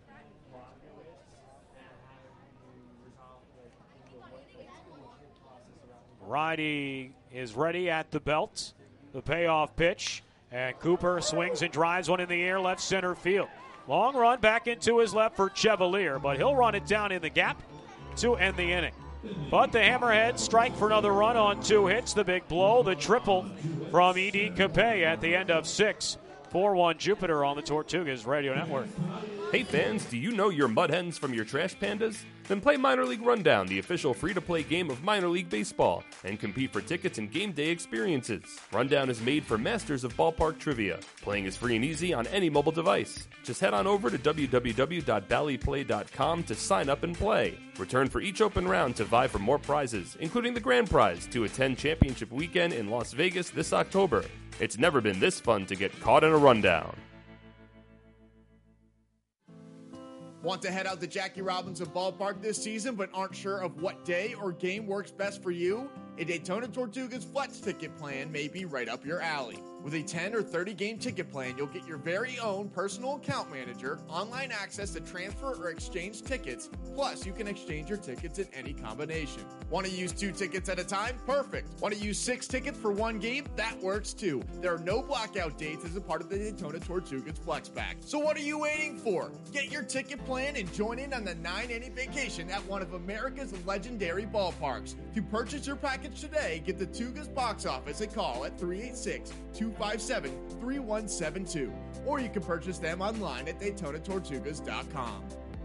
Righty is ready at the belt. The payoff pitch. And Cooper swings and drives one in the air, left center field. Long run back into his left for Chevalier, but he'll run it down in the gap to end the inning. But the Hammerheads strike for another run on two hits. The big blow, the triple from Edie Capet at the end of six. four one Jupiter on the Tortugas Radio Network. Hey fans, do you know your mud hens from your trash pandas? Then play Minor League Rundown, the official free-to-play game of minor league baseball, and compete for tickets and game day experiences. Rundown is made for masters of ballpark trivia. Playing is free and easy on any mobile device. Just head on over to w w w dot bally play dot com to sign up and play. Return for each open round to vie for more prizes, including the grand prize to attend Championship Weekend in Las Vegas this October. It's never been this fun to get caught in a rundown. Want to head out to Jackie Robinson Ballpark this season but aren't sure of what day or game works best for you? A Daytona Tortugas Flex ticket plan may be right up your alley. With a ten or thirty game ticket plan, you'll get your very own personal account manager, online access to transfer or exchange tickets, plus you can exchange your tickets in any combination. Want to use two tickets at a time? Perfect. Want to use six tickets for one game? That works too. There are no blackout dates as a part of the Daytona Tortugas Flex Pack. So what are you waiting for? Get your ticket plan and join in on the nine inning vacation at one of America's legendary ballparks. To purchase your package today, get the Tugas box office a call at three eight six, two five seven, three one seven two, or you can purchase them online at daytona tortugas dot com.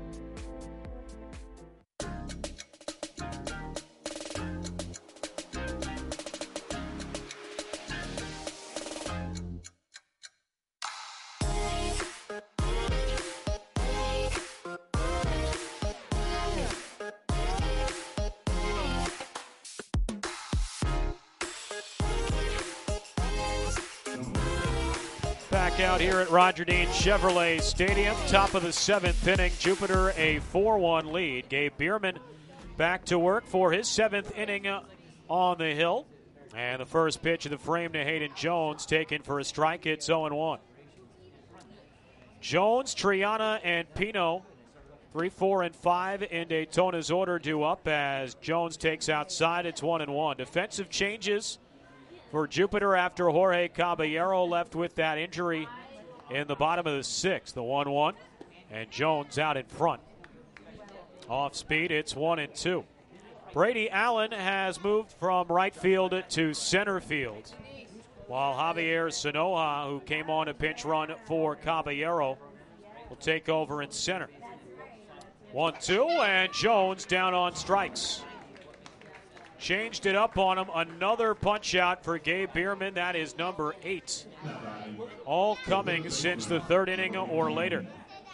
Back out here at Roger Dean Chevrolet Stadium, top of the seventh inning. Jupiter a four one lead. Gabe Bierman back to work for his seventh inning on the hill. And the first pitch of the frame to Hayden Jones, taken for a strike. It's oh and one. Jones, Triana, and Pino, three, four, and five in Daytona's order, due up as Jones takes outside. It's one and one. Defensive changes for Jupiter after Jorge Caballero left with that injury in the bottom of the sixth. The one one, and Jones out in front. Off speed, it's one and two. Brady Allen has moved from right field to center field, while Javier Sanoja, who came on a pinch run for Caballero, will take over in center. one two, and Jones down on strikes. Changed it up on him. Another punch out for Gabe Bierman. That is number eight. All coming since the third inning or later.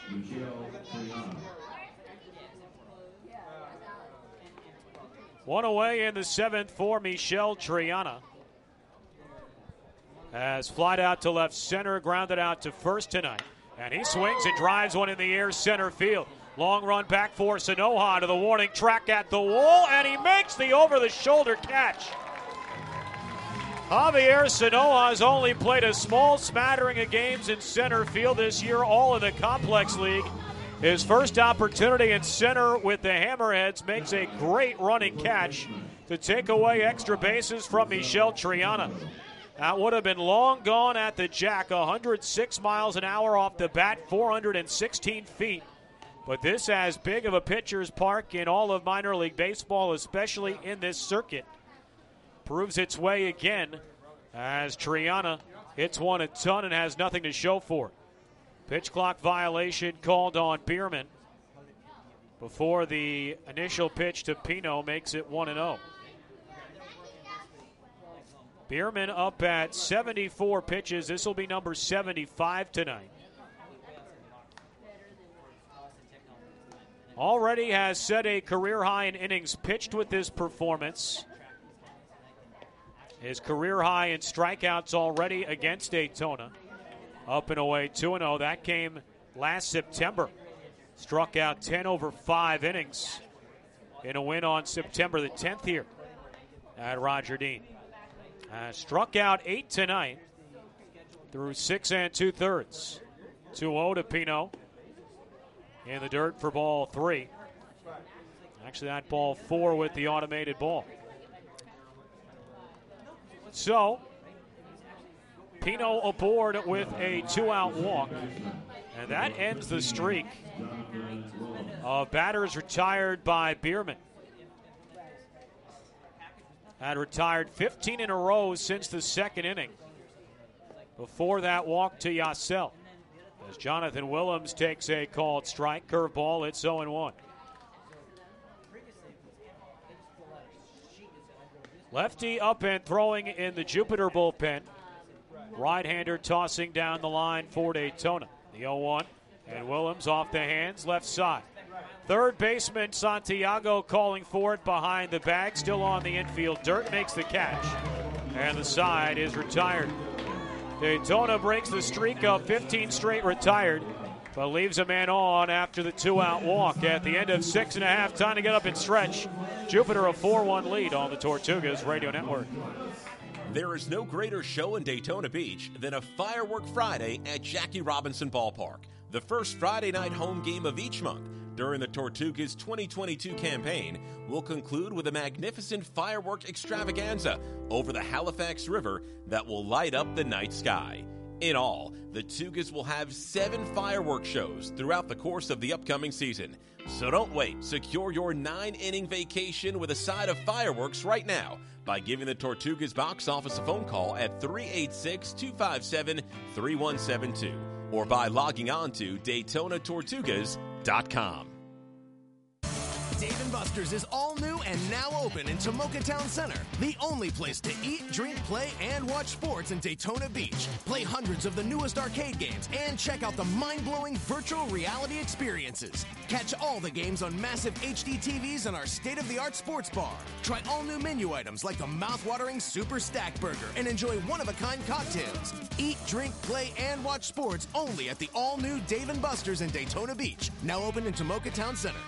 One away in the seventh for Michel Triana. Has flied out to left center, grounded out to first tonight. And he swings and drives one in the air center field. Long run back for Sanoja to the warning track at the wall, and he makes the over-the-shoulder catch. Javier Sanoja has only played a small smattering of games in center field this year, all in the Complex League. His first opportunity in center with the Hammerheads, makes a great running catch to take away extra bases from Michel Triana. That would have been long gone at the Jack, one hundred six miles an hour off the bat, four hundred sixteen feet. But this as big of a pitcher's park in all of minor league baseball, especially in this circuit, proves its way again as Triana hits one a ton and has nothing to show for it. Pitch clock violation called on Bierman before the initial pitch to Pino makes it one and oh. Bierman up at seventy-four pitches. This will be number seventy-five tonight. Already has set a career high in innings pitched with this performance. His career high in strikeouts already against Daytona. Up and away, two and oh. That came last September. Struck out ten over five innings in a win on September the tenth here at Roger Dean. Uh, struck out eight tonight through six and two-thirds. two oh to Pino. In the dirt for ball three. Actually, that ball four with the automated ball. So, Pino aboard with a two-out walk. And that ends the streak of batters retired by Bierman. Had retired fifteen in a row since the second inning. Before that walk to Yasel. As Jonathan Willems takes a called strike. Curveball, it's oh and one. Lefty up and throwing in the Jupiter bullpen. Right-hander tossing down the line for Daytona. The oh one, and Willems off the hands, left side. Third baseman Santiago calling for it behind the bag, still on the infield dirt, makes the catch. And the side is retired. Daytona breaks the streak of fifteen straight retired, but leaves a man on after the two-out walk. At the end of six and a half, time to get up and stretch. Jupiter a four one lead on the Tortugas Radio Network. There is no greater show in Daytona Beach than a Firework Friday at Jackie Robinson Ballpark, the first Friday night home game of each month during the Tortugas twenty twenty-two campaign will conclude with a magnificent firework extravaganza over the Halifax River that will light up the night sky. In all, the Tugas will have seven fireworks shows throughout the course of the upcoming season. So don't wait. Secure your nine-inning vacation with a side of fireworks right now by giving the Tortugas box office a phone call at three eight six, two five seven, three one seven two or by logging on to Daytona Tortugas dot com. Dave and Buster's is all new and now open in Tomoka Town Center, the only place to eat, drink, play, and watch sports in Daytona Beach. Play hundreds of the newest arcade games and check out the mind-blowing virtual reality experiences. Catch all the games on massive H D T Vs in our state-of-the-art sports bar. Try all new menu items like the mouth-watering Super Stack Burger and enjoy one-of-a-kind cocktails. Eat, drink, play, and watch sports only at the all-new Dave and Buster's in Daytona Beach, now open in Tomoka Town Center.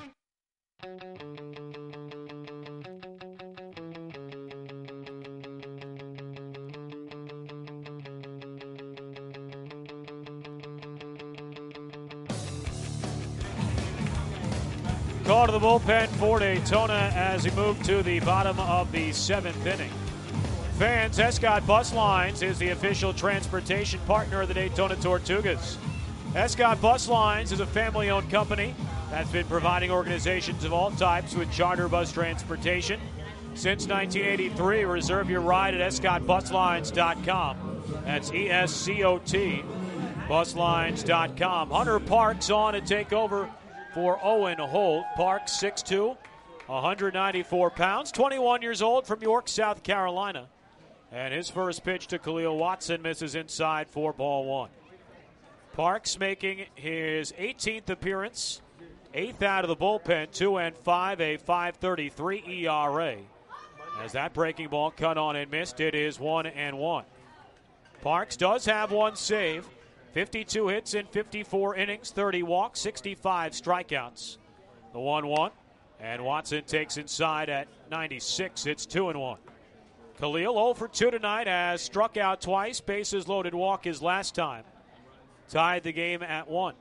Call to the bullpen for Daytona as he moved to the bottom of the seventh inning. Fans, Escott Bus Lines is the official transportation partner of the Daytona Tortugas. Escott Bus Lines is a family-owned company that's been providing organizations of all types with charter bus transportation since nineteen eighty-three. Reserve your ride at escott bus lines dot com. That's E S C O T, bus lines dot com. Hunter Parks on to take over for Owen Holt. Parks, six two, one hundred ninety-four pounds, twenty-one years old, from York, South Carolina. And his first pitch to Khalil Watson misses inside for ball one. Parks making his eighteenth appearance, eighth out of the bullpen, two and five, a five thirty-three E R A. As that breaking ball cut on and missed, it is one and one. Parks does have one save, fifty-two hits in fifty-four innings, thirty walks, sixty-five strikeouts. The one one, and Watson takes inside at ninety-six. It's two and one. Khalil oh for two tonight, has struck out twice, bases loaded walk his last time. Tied the game at one.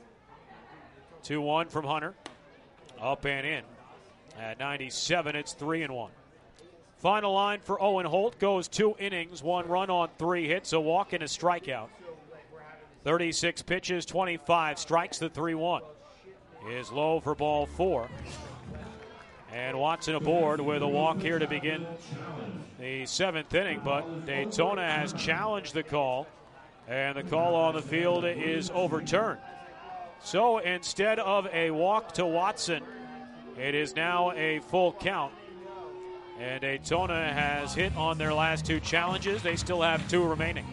two one from Hunter. Up and in. At ninety-seven, it's three and one. Final line for Owen Holt goes two innings, one run on three hits, a walk and a strikeout. thirty-six pitches, twenty-five strikes, the three one. Is low for ball four. And Watson aboard with a walk here to begin the seventh inning, but Daytona has challenged the call, and the call on the field is overturned. So instead of a walk to Watson, it is now a full count. And Daytona has hit on their last two challenges. They still have two remaining.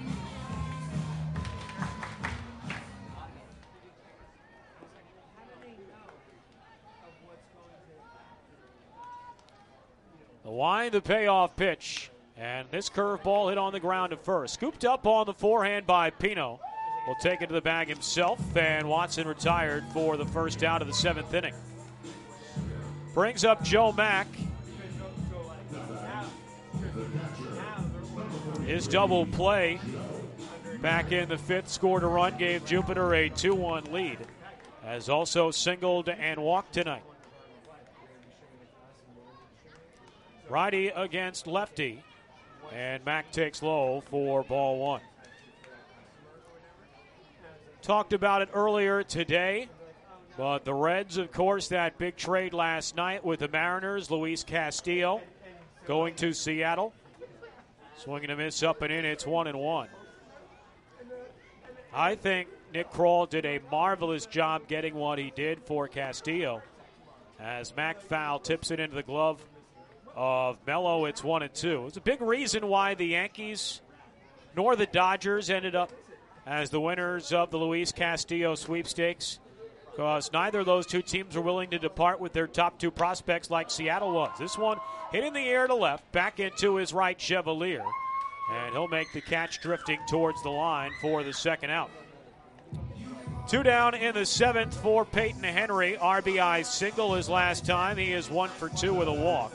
The wind, the payoff pitch. And this curveball hit on the ground at first. Scooped up on the forehand by Pino. Will take it to the bag himself, and Watson retired for the first out of the seventh inning. Brings up Joe Mack. His double play back in the fifth scored a run, gave Jupiter a two one lead. Has also singled and walked tonight. Righty against lefty, and Mack takes low for ball one. Talked about it earlier today, but the Reds, of course, that big trade last night with the Mariners, Luis Castillo going to Seattle. Swinging a miss up and in, it's one and one. I think Nick Kroll did a marvelous job getting what he did for Castillo. As Mac Fowl tips it into the glove of Mello, it's one and two. It's a big reason why the Yankees nor the Dodgers ended up as the winners of the Luis Castillo sweepstakes, because neither of those two teams were willing to depart with their top two prospects like Seattle was. This one hit in the air to left, back into his right Chevalier, and he'll make the catch drifting towards the line for the second out. Two down in the seventh for Peyton Henry. R B I single his last time. He is one for two with a walk.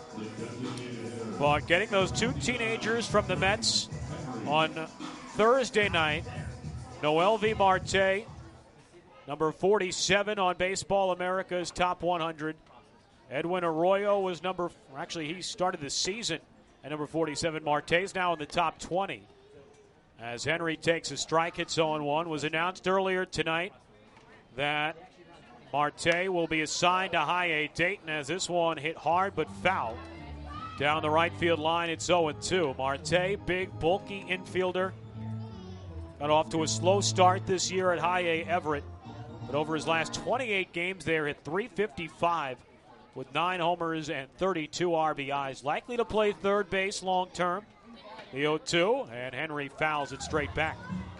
But getting those two teenagers from the Mets on Thursday night, Noelvi Marte, number forty-seven on Baseball America's top one hundred. Edwin Arroyo was number, actually he started the season at number forty-seven. Marte's now in the top twenty. As Henry takes a strike, hits oh and one. Was announced earlier tonight that Marte will be assigned to high A Dayton, as this one hit hard but foul. Down the right field line, it's oh and two. Marte, big, bulky infielder. Got off to a slow start this year at high A Everett, but over his last twenty-eight games there, hit three fifty-five with nine homers and thirty-two R B Is. Likely to play third base long term. The oh two, and Henry fouls it straight back.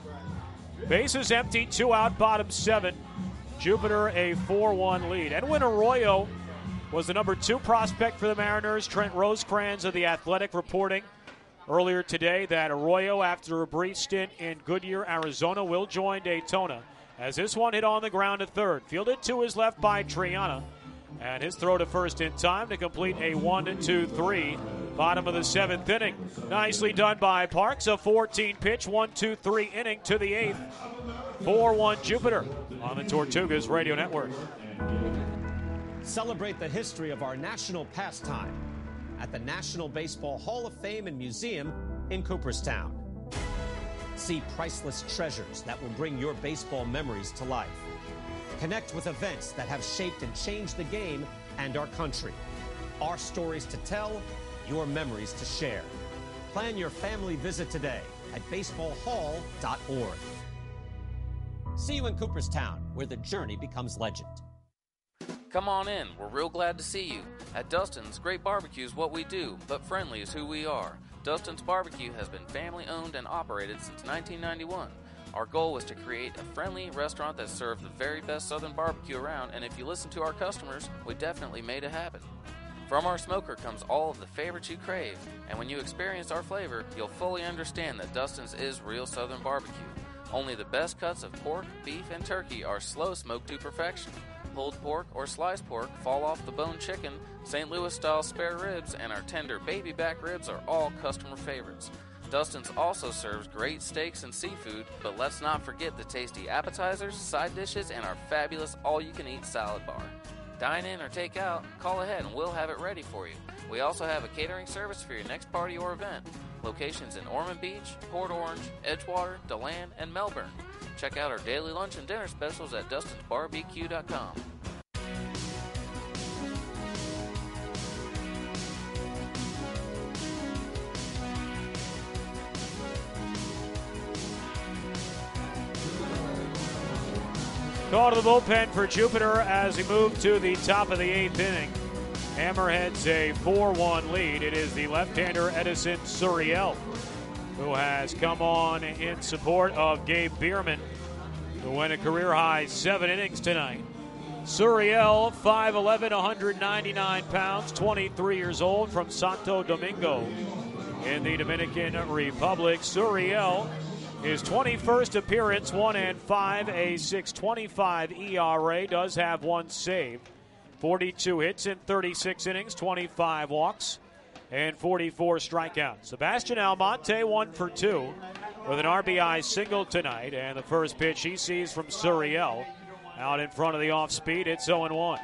Bases empty, two out, bottom seven. Jupiter a four one lead. Edwin Arroyo was the number two prospect for the Mariners. Trent Rosecrans of The Athletic reporting earlier today that Arroyo, after a brief stint in Goodyear, Arizona, will join Daytona. As this one hit on the ground to third. Fielded to his left by Triana. And his throw to first in time to complete a one two three. Bottom of the seventh inning. Nicely done by Parks. A fourteen pitch, one two three inning to the eighth. four one Jupiter on the Tortugas Radio Network. Celebrate the history of our national pastime at the National Baseball Hall of Fame and Museum in Cooperstown. See priceless treasures that will bring your baseball memories to life. Connect with events that have shaped and changed the game and our country. Our stories to tell, your memories to share. Plan your family visit today at baseball hall dot org. See you in Cooperstown, where the journey becomes legend. Come on in. We're real glad to see you. At Dustin's, great barbecue is what we do, but friendly is who we are. Dustin's Barbecue has been family-owned and operated since nineteen ninety-one. Our goal was to create a friendly restaurant that served the very best Southern barbecue around, and if you listen to our customers, we definitely made it happen. From our smoker comes all of the favorites you crave, and when you experience our flavor, you'll fully understand that Dustin's is real Southern barbecue. Only the best cuts of pork, beef, and turkey are slow smoked to perfection. Pulled pork or sliced pork, fall off the bone chicken, Saint Louis style spare ribs, and our tender baby back ribs are all customer favorites. Dustin's also serves great steaks and seafood, but let's not forget the tasty appetizers, side dishes, and our fabulous all-you-can-eat salad bar. Dine in or take out, call ahead and we'll have it ready for you. We also have a catering service for your next party or event. Locations in Ormond Beach, Port Orange, Edgewater, DeLand, and Melbourne. Check out our daily lunch and dinner specials at dustins bar b q dot com. Call to the bullpen for Jupiter as he moved to the top of the eighth inning. Hammerheads a four one lead. It is the left-hander Edison Suriel who has come on in support of Gabe Bierman, who went a career-high seven innings tonight. Suriel, five eleven, one ninety-nine pounds, twenty-three years old, from Santo Domingo in the Dominican Republic. Suriel, his twenty-first appearance, one and five, a six twenty-five E R A, does have one save. forty-two hits in thirty-six innings, twenty-five walks, and forty-four strikeouts. Sebastian Almonte, one for two, with an R B I single tonight, and the first pitch he sees from Suriel out in front of the off-speed. It's oh and one.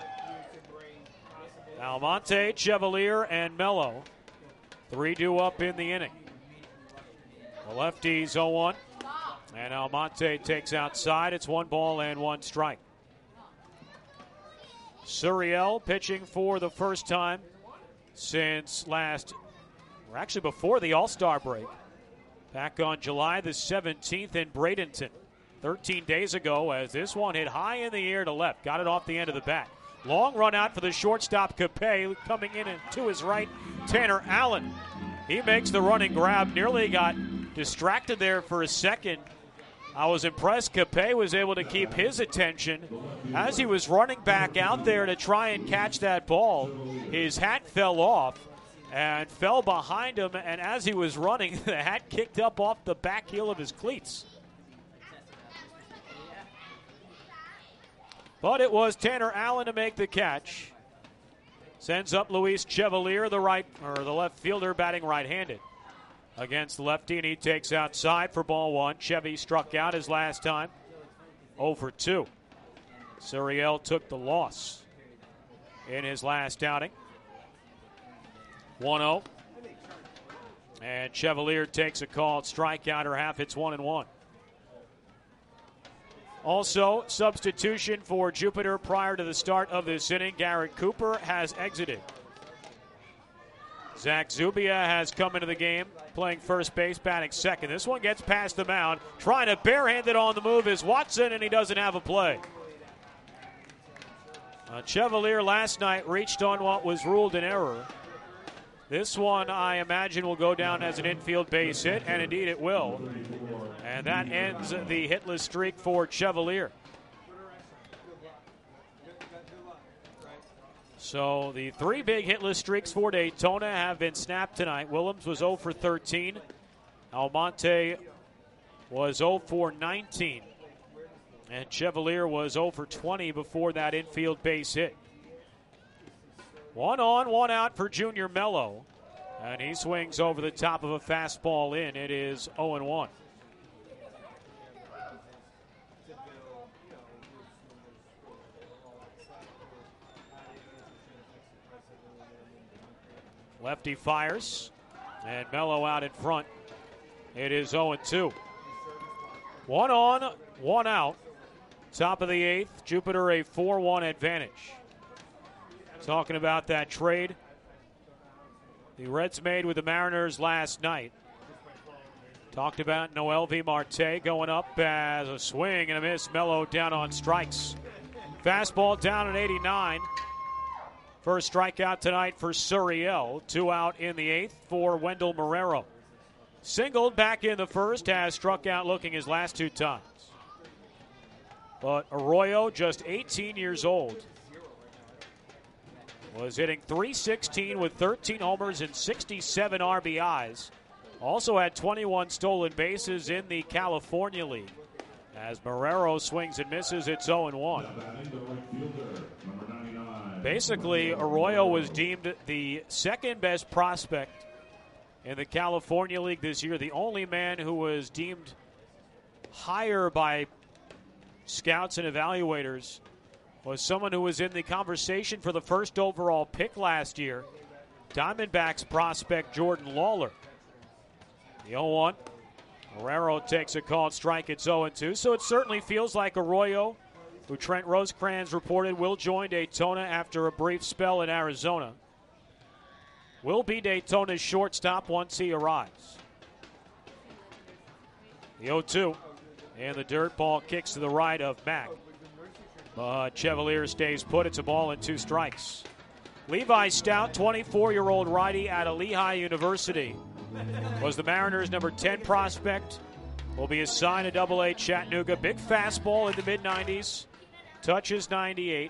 Almonte, Chevalier, and Mello, three due up in the inning. The lefties oh one, and Almonte takes outside. It's one ball and one strike. Suriel pitching for the first time since last, or actually before the All-Star break, back on July the seventeenth in Bradenton. thirteen days ago, as this one hit high in the air to left. Got it off the end of the bat. Long run out for the shortstop, Capet. Coming in and to his right, Tanner Allen. He makes the running grab. Nearly got distracted there for a second. I was impressed Capet was able to keep his attention as he was running back out there to try and catch that ball. His hat fell off and fell behind him, and as he was running, the hat kicked up off the back heel of his cleats. But it was Tanner Allen to make the catch. Sends up Luis Chevalier, the right or the left fielder, batting right-handed against the lefty, and he takes outside for ball one. Chevy struck out his last time, oh for two. Suriel took the loss in his last outing. one oh. And Chevalier takes a called strikeout or half. It's one and one. Also, substitution for Jupiter prior to the start of this inning. Garrett Cooper has exited. Zach Zubia has come into the game, playing first base, batting second. This one gets past the mound. Trying to barehand it on the move is Watson, and he doesn't have a play. Uh, Chevalier last night reached on what was ruled an error. This one, I imagine, will go down as an infield base hit, and indeed it will. And that ends the hitless streak for Chevalier. So the three big hitless streaks for Daytona have been snapped tonight. Willems was oh for thirteen. Almonte was oh for nineteen. And Chevalier was oh for twenty before that infield base hit. One on, one out for Junior Mello. And he swings over the top of a fastball in. It is oh and one. Lefty fires, and Mello out in front. It is oh and two. One on, one out. Top of the eighth, Jupiter a four one advantage. Talking about that trade the Reds made with the Mariners last night. Talked about Noelvi Marte going up as a swing and a miss. Mello down on strikes. Fastball down at eighty-nine. First strikeout tonight for Suriel. Two out in the eighth for Wendell Marrero. Singled back in the first, has struck out looking his last two times. But Arroyo, just eighteen years old, was hitting three sixteen with thirteen homers and sixty-seven R B Is. Also had twenty-one stolen bases in the California League. As Marrero swings and misses, it's oh and one. Basically, Arroyo was deemed the second best prospect in the California League this year. The only man who was deemed higher by scouts and evaluators was someone who was in the conversation for the first overall pick last year, Diamondbacks prospect Jordan Lawler. The oh one. Marrero takes a called strike. It's oh and two. So it certainly feels like Arroyo, who Trent Rosecrans reported will join Daytona after a brief spell in Arizona, will be Daytona's shortstop once he arrives. The oh two. And the dirt ball kicks to the right of Mack. But Chevalier stays put. It's a ball and two strikes. Levi Stout, twenty-four-year-old righty out of Lehigh University, was the Mariners' number ten prospect. Will be assigned to Double A Chattanooga. Big fastball in the mid nineties. Touches ninety-eight.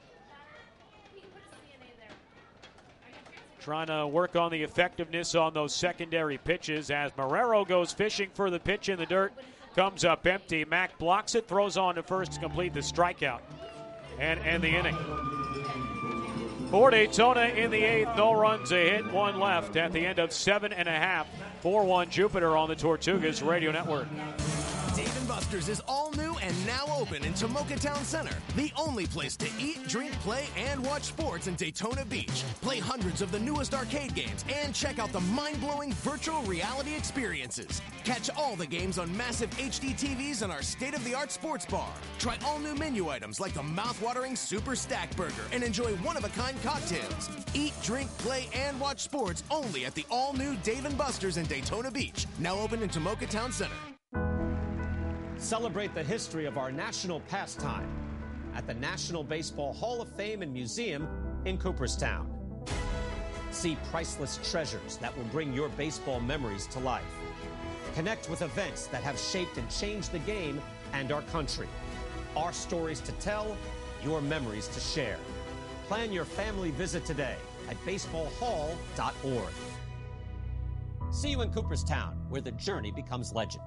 Trying to work on the effectiveness on those secondary pitches as Marrero goes fishing for the pitch in the dirt. Comes up empty. Mack blocks it, throws on to first to complete the strikeout and end the inning. For Daytona in the eighth, no runs, a hit, one left at the end of seven and a half. four one Jupiter on the Tortugas Radio Network. Dave and Buster's is all new and now open in Tomoka Town Center, the only place to eat, drink, play, and watch sports in Daytona Beach. Play hundreds of the newest arcade games and check out the mind-blowing virtual reality experiences. Catch all the games on massive H D T Vs in our state-of-the-art sports bar. Try all new menu items like the mouth-watering Super Stack Burger and enjoy one-of-a-kind cocktails. Eat, drink, play, and watch sports only at the all-new Dave and Buster's in Daytona Beach, now open in Tomoka Town Center. Celebrate the history of our national pastime at the National Baseball Hall of Fame and Museum in Cooperstown. See priceless treasures that will bring your baseball memories to life. Connect with events that have shaped and changed the game and our country. Our stories to tell, your memories to share. Plan your family visit today at baseball hall dot org. See you in Cooperstown, where the journey becomes legend.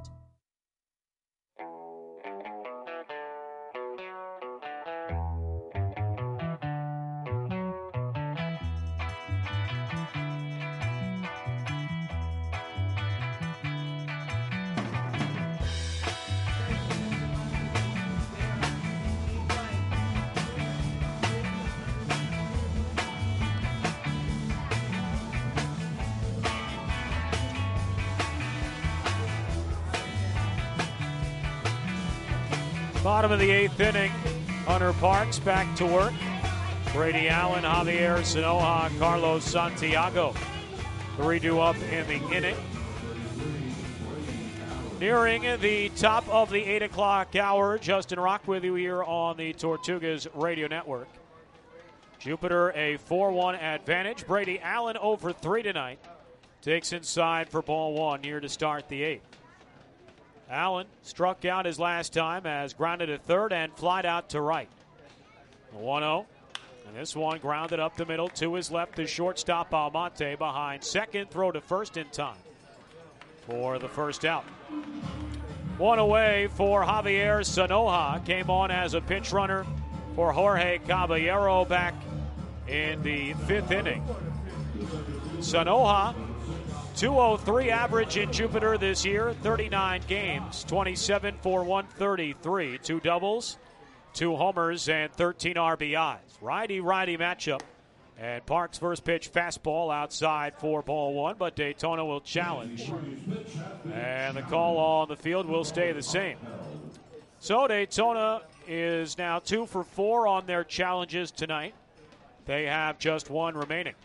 Bottom of the eighth inning, Hunter Parks back to work. Brady Allen, Javier Sanoja, Carlos Santiago. three two up in the inning. Nearing the top of the eight o'clock hour, Justin Rock with you here on the Tortugas Radio Network. Jupiter a four one advantage. Brady Allen over three tonight. Takes inside for ball one here to start the eighth. Allen struck out his last time, as grounded at third and flied out to right. one oh. And this one grounded up the middle to his left, the shortstop Almonte behind second, throw to first in time for the first out. One away for Javier Sanoja. Came on as a pinch runner for Jorge Caballero back in the fifth inning. Sanoja, two oh three average in Jupiter this year, thirty-nine games, twenty-seven for one thirty-three, two doubles, two homers, and thirteen R B Is. Righty-righty matchup. And Parks' first pitch fastball outside for ball one, but Daytona will challenge. And the call on the field will stay the same. So Daytona is now two for four on their challenges tonight. They have just one remaining.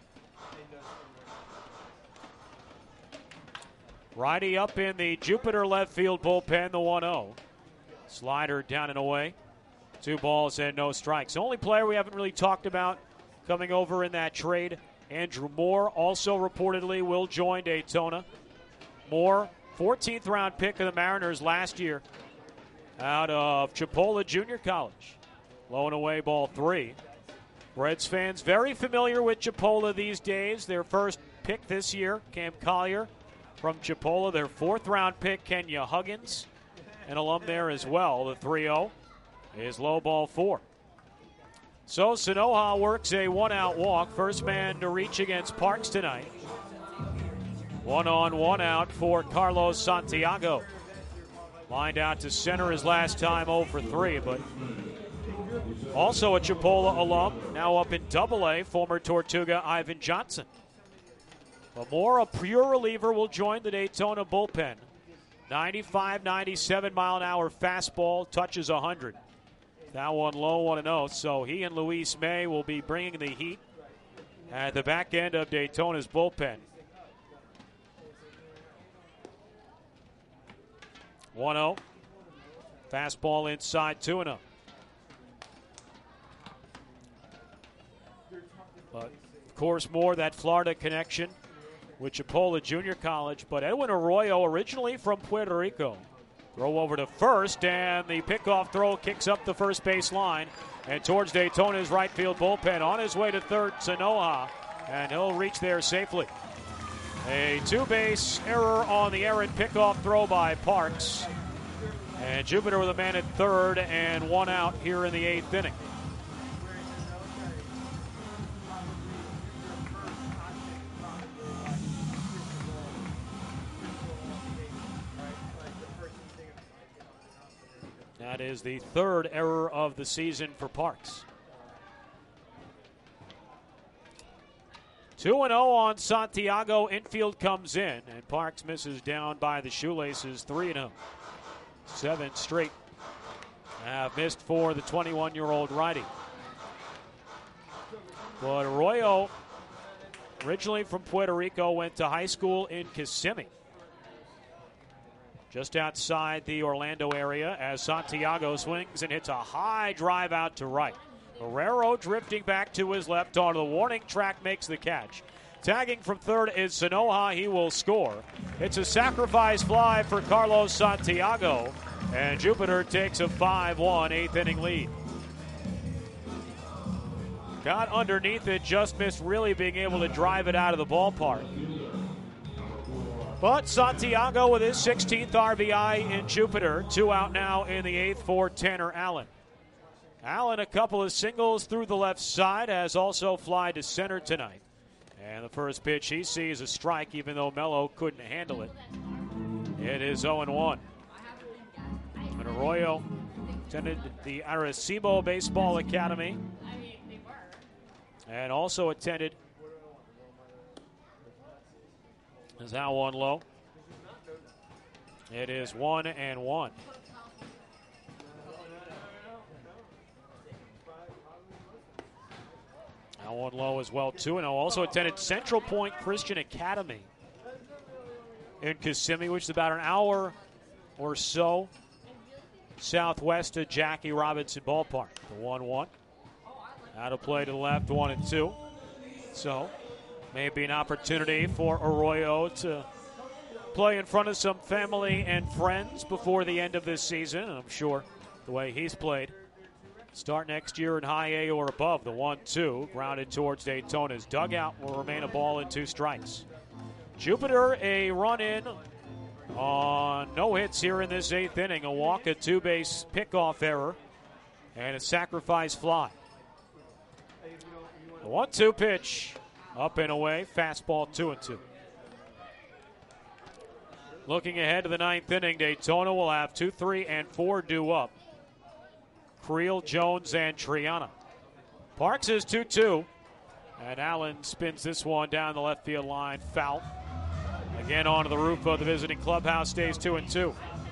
Righty up in the Jupiter left field bullpen, the one oh. Slider down and away. Two balls and no strikes. The only player we haven't really talked about coming over in that trade, Andrew Moore, also reportedly will join Daytona. Moore, fourteenth round pick of the Mariners last year out of Chipola Junior College. Low and away, ball three. Reds fans very familiar with Chipola these days. Their first pick this year, Cam Collier from Chipola. Their fourth round pick, Kenya Huggins, an alum there as well. The three oh is low, ball four. So Sanoja works a one-out walk. First man to reach against Parks tonight. One on, one out for Carlos Santiago. Lined out to center his last time oh for three, but also a Chipola alum, now up in Double A, former Tortuga Ivan Johnson. But Moore, a pure reliever, will join the Daytona bullpen. ninety-five, ninety-seven mile an hour fastball, touches one hundred. That one low, one oh. So he and Luis May will be bringing the heat at the back end of Daytona's bullpen. one oh. Fastball inside, two oh. But, of course, more that Florida connection with Chipola Junior College. But Edwin Arroyo, originally from Puerto Rico. Throw over to first, and the pickoff throw kicks up the first base line and towards Daytona's right field bullpen. On his way to third, Sanoja, and he'll reach there safely. A two-base error on the errant pickoff throw by Parks. And Jupiter with a man at third and one out here in the eighth inning. That is the third error of the season for Parks. two and oh on Santiago. Infield comes in, and Parks misses down by the shoelaces. three and oh. Seven straight have missed for the twenty-one-year-old righty. But Arroyo, originally from Puerto Rico, went to high school in Kissimmee. just outside the Orlando area as Santiago swings and hits a high drive out to right. Guerrero drifting back to his left onto the warning track, makes the catch. Tagging from third is Sanoja. He will score. It's a sacrifice fly for Carlos Santiago, and Jupiter takes a five one eighth inning lead. Got underneath it, just missed really being able to drive it out of the ballpark. But Santiago with his sixteenth R B I in Jupiter. Two out now in the eighth for Tanner Allen. Allen, a couple of singles through the left side, has also fly to center tonight. And the first pitch he sees a strike, even though Mello couldn't handle it. It is oh one. And Arroyo attended the Arecibo Baseball Academy and also attended is now one low. It is one and one. Now one low as well, too. And also attended Central Point Christian Academy in Kissimmee, which is about an hour or so southwest of Jackie Robinson Ballpark. The one one. Out of play to the left, one and two. So, maybe an opportunity for Arroyo to play in front of some family and friends before the end of this season. And I'm sure the way he's played, start next year in high A or above. The one two grounded towards Daytona's dugout will remain a ball and two strikes. Jupiter, a run in on no hits here in this eighth inning. A walk, a two-base pickoff error, and a sacrifice fly. The one two pitch, up and away, fastball two and two. Looking ahead to the ninth inning, Daytona will have two, three, and four due up. Creel, Jones, and Triana. Parks is two two, and Allen spins this one down the left field line, foul. Again onto the roof of the visiting clubhouse, stays two and two.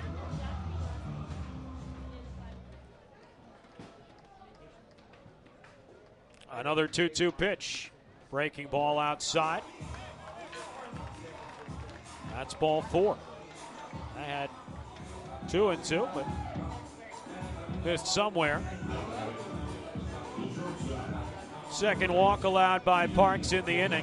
Another two two pitch. Breaking ball outside. That's ball four. I had two and two, but missed somewhere. Second walk allowed by Parks in the inning.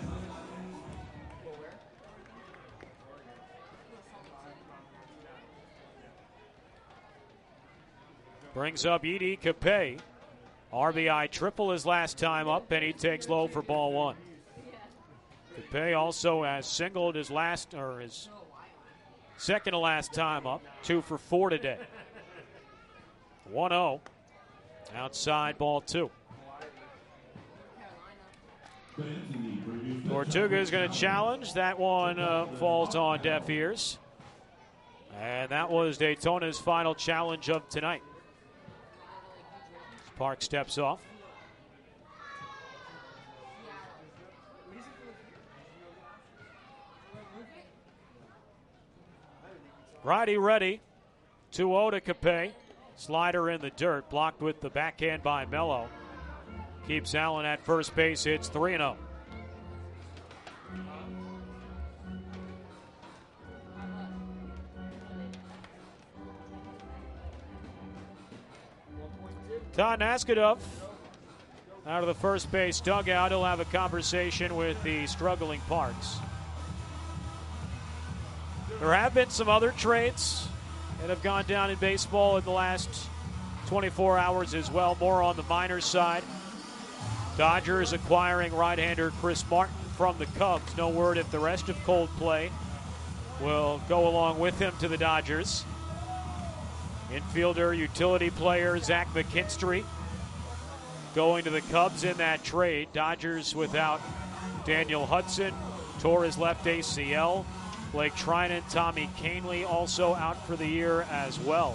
Brings up Edie Capay. R B I triple his last time up, and he takes low for ball one. Capay also has singled his last, or his second to last time up, two for four today. one oh. Outside ball two. Tortuga is going to challenge. That one uh, falls on deaf ears. And that was Daytona's final challenge of tonight. Park steps off. Righty ready. two oh to Capay. Slider in the dirt. Blocked with the backhand by Mello. Keeps Allen at first base. It's three and oh. Todd Naskadov out of the first base dugout. He'll have a conversation with the struggling Parks. There have been some other trades that have gone down in baseball in the last twenty-four hours as well, more on the minor side. Dodgers acquiring right-hander Chris Martin from the Cubs. No word if the rest of Coldplay will go along with him to the Dodgers. Infielder, utility player Zach McKinstry going to the Cubs in that trade. Dodgers without Daniel Hudson, tore his left A C L. Blake Trinan, Tommy Canely also out for the year as well.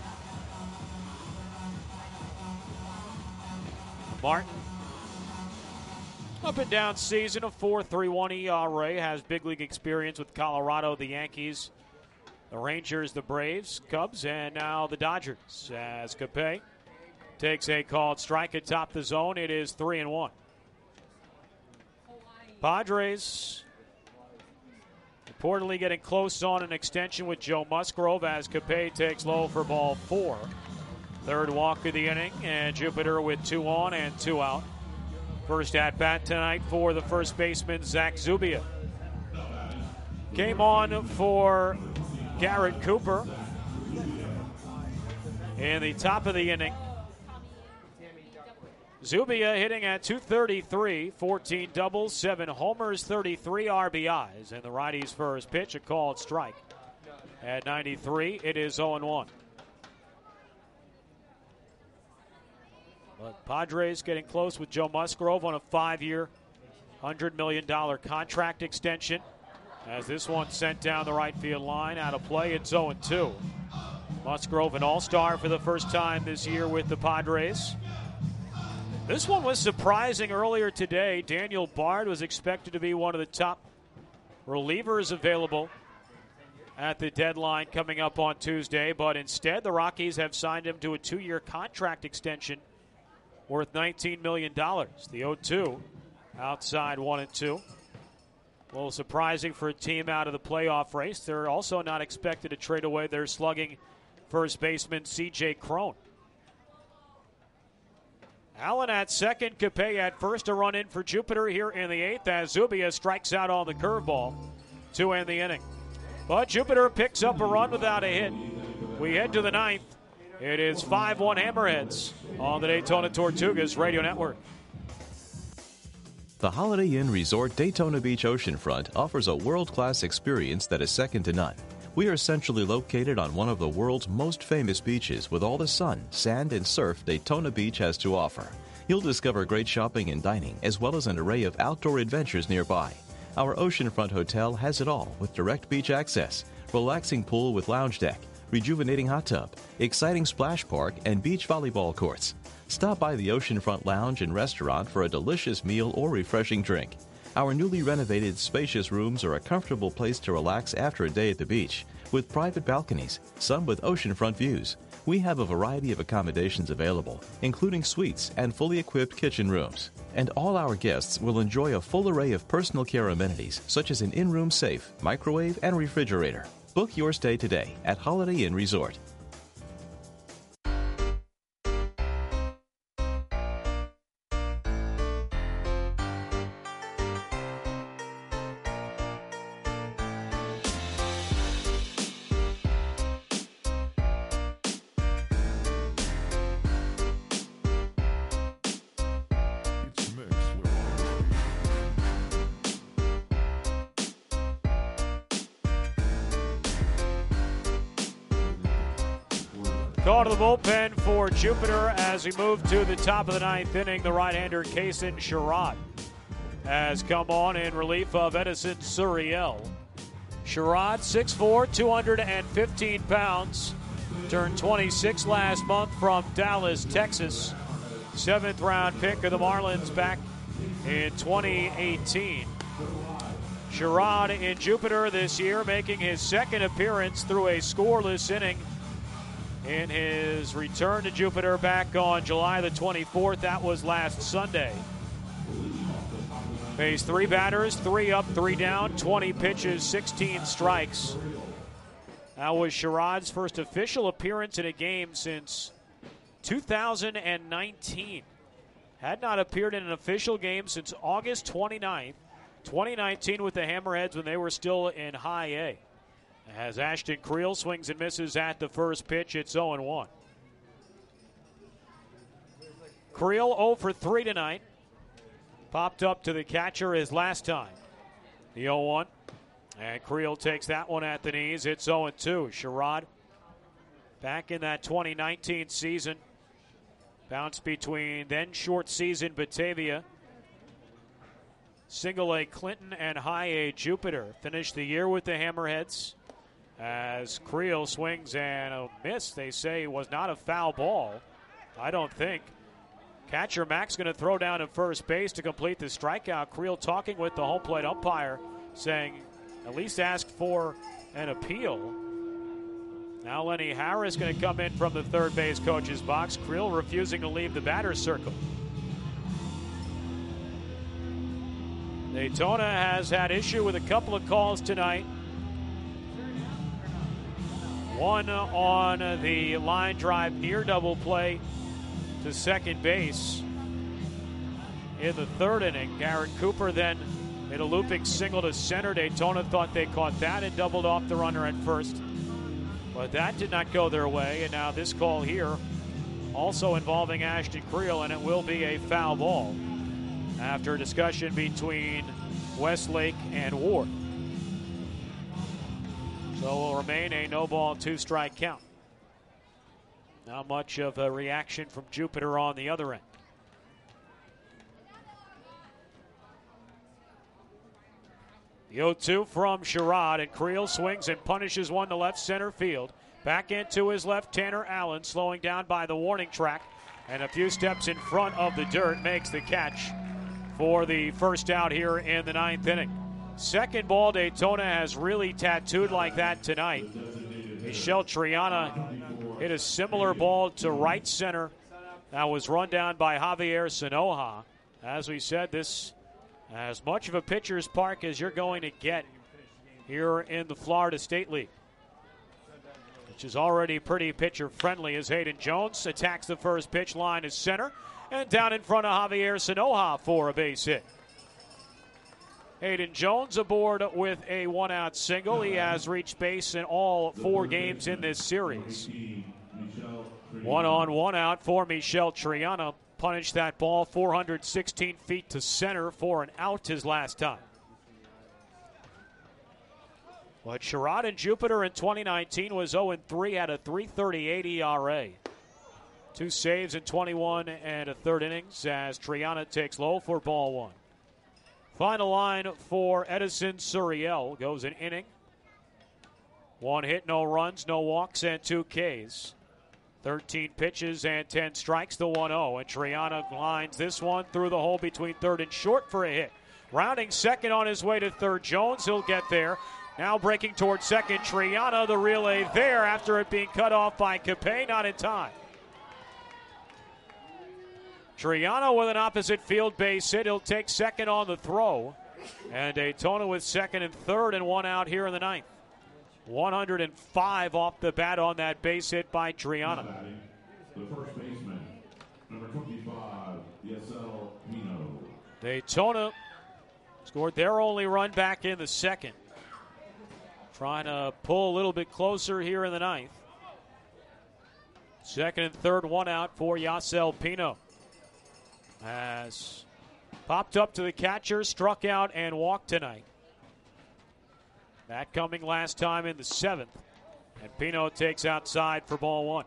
Martin, up and down season, a four three one E R A, has big league experience with Colorado, the Yankees, the Rangers, the Braves, Cubs, and now the Dodgers. As Capay takes a called strike atop the zone, it is three and one. Padres Reportedly getting close on an extension with Joe Musgrove as Capay takes low for ball four. Third walk of the inning, and Jupiter with two on and two out. First at bat tonight for the first baseman, Zach Zubia. Came on for Garrett Cooper in the top of the inning. Zubia hitting at two thirty-three, fourteen doubles, seven homers, thirty-three R B Is. And the righty's first pitch, a called strike. At ninety-three, it is oh one. But Padres getting close with Joe Musgrove on a five-year, one hundred million dollars contract extension. As this one sent down the right field line, out of play, it's oh two. Musgrove, an all-star for the first time this year with the Padres. This one was surprising earlier today. Daniel Bard was expected to be one of the top relievers available at the deadline coming up on Tuesday, but instead the Rockies have signed him to a two-year contract extension worth nineteen million dollars. The oh two outside one and two. A little surprising for a team out of the playoff race. They're also not expected to trade away their slugging first baseman C J Cron. Allen at second, Capay at first, a run in for Jupiter here in the eighth as Zubia strikes out on the curveball to end the inning. But Jupiter picks up a run without a hit. We head to the ninth. It is five one Hammerheads on the Daytona Tortugas Radio Network. The Holiday Inn Resort Daytona Beach Oceanfront offers a world-class experience that is second to none. We are centrally located on one of the world's most famous beaches with all the sun, sand, and surf Daytona Beach has to offer. You'll discover great shopping and dining, as well as an array of outdoor adventures nearby. Our oceanfront hotel has it all with direct beach access, relaxing pool with lounge deck, rejuvenating hot tub, exciting splash park, and beach volleyball courts. Stop by the Oceanfront Lounge and Restaurant for a delicious meal or refreshing drink. Our newly renovated, spacious rooms are a comfortable place to relax after a day at the beach, with private balconies, some with oceanfront views. We have a variety of accommodations available, including suites and fully equipped kitchen rooms. And all our guests will enjoy a full array of personal care amenities, such as an in-room safe, microwave, and refrigerator. Book your stay today at Holiday Inn Resort. Call to the bullpen for Jupiter as we move to the top of the ninth inning. The right-hander Kason Sherrod has come on in relief of Edison Suriel. Sherrod, six foot four, two hundred fifteen pounds, turned twenty-six last month from Dallas, Texas. Seventh round pick of the Marlins back in twenty eighteen. Sherrod in Jupiter this year, making his second appearance through a scoreless inning in his return to Jupiter back on July the twenty-fourth. That was last Sunday. Faced three batters, three up, three down, twenty pitches, sixteen strikes. That was Sherrod's first official appearance in a game since two thousand nineteen. Had not appeared in an official game since August twenty-ninth, twenty nineteen with the Hammerheads when they were still in High A. As Ashton Creel swings and misses at the first pitch, it's oh one. Creel oh for three tonight. Popped up to the catcher his last time. The oh one. And Creel takes that one at the knees. It's oh two. Sherrod back in that twenty nineteen season. Bounced between then short season Batavia, Single A Clinton, and High A Jupiter. Finished the year with the Hammerheads. As Creel swings and a miss, they say was not a foul ball. I don't think. Catcher Max going to throw down at first base to complete the strikeout. Creel talking with the home plate umpire, saying at least ask for an appeal. Now Lenny Harris going to come in from the third base coach's box. Creel refusing to leave the batter's circle. Daytona has had issue with a couple of calls tonight. One on the line drive near double play to second base in the third inning. Garrett Cooper then made a looping single to center. Daytona thought they caught that and doubled off the runner at first. But that did not go their way. And now this call here, also involving Ashton Creel, and it will be a foul ball after a discussion between Westlake and Ward. So it will remain a no ball, two strike count. Not much of a reaction from Jupiter on the other end. The oh two from Sherrod, and Creel swings and punishes one to left center field. Back into his left, Tanner Allen, slowing down by the warning track, and a few steps in front of the dirt, makes the catch for the first out here in the ninth inning. Second ball Daytona has really tattooed like that tonight. Michel Triana hit a similar ball to right center that was run down by Javier Sinoja. As we said, this as much of a pitcher's park as you're going to get here in the Florida State League, which is already pretty pitcher-friendly, as Hayden Jones attacks the first pitch line as center, and down in front of Javier Sinoja for a base hit. Hayden Jones aboard with a one-out single. He has reached base in all four games in this series. One on, one out for Michel Triana. Punished that ball four hundred sixteen feet to center for an out his last time. But Sherrod and Jupiter in twenty nineteen was oh and three at a three thirty-eight E R A. Two saves in twenty-one and a third innings as Triana takes low for ball one. Final line for Edison Suriel goes an inning. One hit, no runs, no walks, and two Ks. thirteen pitches and ten strikes, the one oh. And Triana lines this one through the hole between third and short for a hit. Rounding second on his way to third, Jones. He'll get there. Now breaking towards second, Triana, the relay there after it being cut off by Capay, not in time. Triana with an opposite field base hit. He'll take second on the throw. And Daytona with second and third and one out here in the ninth. one hundred five off the bat on that base hit by Triana. The first baseman, number twenty-five, Yasel Pino. Daytona scored their only run back in the second. Trying to pull a little bit closer here in the ninth. Second and third, one out for Yasel Pino. Has popped up to the catcher, struck out, and walked tonight. That coming last time in the seventh. And Pino takes outside for ball one.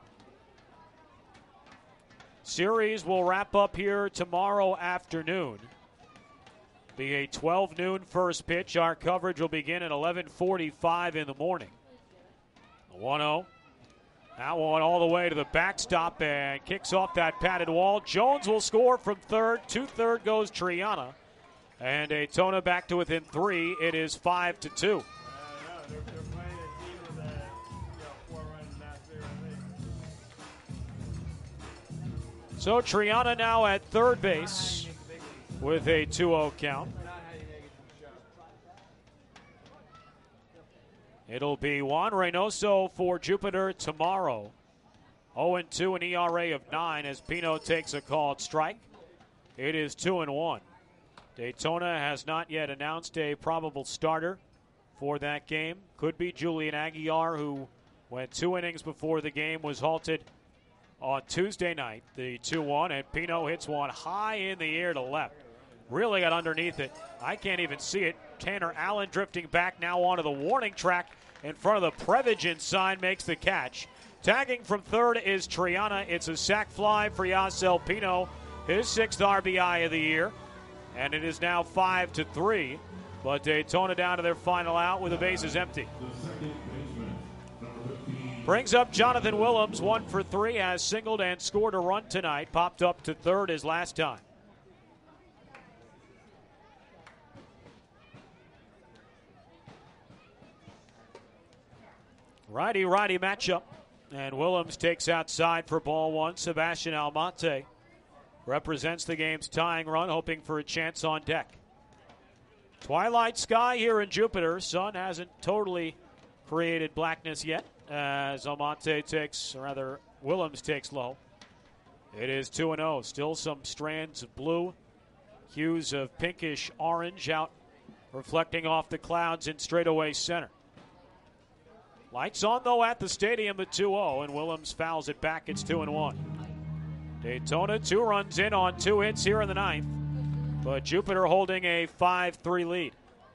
Series will wrap up here tomorrow afternoon. Be a twelve noon first pitch. Our coverage will begin at eleven forty-five in the morning. The one oh. That one all the way to the backstop and kicks off that padded wall. Jones will score from third. To third goes Triana. And Daytona back to within three. It is five to two. So Triana now at third base with a two oh count. It'll be Juan Reynoso for Jupiter tomorrow. oh and two, an E R A of nine as Pino takes a called strike. It is two and one. Daytona has not yet announced a probable starter for that game. Could be Julian Aguilar, who went two innings before the game, was halted on Tuesday night. The two one, and Pino hits one high in the air to left. Really got underneath it. I can't even see it. Tanner Allen drifting back now onto the warning track in front of the Prevagen sign makes the catch. Tagging from third is Triana. It's a sac fly for Yasel Pino, his sixth R B I of the year. And it is now five to three. But Daytona down to their final out with the bases empty. Brings up Jonathan Willems, one for three, has singled and scored a run tonight. Popped up to third his last time. Righty-righty matchup. And Willems takes outside for ball one. Sebastian Almonte represents the game's tying run, hoping for a chance on deck. Twilight sky here in Jupiter. Sun hasn't totally created blackness yet as Almonte takes, or rather Willems takes low. It is two and oh. Still some strands of blue, hues of pinkish orange out reflecting off the clouds in straightaway center. Lights on, though, at the stadium at two oh, and Willems fouls it back. It's two and one. Daytona, two runs in on two hits here in the ninth, but Jupiter holding a five three lead.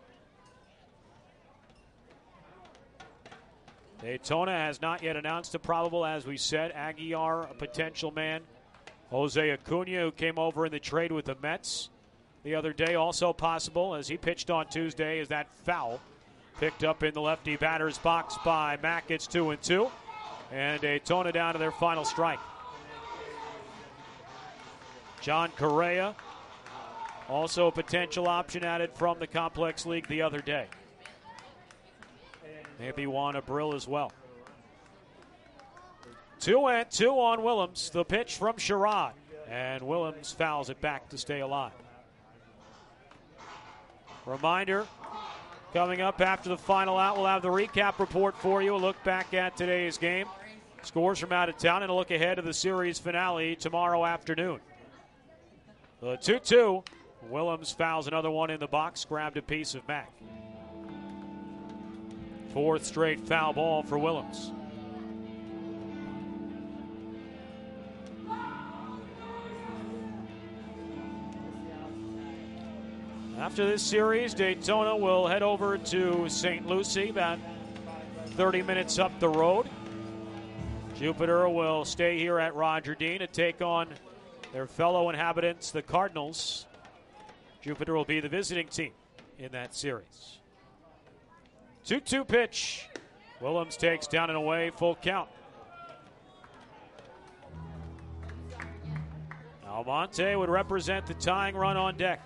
Daytona has not yet announced a probable, as we said. Aguilar, a potential man. Jose Acuna, who came over in the trade with the Mets the other day, also possible, as he pitched on Tuesday, is that foul picked up in the lefty batter's box by Mack. It's two and two, and Daytona down to their final strike. John Correa, also a potential option added from the Complex League the other day. Maybe Juan Abril as well. Two and two on Willems. The pitch from Sherrod, and Willems fouls it back to stay alive. Reminder, coming up after the final out, we'll have the recap report for you. A look back at today's game, scores from out of town, and a look ahead to the series finale tomorrow afternoon. The two two. Willems fouls another one in the box, grabbed a piece of Mack. Fourth straight foul ball for Willems. After this series, Daytona will head over to Saint Lucie, about thirty minutes up the road. Jupiter will stay here at Roger Dean to take on their fellow inhabitants, the Cardinals. Jupiter will be the visiting team in that series. two two pitch. Willems takes down and away, full count. Almonte would represent the tying run on deck.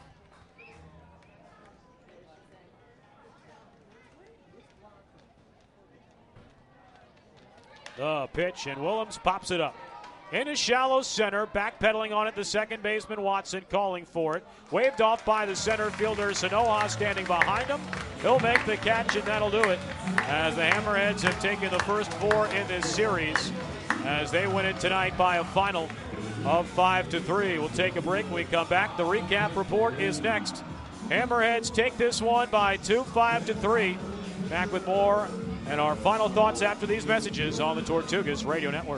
The pitch, and Willems pops it up. Into shallow center, backpedaling on it, the second baseman Watson calling for it. Waved off by the center fielder Sanoa standing behind him. He'll make the catch, and that'll do it, as the Hammerheads have taken the first four in this series as they win it tonight by a final of five to three. We'll take a break when we come back. The recap report is next. Hammerheads take this one by two, five to three. Back with more and our final thoughts after these messages on the Tortugas Radio Network.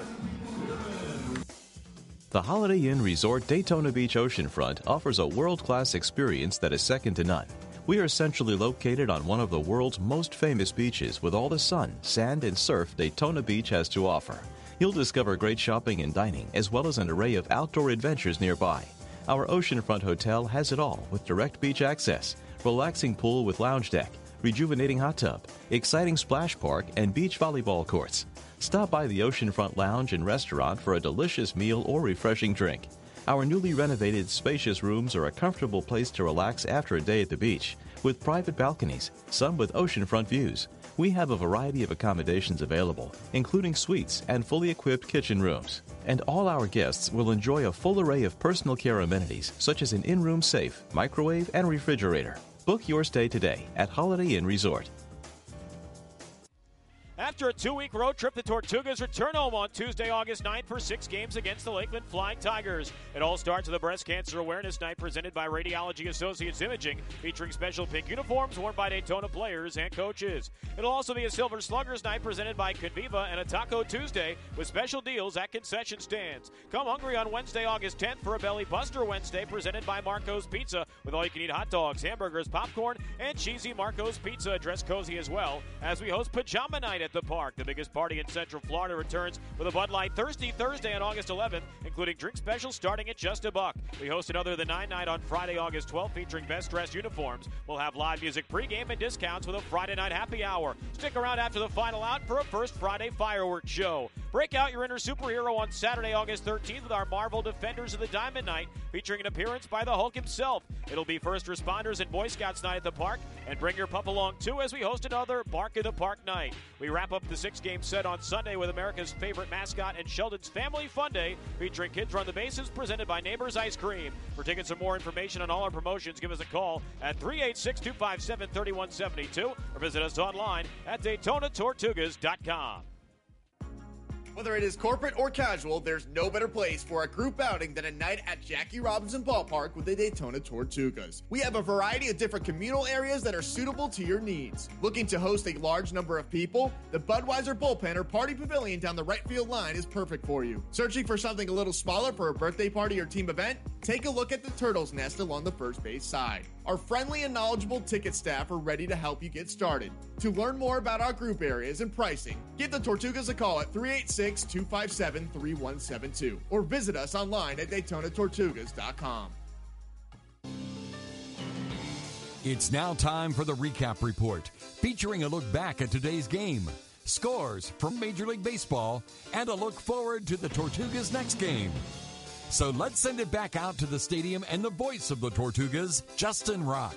The Holiday Inn Resort Daytona Beach Oceanfront offers a world-class experience that is second to none. We are centrally located on one of the world's most famous beaches with all the sun, sand, and surf Daytona Beach has to offer. You'll discover great shopping and dining, as well as an array of outdoor adventures nearby. Our oceanfront hotel has it all with direct beach access, relaxing pool with lounge deck, rejuvenating hot tub, exciting splash park, and beach volleyball courts. Stop by the Oceanfront Lounge and Restaurant for a delicious meal or refreshing drink. Our newly renovated, spacious rooms are a comfortable place to relax after a day at the beach, with private balconies, some with oceanfront views. We have a variety of accommodations available, including suites and fully equipped kitchen rooms. And all our guests will enjoy a full array of personal care amenities, such as an in-room safe, microwave, and refrigerator. Book your stay today at Holiday Inn Resort. After a two-week road trip, the Tortugas return home on Tuesday, August ninth for six games against the Lakeland Flying Tigers. It all starts with a Breast Cancer Awareness Night presented by Radiology Associates Imaging, featuring special pink uniforms worn by Daytona players and coaches. It'll also be a Silver Sluggers Night presented by Conviva and a Taco Tuesday with special deals at concession stands. Come hungry on Wednesday, August tenth for a Belly Buster Wednesday presented by Marco's Pizza with all-you-can-eat hot dogs, hamburgers, popcorn, and cheesy Marco's Pizza. Dress cozy as well as we host Pajama Night at the park. The biggest party in Central Florida returns with a Bud Light Thirsty Thursday on August eleventh, including drink specials starting at just a buck. We host another The Nine Night on Friday, August twelfth, featuring best dressed uniforms. We'll have live music pregame and discounts with a Friday night happy hour. Stick around after the final out for a First Friday fireworks show. Break out your inner superhero on Saturday, August thirteenth with our Marvel Defenders of the Diamond Night, featuring an appearance by the Hulk himself. It'll be first responders and Boy Scouts night at the park, and bring your pup along too as we host another Bark in the Park night. We wrap up the six-game set on Sunday with America's favorite mascot and Sheldon's Family Fun Day, featuring Kids Run the Bases, presented by Neighbors Ice Cream. For tickets and more information on all our promotions, give us a call at three eight six, two five seven, three one seven two or visit us online at Daytona Tortugas dot com. Whether it is corporate or casual, there's no better place for a group outing than a night at Jackie Robinson Ballpark with the Daytona Tortugas. We have a variety of different communal areas that are suitable to your needs. Looking to host a large number of people? The Budweiser Bullpen or Party Pavilion down the right field line is perfect for you. Searching for something a little smaller for a birthday party or team event? Take a look at the Turtle's Nest along the first base side. Our friendly and knowledgeable ticket staff are ready to help you get started. To learn more about our group areas and pricing, give the Tortugas a call at three eight six, two five seven, three one seven two or visit us online at Daytona Tortugas dot com. It's now time for the recap report, featuring a look back at today's game, scores from Major League Baseball, and a look forward to the Tortugas' next game. So let's send it back out to the stadium and the voice of the Tortugas, Justin Rock.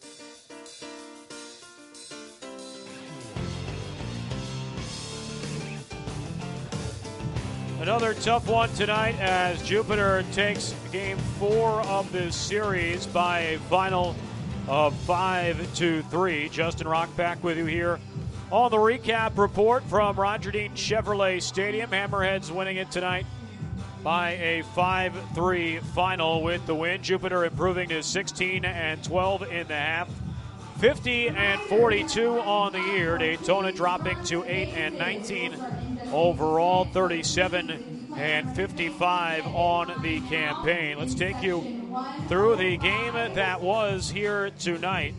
Another tough one tonight as Jupiter takes game four of this series by a final of five to three. Justin Rock back with you here on the recap report from Roger Dean Chevrolet Stadium. Hammerheads winning it tonight by a five three final with the win. Jupiter improving to sixteen and twelve in the half, fifty and forty-two on the year. Daytona dropping to eight and nineteen overall, thirty-seven and fifty-five on the campaign. Let's take you through the game that was here tonight.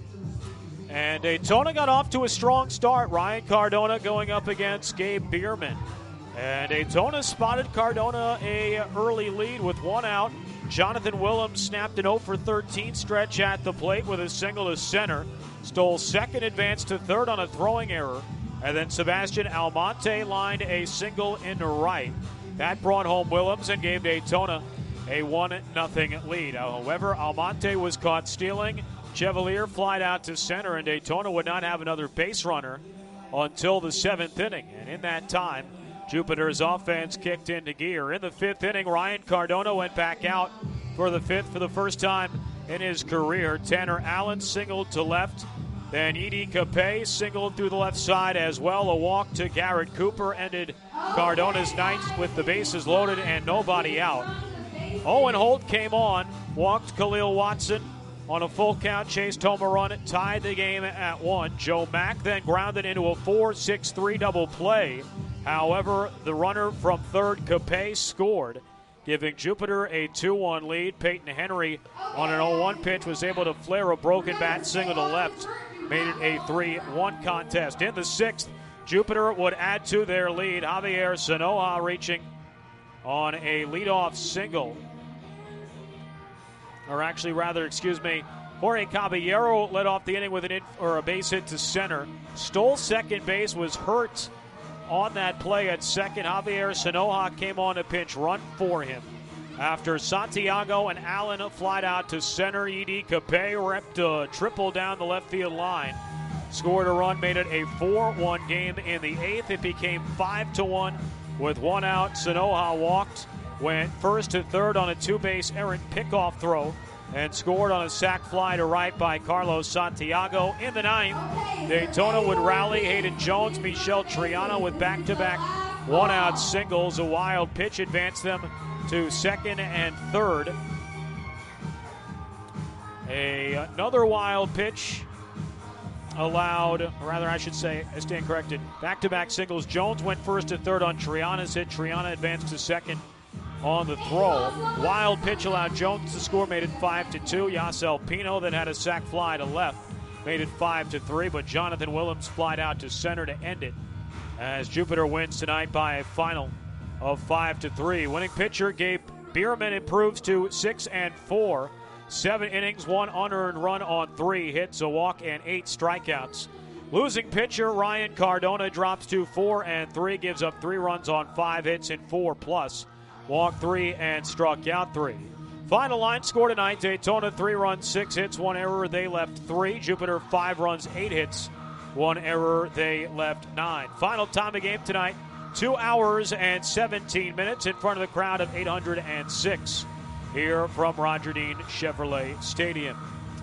And Daytona got off to a strong start. Ryan Cardona going up against Gabe Bierman. And Daytona spotted Cardona a early lead with one out. Jonathan Willems snapped an oh for thirteen stretch at the plate with a single to center. Stole second, advance to third on a throwing error. And then Sebastian Almonte lined a single into right. That brought home Willems and gave Daytona a one nothing lead. However, Almonte was caught stealing. Chevalier flied out to center, and Daytona would not have another base runner until the seventh inning. And in that time, Jupiter's offense kicked into gear. In the fifth inning, Ryan Cardona went back out for the fifth for the first time in his career. Tanner Allen singled to left. Then Edie Capet singled through the left side as well. A walk to Garrett Cooper ended Cardona's night with the bases loaded and nobody out. Owen Holt came on, walked Khalil Watson on a full count, chased home a run, tied the game at one. Joe Mack then grounded into a four six three double play. However, the runner from third, Capet, scored, giving Jupiter a two one lead. Peyton Henry on an oh one pitch was able to flare a broken bat single to left, made it a three one contest. In the sixth, Jupiter would add to their lead. Javier Sanoja reaching on a leadoff single. Or actually, rather, excuse me, Jorge Caballero led off the inning with an in, or a base hit to center. Stole second base, was hurt on that play at second. Javier Sanoja came on to pinch run for him. After Santiago and Allen flied out to center, Edie Capet repped a triple down the left field line. Scored a run, made it a four one game. In the eighth, it became five to one with one out. Sanoja walked, went first to third on a two-base errant pickoff throw, and scored on a sac fly to right by Carlos Santiago. In the ninth, Daytona would rally. Hayden Jones, Michel Triana with back-to-back one-out singles. A wild pitch advanced them to second and third. A, another wild pitch allowed, or rather I should say, I stand corrected, back-to-back singles. Jones went first to third on Triana's hit. Triana advanced to second on the throw. Wild pitch allowed Jones to score, made it five to two. Yasel Pino then had a sac fly to left, made it five to three, but Jonathan Willems flied out to center to end it as Jupiter wins tonight by a final of five to three. Winning pitcher Gabe Bierman improves to six and four. Seven innings, one unearned run on three hits, a walk, and eight strikeouts. Losing pitcher Ryan Cardona drops to four and three, gives up three runs on five hits and four plus. Walked three and struck out three. Final line score tonight: Daytona three runs, six hits, one error. They left three. Jupiter five runs, eight hits, one error. They left nine. Final time of game tonight: two hours and seventeen minutes in front of the crowd of eight hundred six here from Roger Dean Chevrolet Stadium.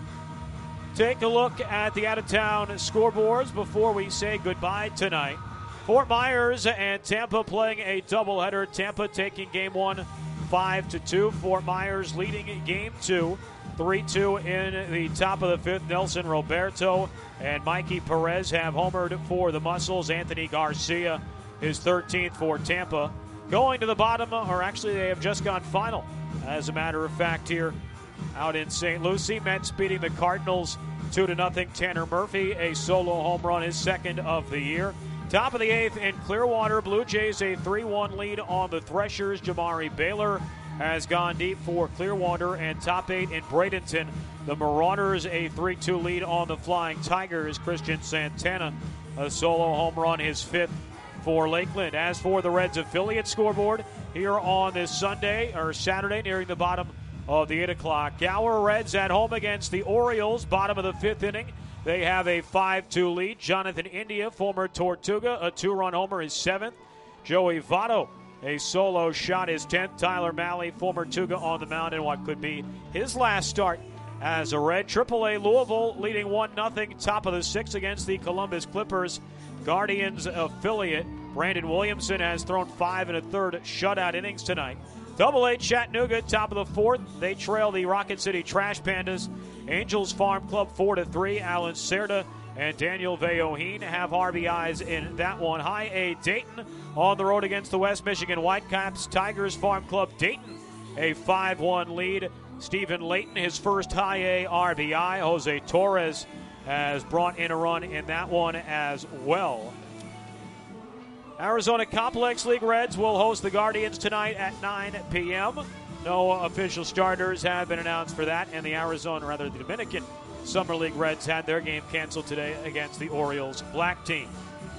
Take a look at the out-of-town scoreboards before we say goodbye tonight. Fort Myers and Tampa playing a doubleheader. Tampa taking game one five to two. Fort Myers leading game two three two in the top of the fifth. Nelson Roberto and Mikey Perez have homered for the Muscles. Anthony Garcia is thirteenth for Tampa. Going to the bottom, or actually they have just gone final, as a matter of fact, here out in Saint Lucie. Mets beating the Cardinals two to nothing. Tanner Murphy, a solo home run, his second of the year. Top of the eighth in Clearwater. Blue Jays a three one lead on the Threshers. Jamari Baylor has gone deep for Clearwater. And top eight in Bradenton. The Marauders a three two lead on the Flying Tigers. Christian Santana, a solo home run, his fifth for Lakeland. As for the Reds affiliate scoreboard, here on this Sunday, or Saturday, nearing the bottom of the eight o'clock hour. Reds at home against the Orioles, bottom of the fifth inning. They have a five two lead. Jonathan India, former Tortuga, a two-run homer, his seventh. Joey Votto, a solo shot, his tenth. Tyler Malley, former Tuga, on the mound in what could be his last start as a Red. triple A Louisville leading one nothing, top of the sixth against the Columbus Clippers. Guardians affiliate Brandon Williamson has thrown five and a third shutout innings tonight. Double A Chattanooga, top of the fourth. They trail the Rocket City Trash Pandas. Angels Farm Club four to three. Alan Cerda and Daniel Veoheen have R B Is in that one. High A Dayton on the road against the West Michigan Whitecaps. Tigers Farm Club Dayton a five one lead. Stephen Layton, his first high A R B I. Jose Torres has brought in a run in that one as well. Arizona Complex League Reds will host the Guardians tonight at nine p.m. No official starters have been announced for that, and the Arizona, rather the Dominican Summer League Reds had their game canceled today against the Orioles black team.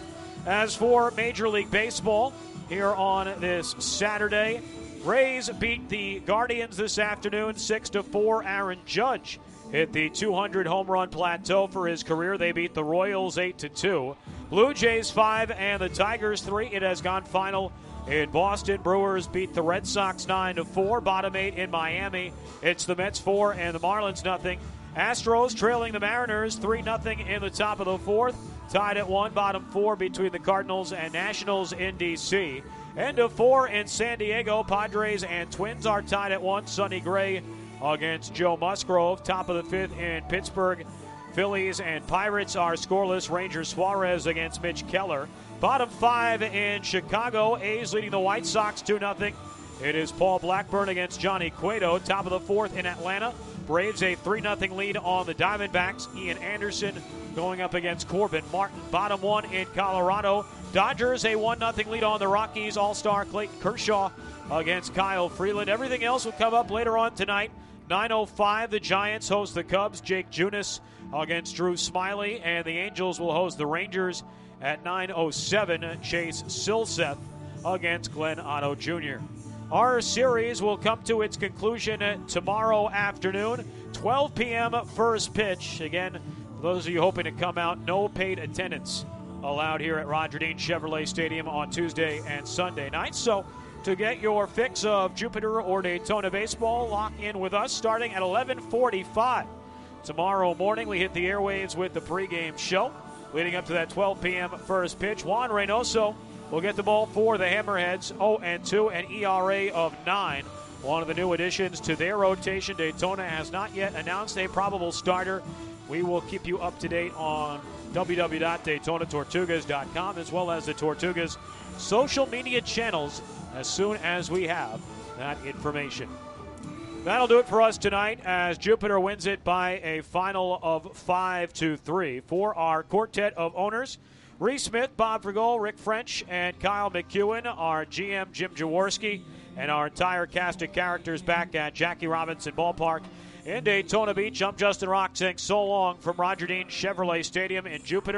As for Major League Baseball, here on this Saturday, Rays beat the Guardians this afternoon six to four. Aaron Judge hit the two hundred home run plateau for his career. They beat the Royals eight to two. Blue Jays five and the Tigers three. It has gone final in Boston. Brewers beat the Red Sox nine to four. Bottom eight in Miami. It's the Mets four and the Marlins nothing. Astros trailing the Mariners three nothing in the top of the fourth. Tied at one, bottom four between the Cardinals and Nationals in D C. End of four in San Diego. Padres and Twins are tied at one. Sonny Gray against Joe Musgrove. Top of the fifth in Pittsburgh. Phillies and Pirates are scoreless. Ranger Suarez against Mitch Keller. Bottom five in Chicago. A's leading the White Sox two nothing. It is Paul Blackburn against Johnny Cueto. Top of the fourth in Atlanta. Braves a three nothing lead on the Diamondbacks. Ian Anderson going up against Corbin Martin. Bottom one in Colorado. Dodgers a one nothing lead on the Rockies. All-star Clayton Kershaw against Kyle Freeland. Everything else will come up later on tonight. nine oh five, the Giants host the Cubs. Jake Junis against Drew Smiley. And the Angels will host the Rangers at nine oh seven. Chase Silseth against Glenn Otto Junior Our series will come to its conclusion tomorrow afternoon. twelve p.m. first pitch. Again, for those of you hoping to come out, no paid attendance allowed here at Roger Dean Chevrolet Stadium on Tuesday and Sunday nights. So to get your fix of Jupiter or Daytona baseball, lock in with us starting at eleven forty-five. Tomorrow morning, we hit the airwaves with the pregame show. Leading up to that twelve p.m. first pitch, Juan Reynoso will get the ball for the Hammerheads. oh and two, an E R A of nine. One of the new additions to their rotation. Daytona has not yet announced a probable starter. We will keep you up to date on w w w dot daytona tortugas dot com as well as the Tortugas social media channels as soon as we have that information. That'll do it for us tonight as Jupiter wins it by a final of five to three. For our quartet of owners, Reese Smith, Bob Frigol, Rick French, and Kyle McEwen, our G M Jim Jaworski, and our entire cast of characters back at Jackie Robinson Ballpark in Daytona Beach. I'm Justin Rock saying so long from Roger Dean Chevrolet Stadium in Jupiter.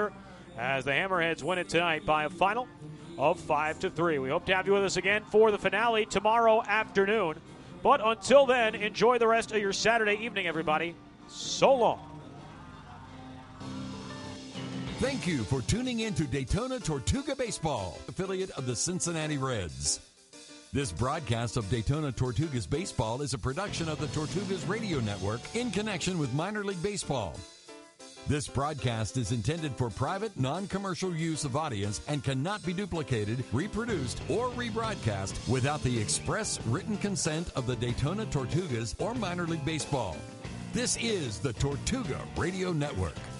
as the Hammerheads win it tonight by a final of five to three. We hope to have you with us again for the finale tomorrow afternoon. But until then, enjoy the rest of your Saturday evening, everybody. So long. Thank you for tuning in to Daytona Tortuga Baseball, affiliate of the Cincinnati Reds. This broadcast of Daytona Tortugas Baseball is a production of the Tortugas Radio Network in connection with minor league baseball. This broadcast is intended for private, non-commercial use of audience and cannot be duplicated, reproduced, or rebroadcast without the express written consent of the Daytona Tortugas or minor league baseball. This is the Tortuga Radio Network.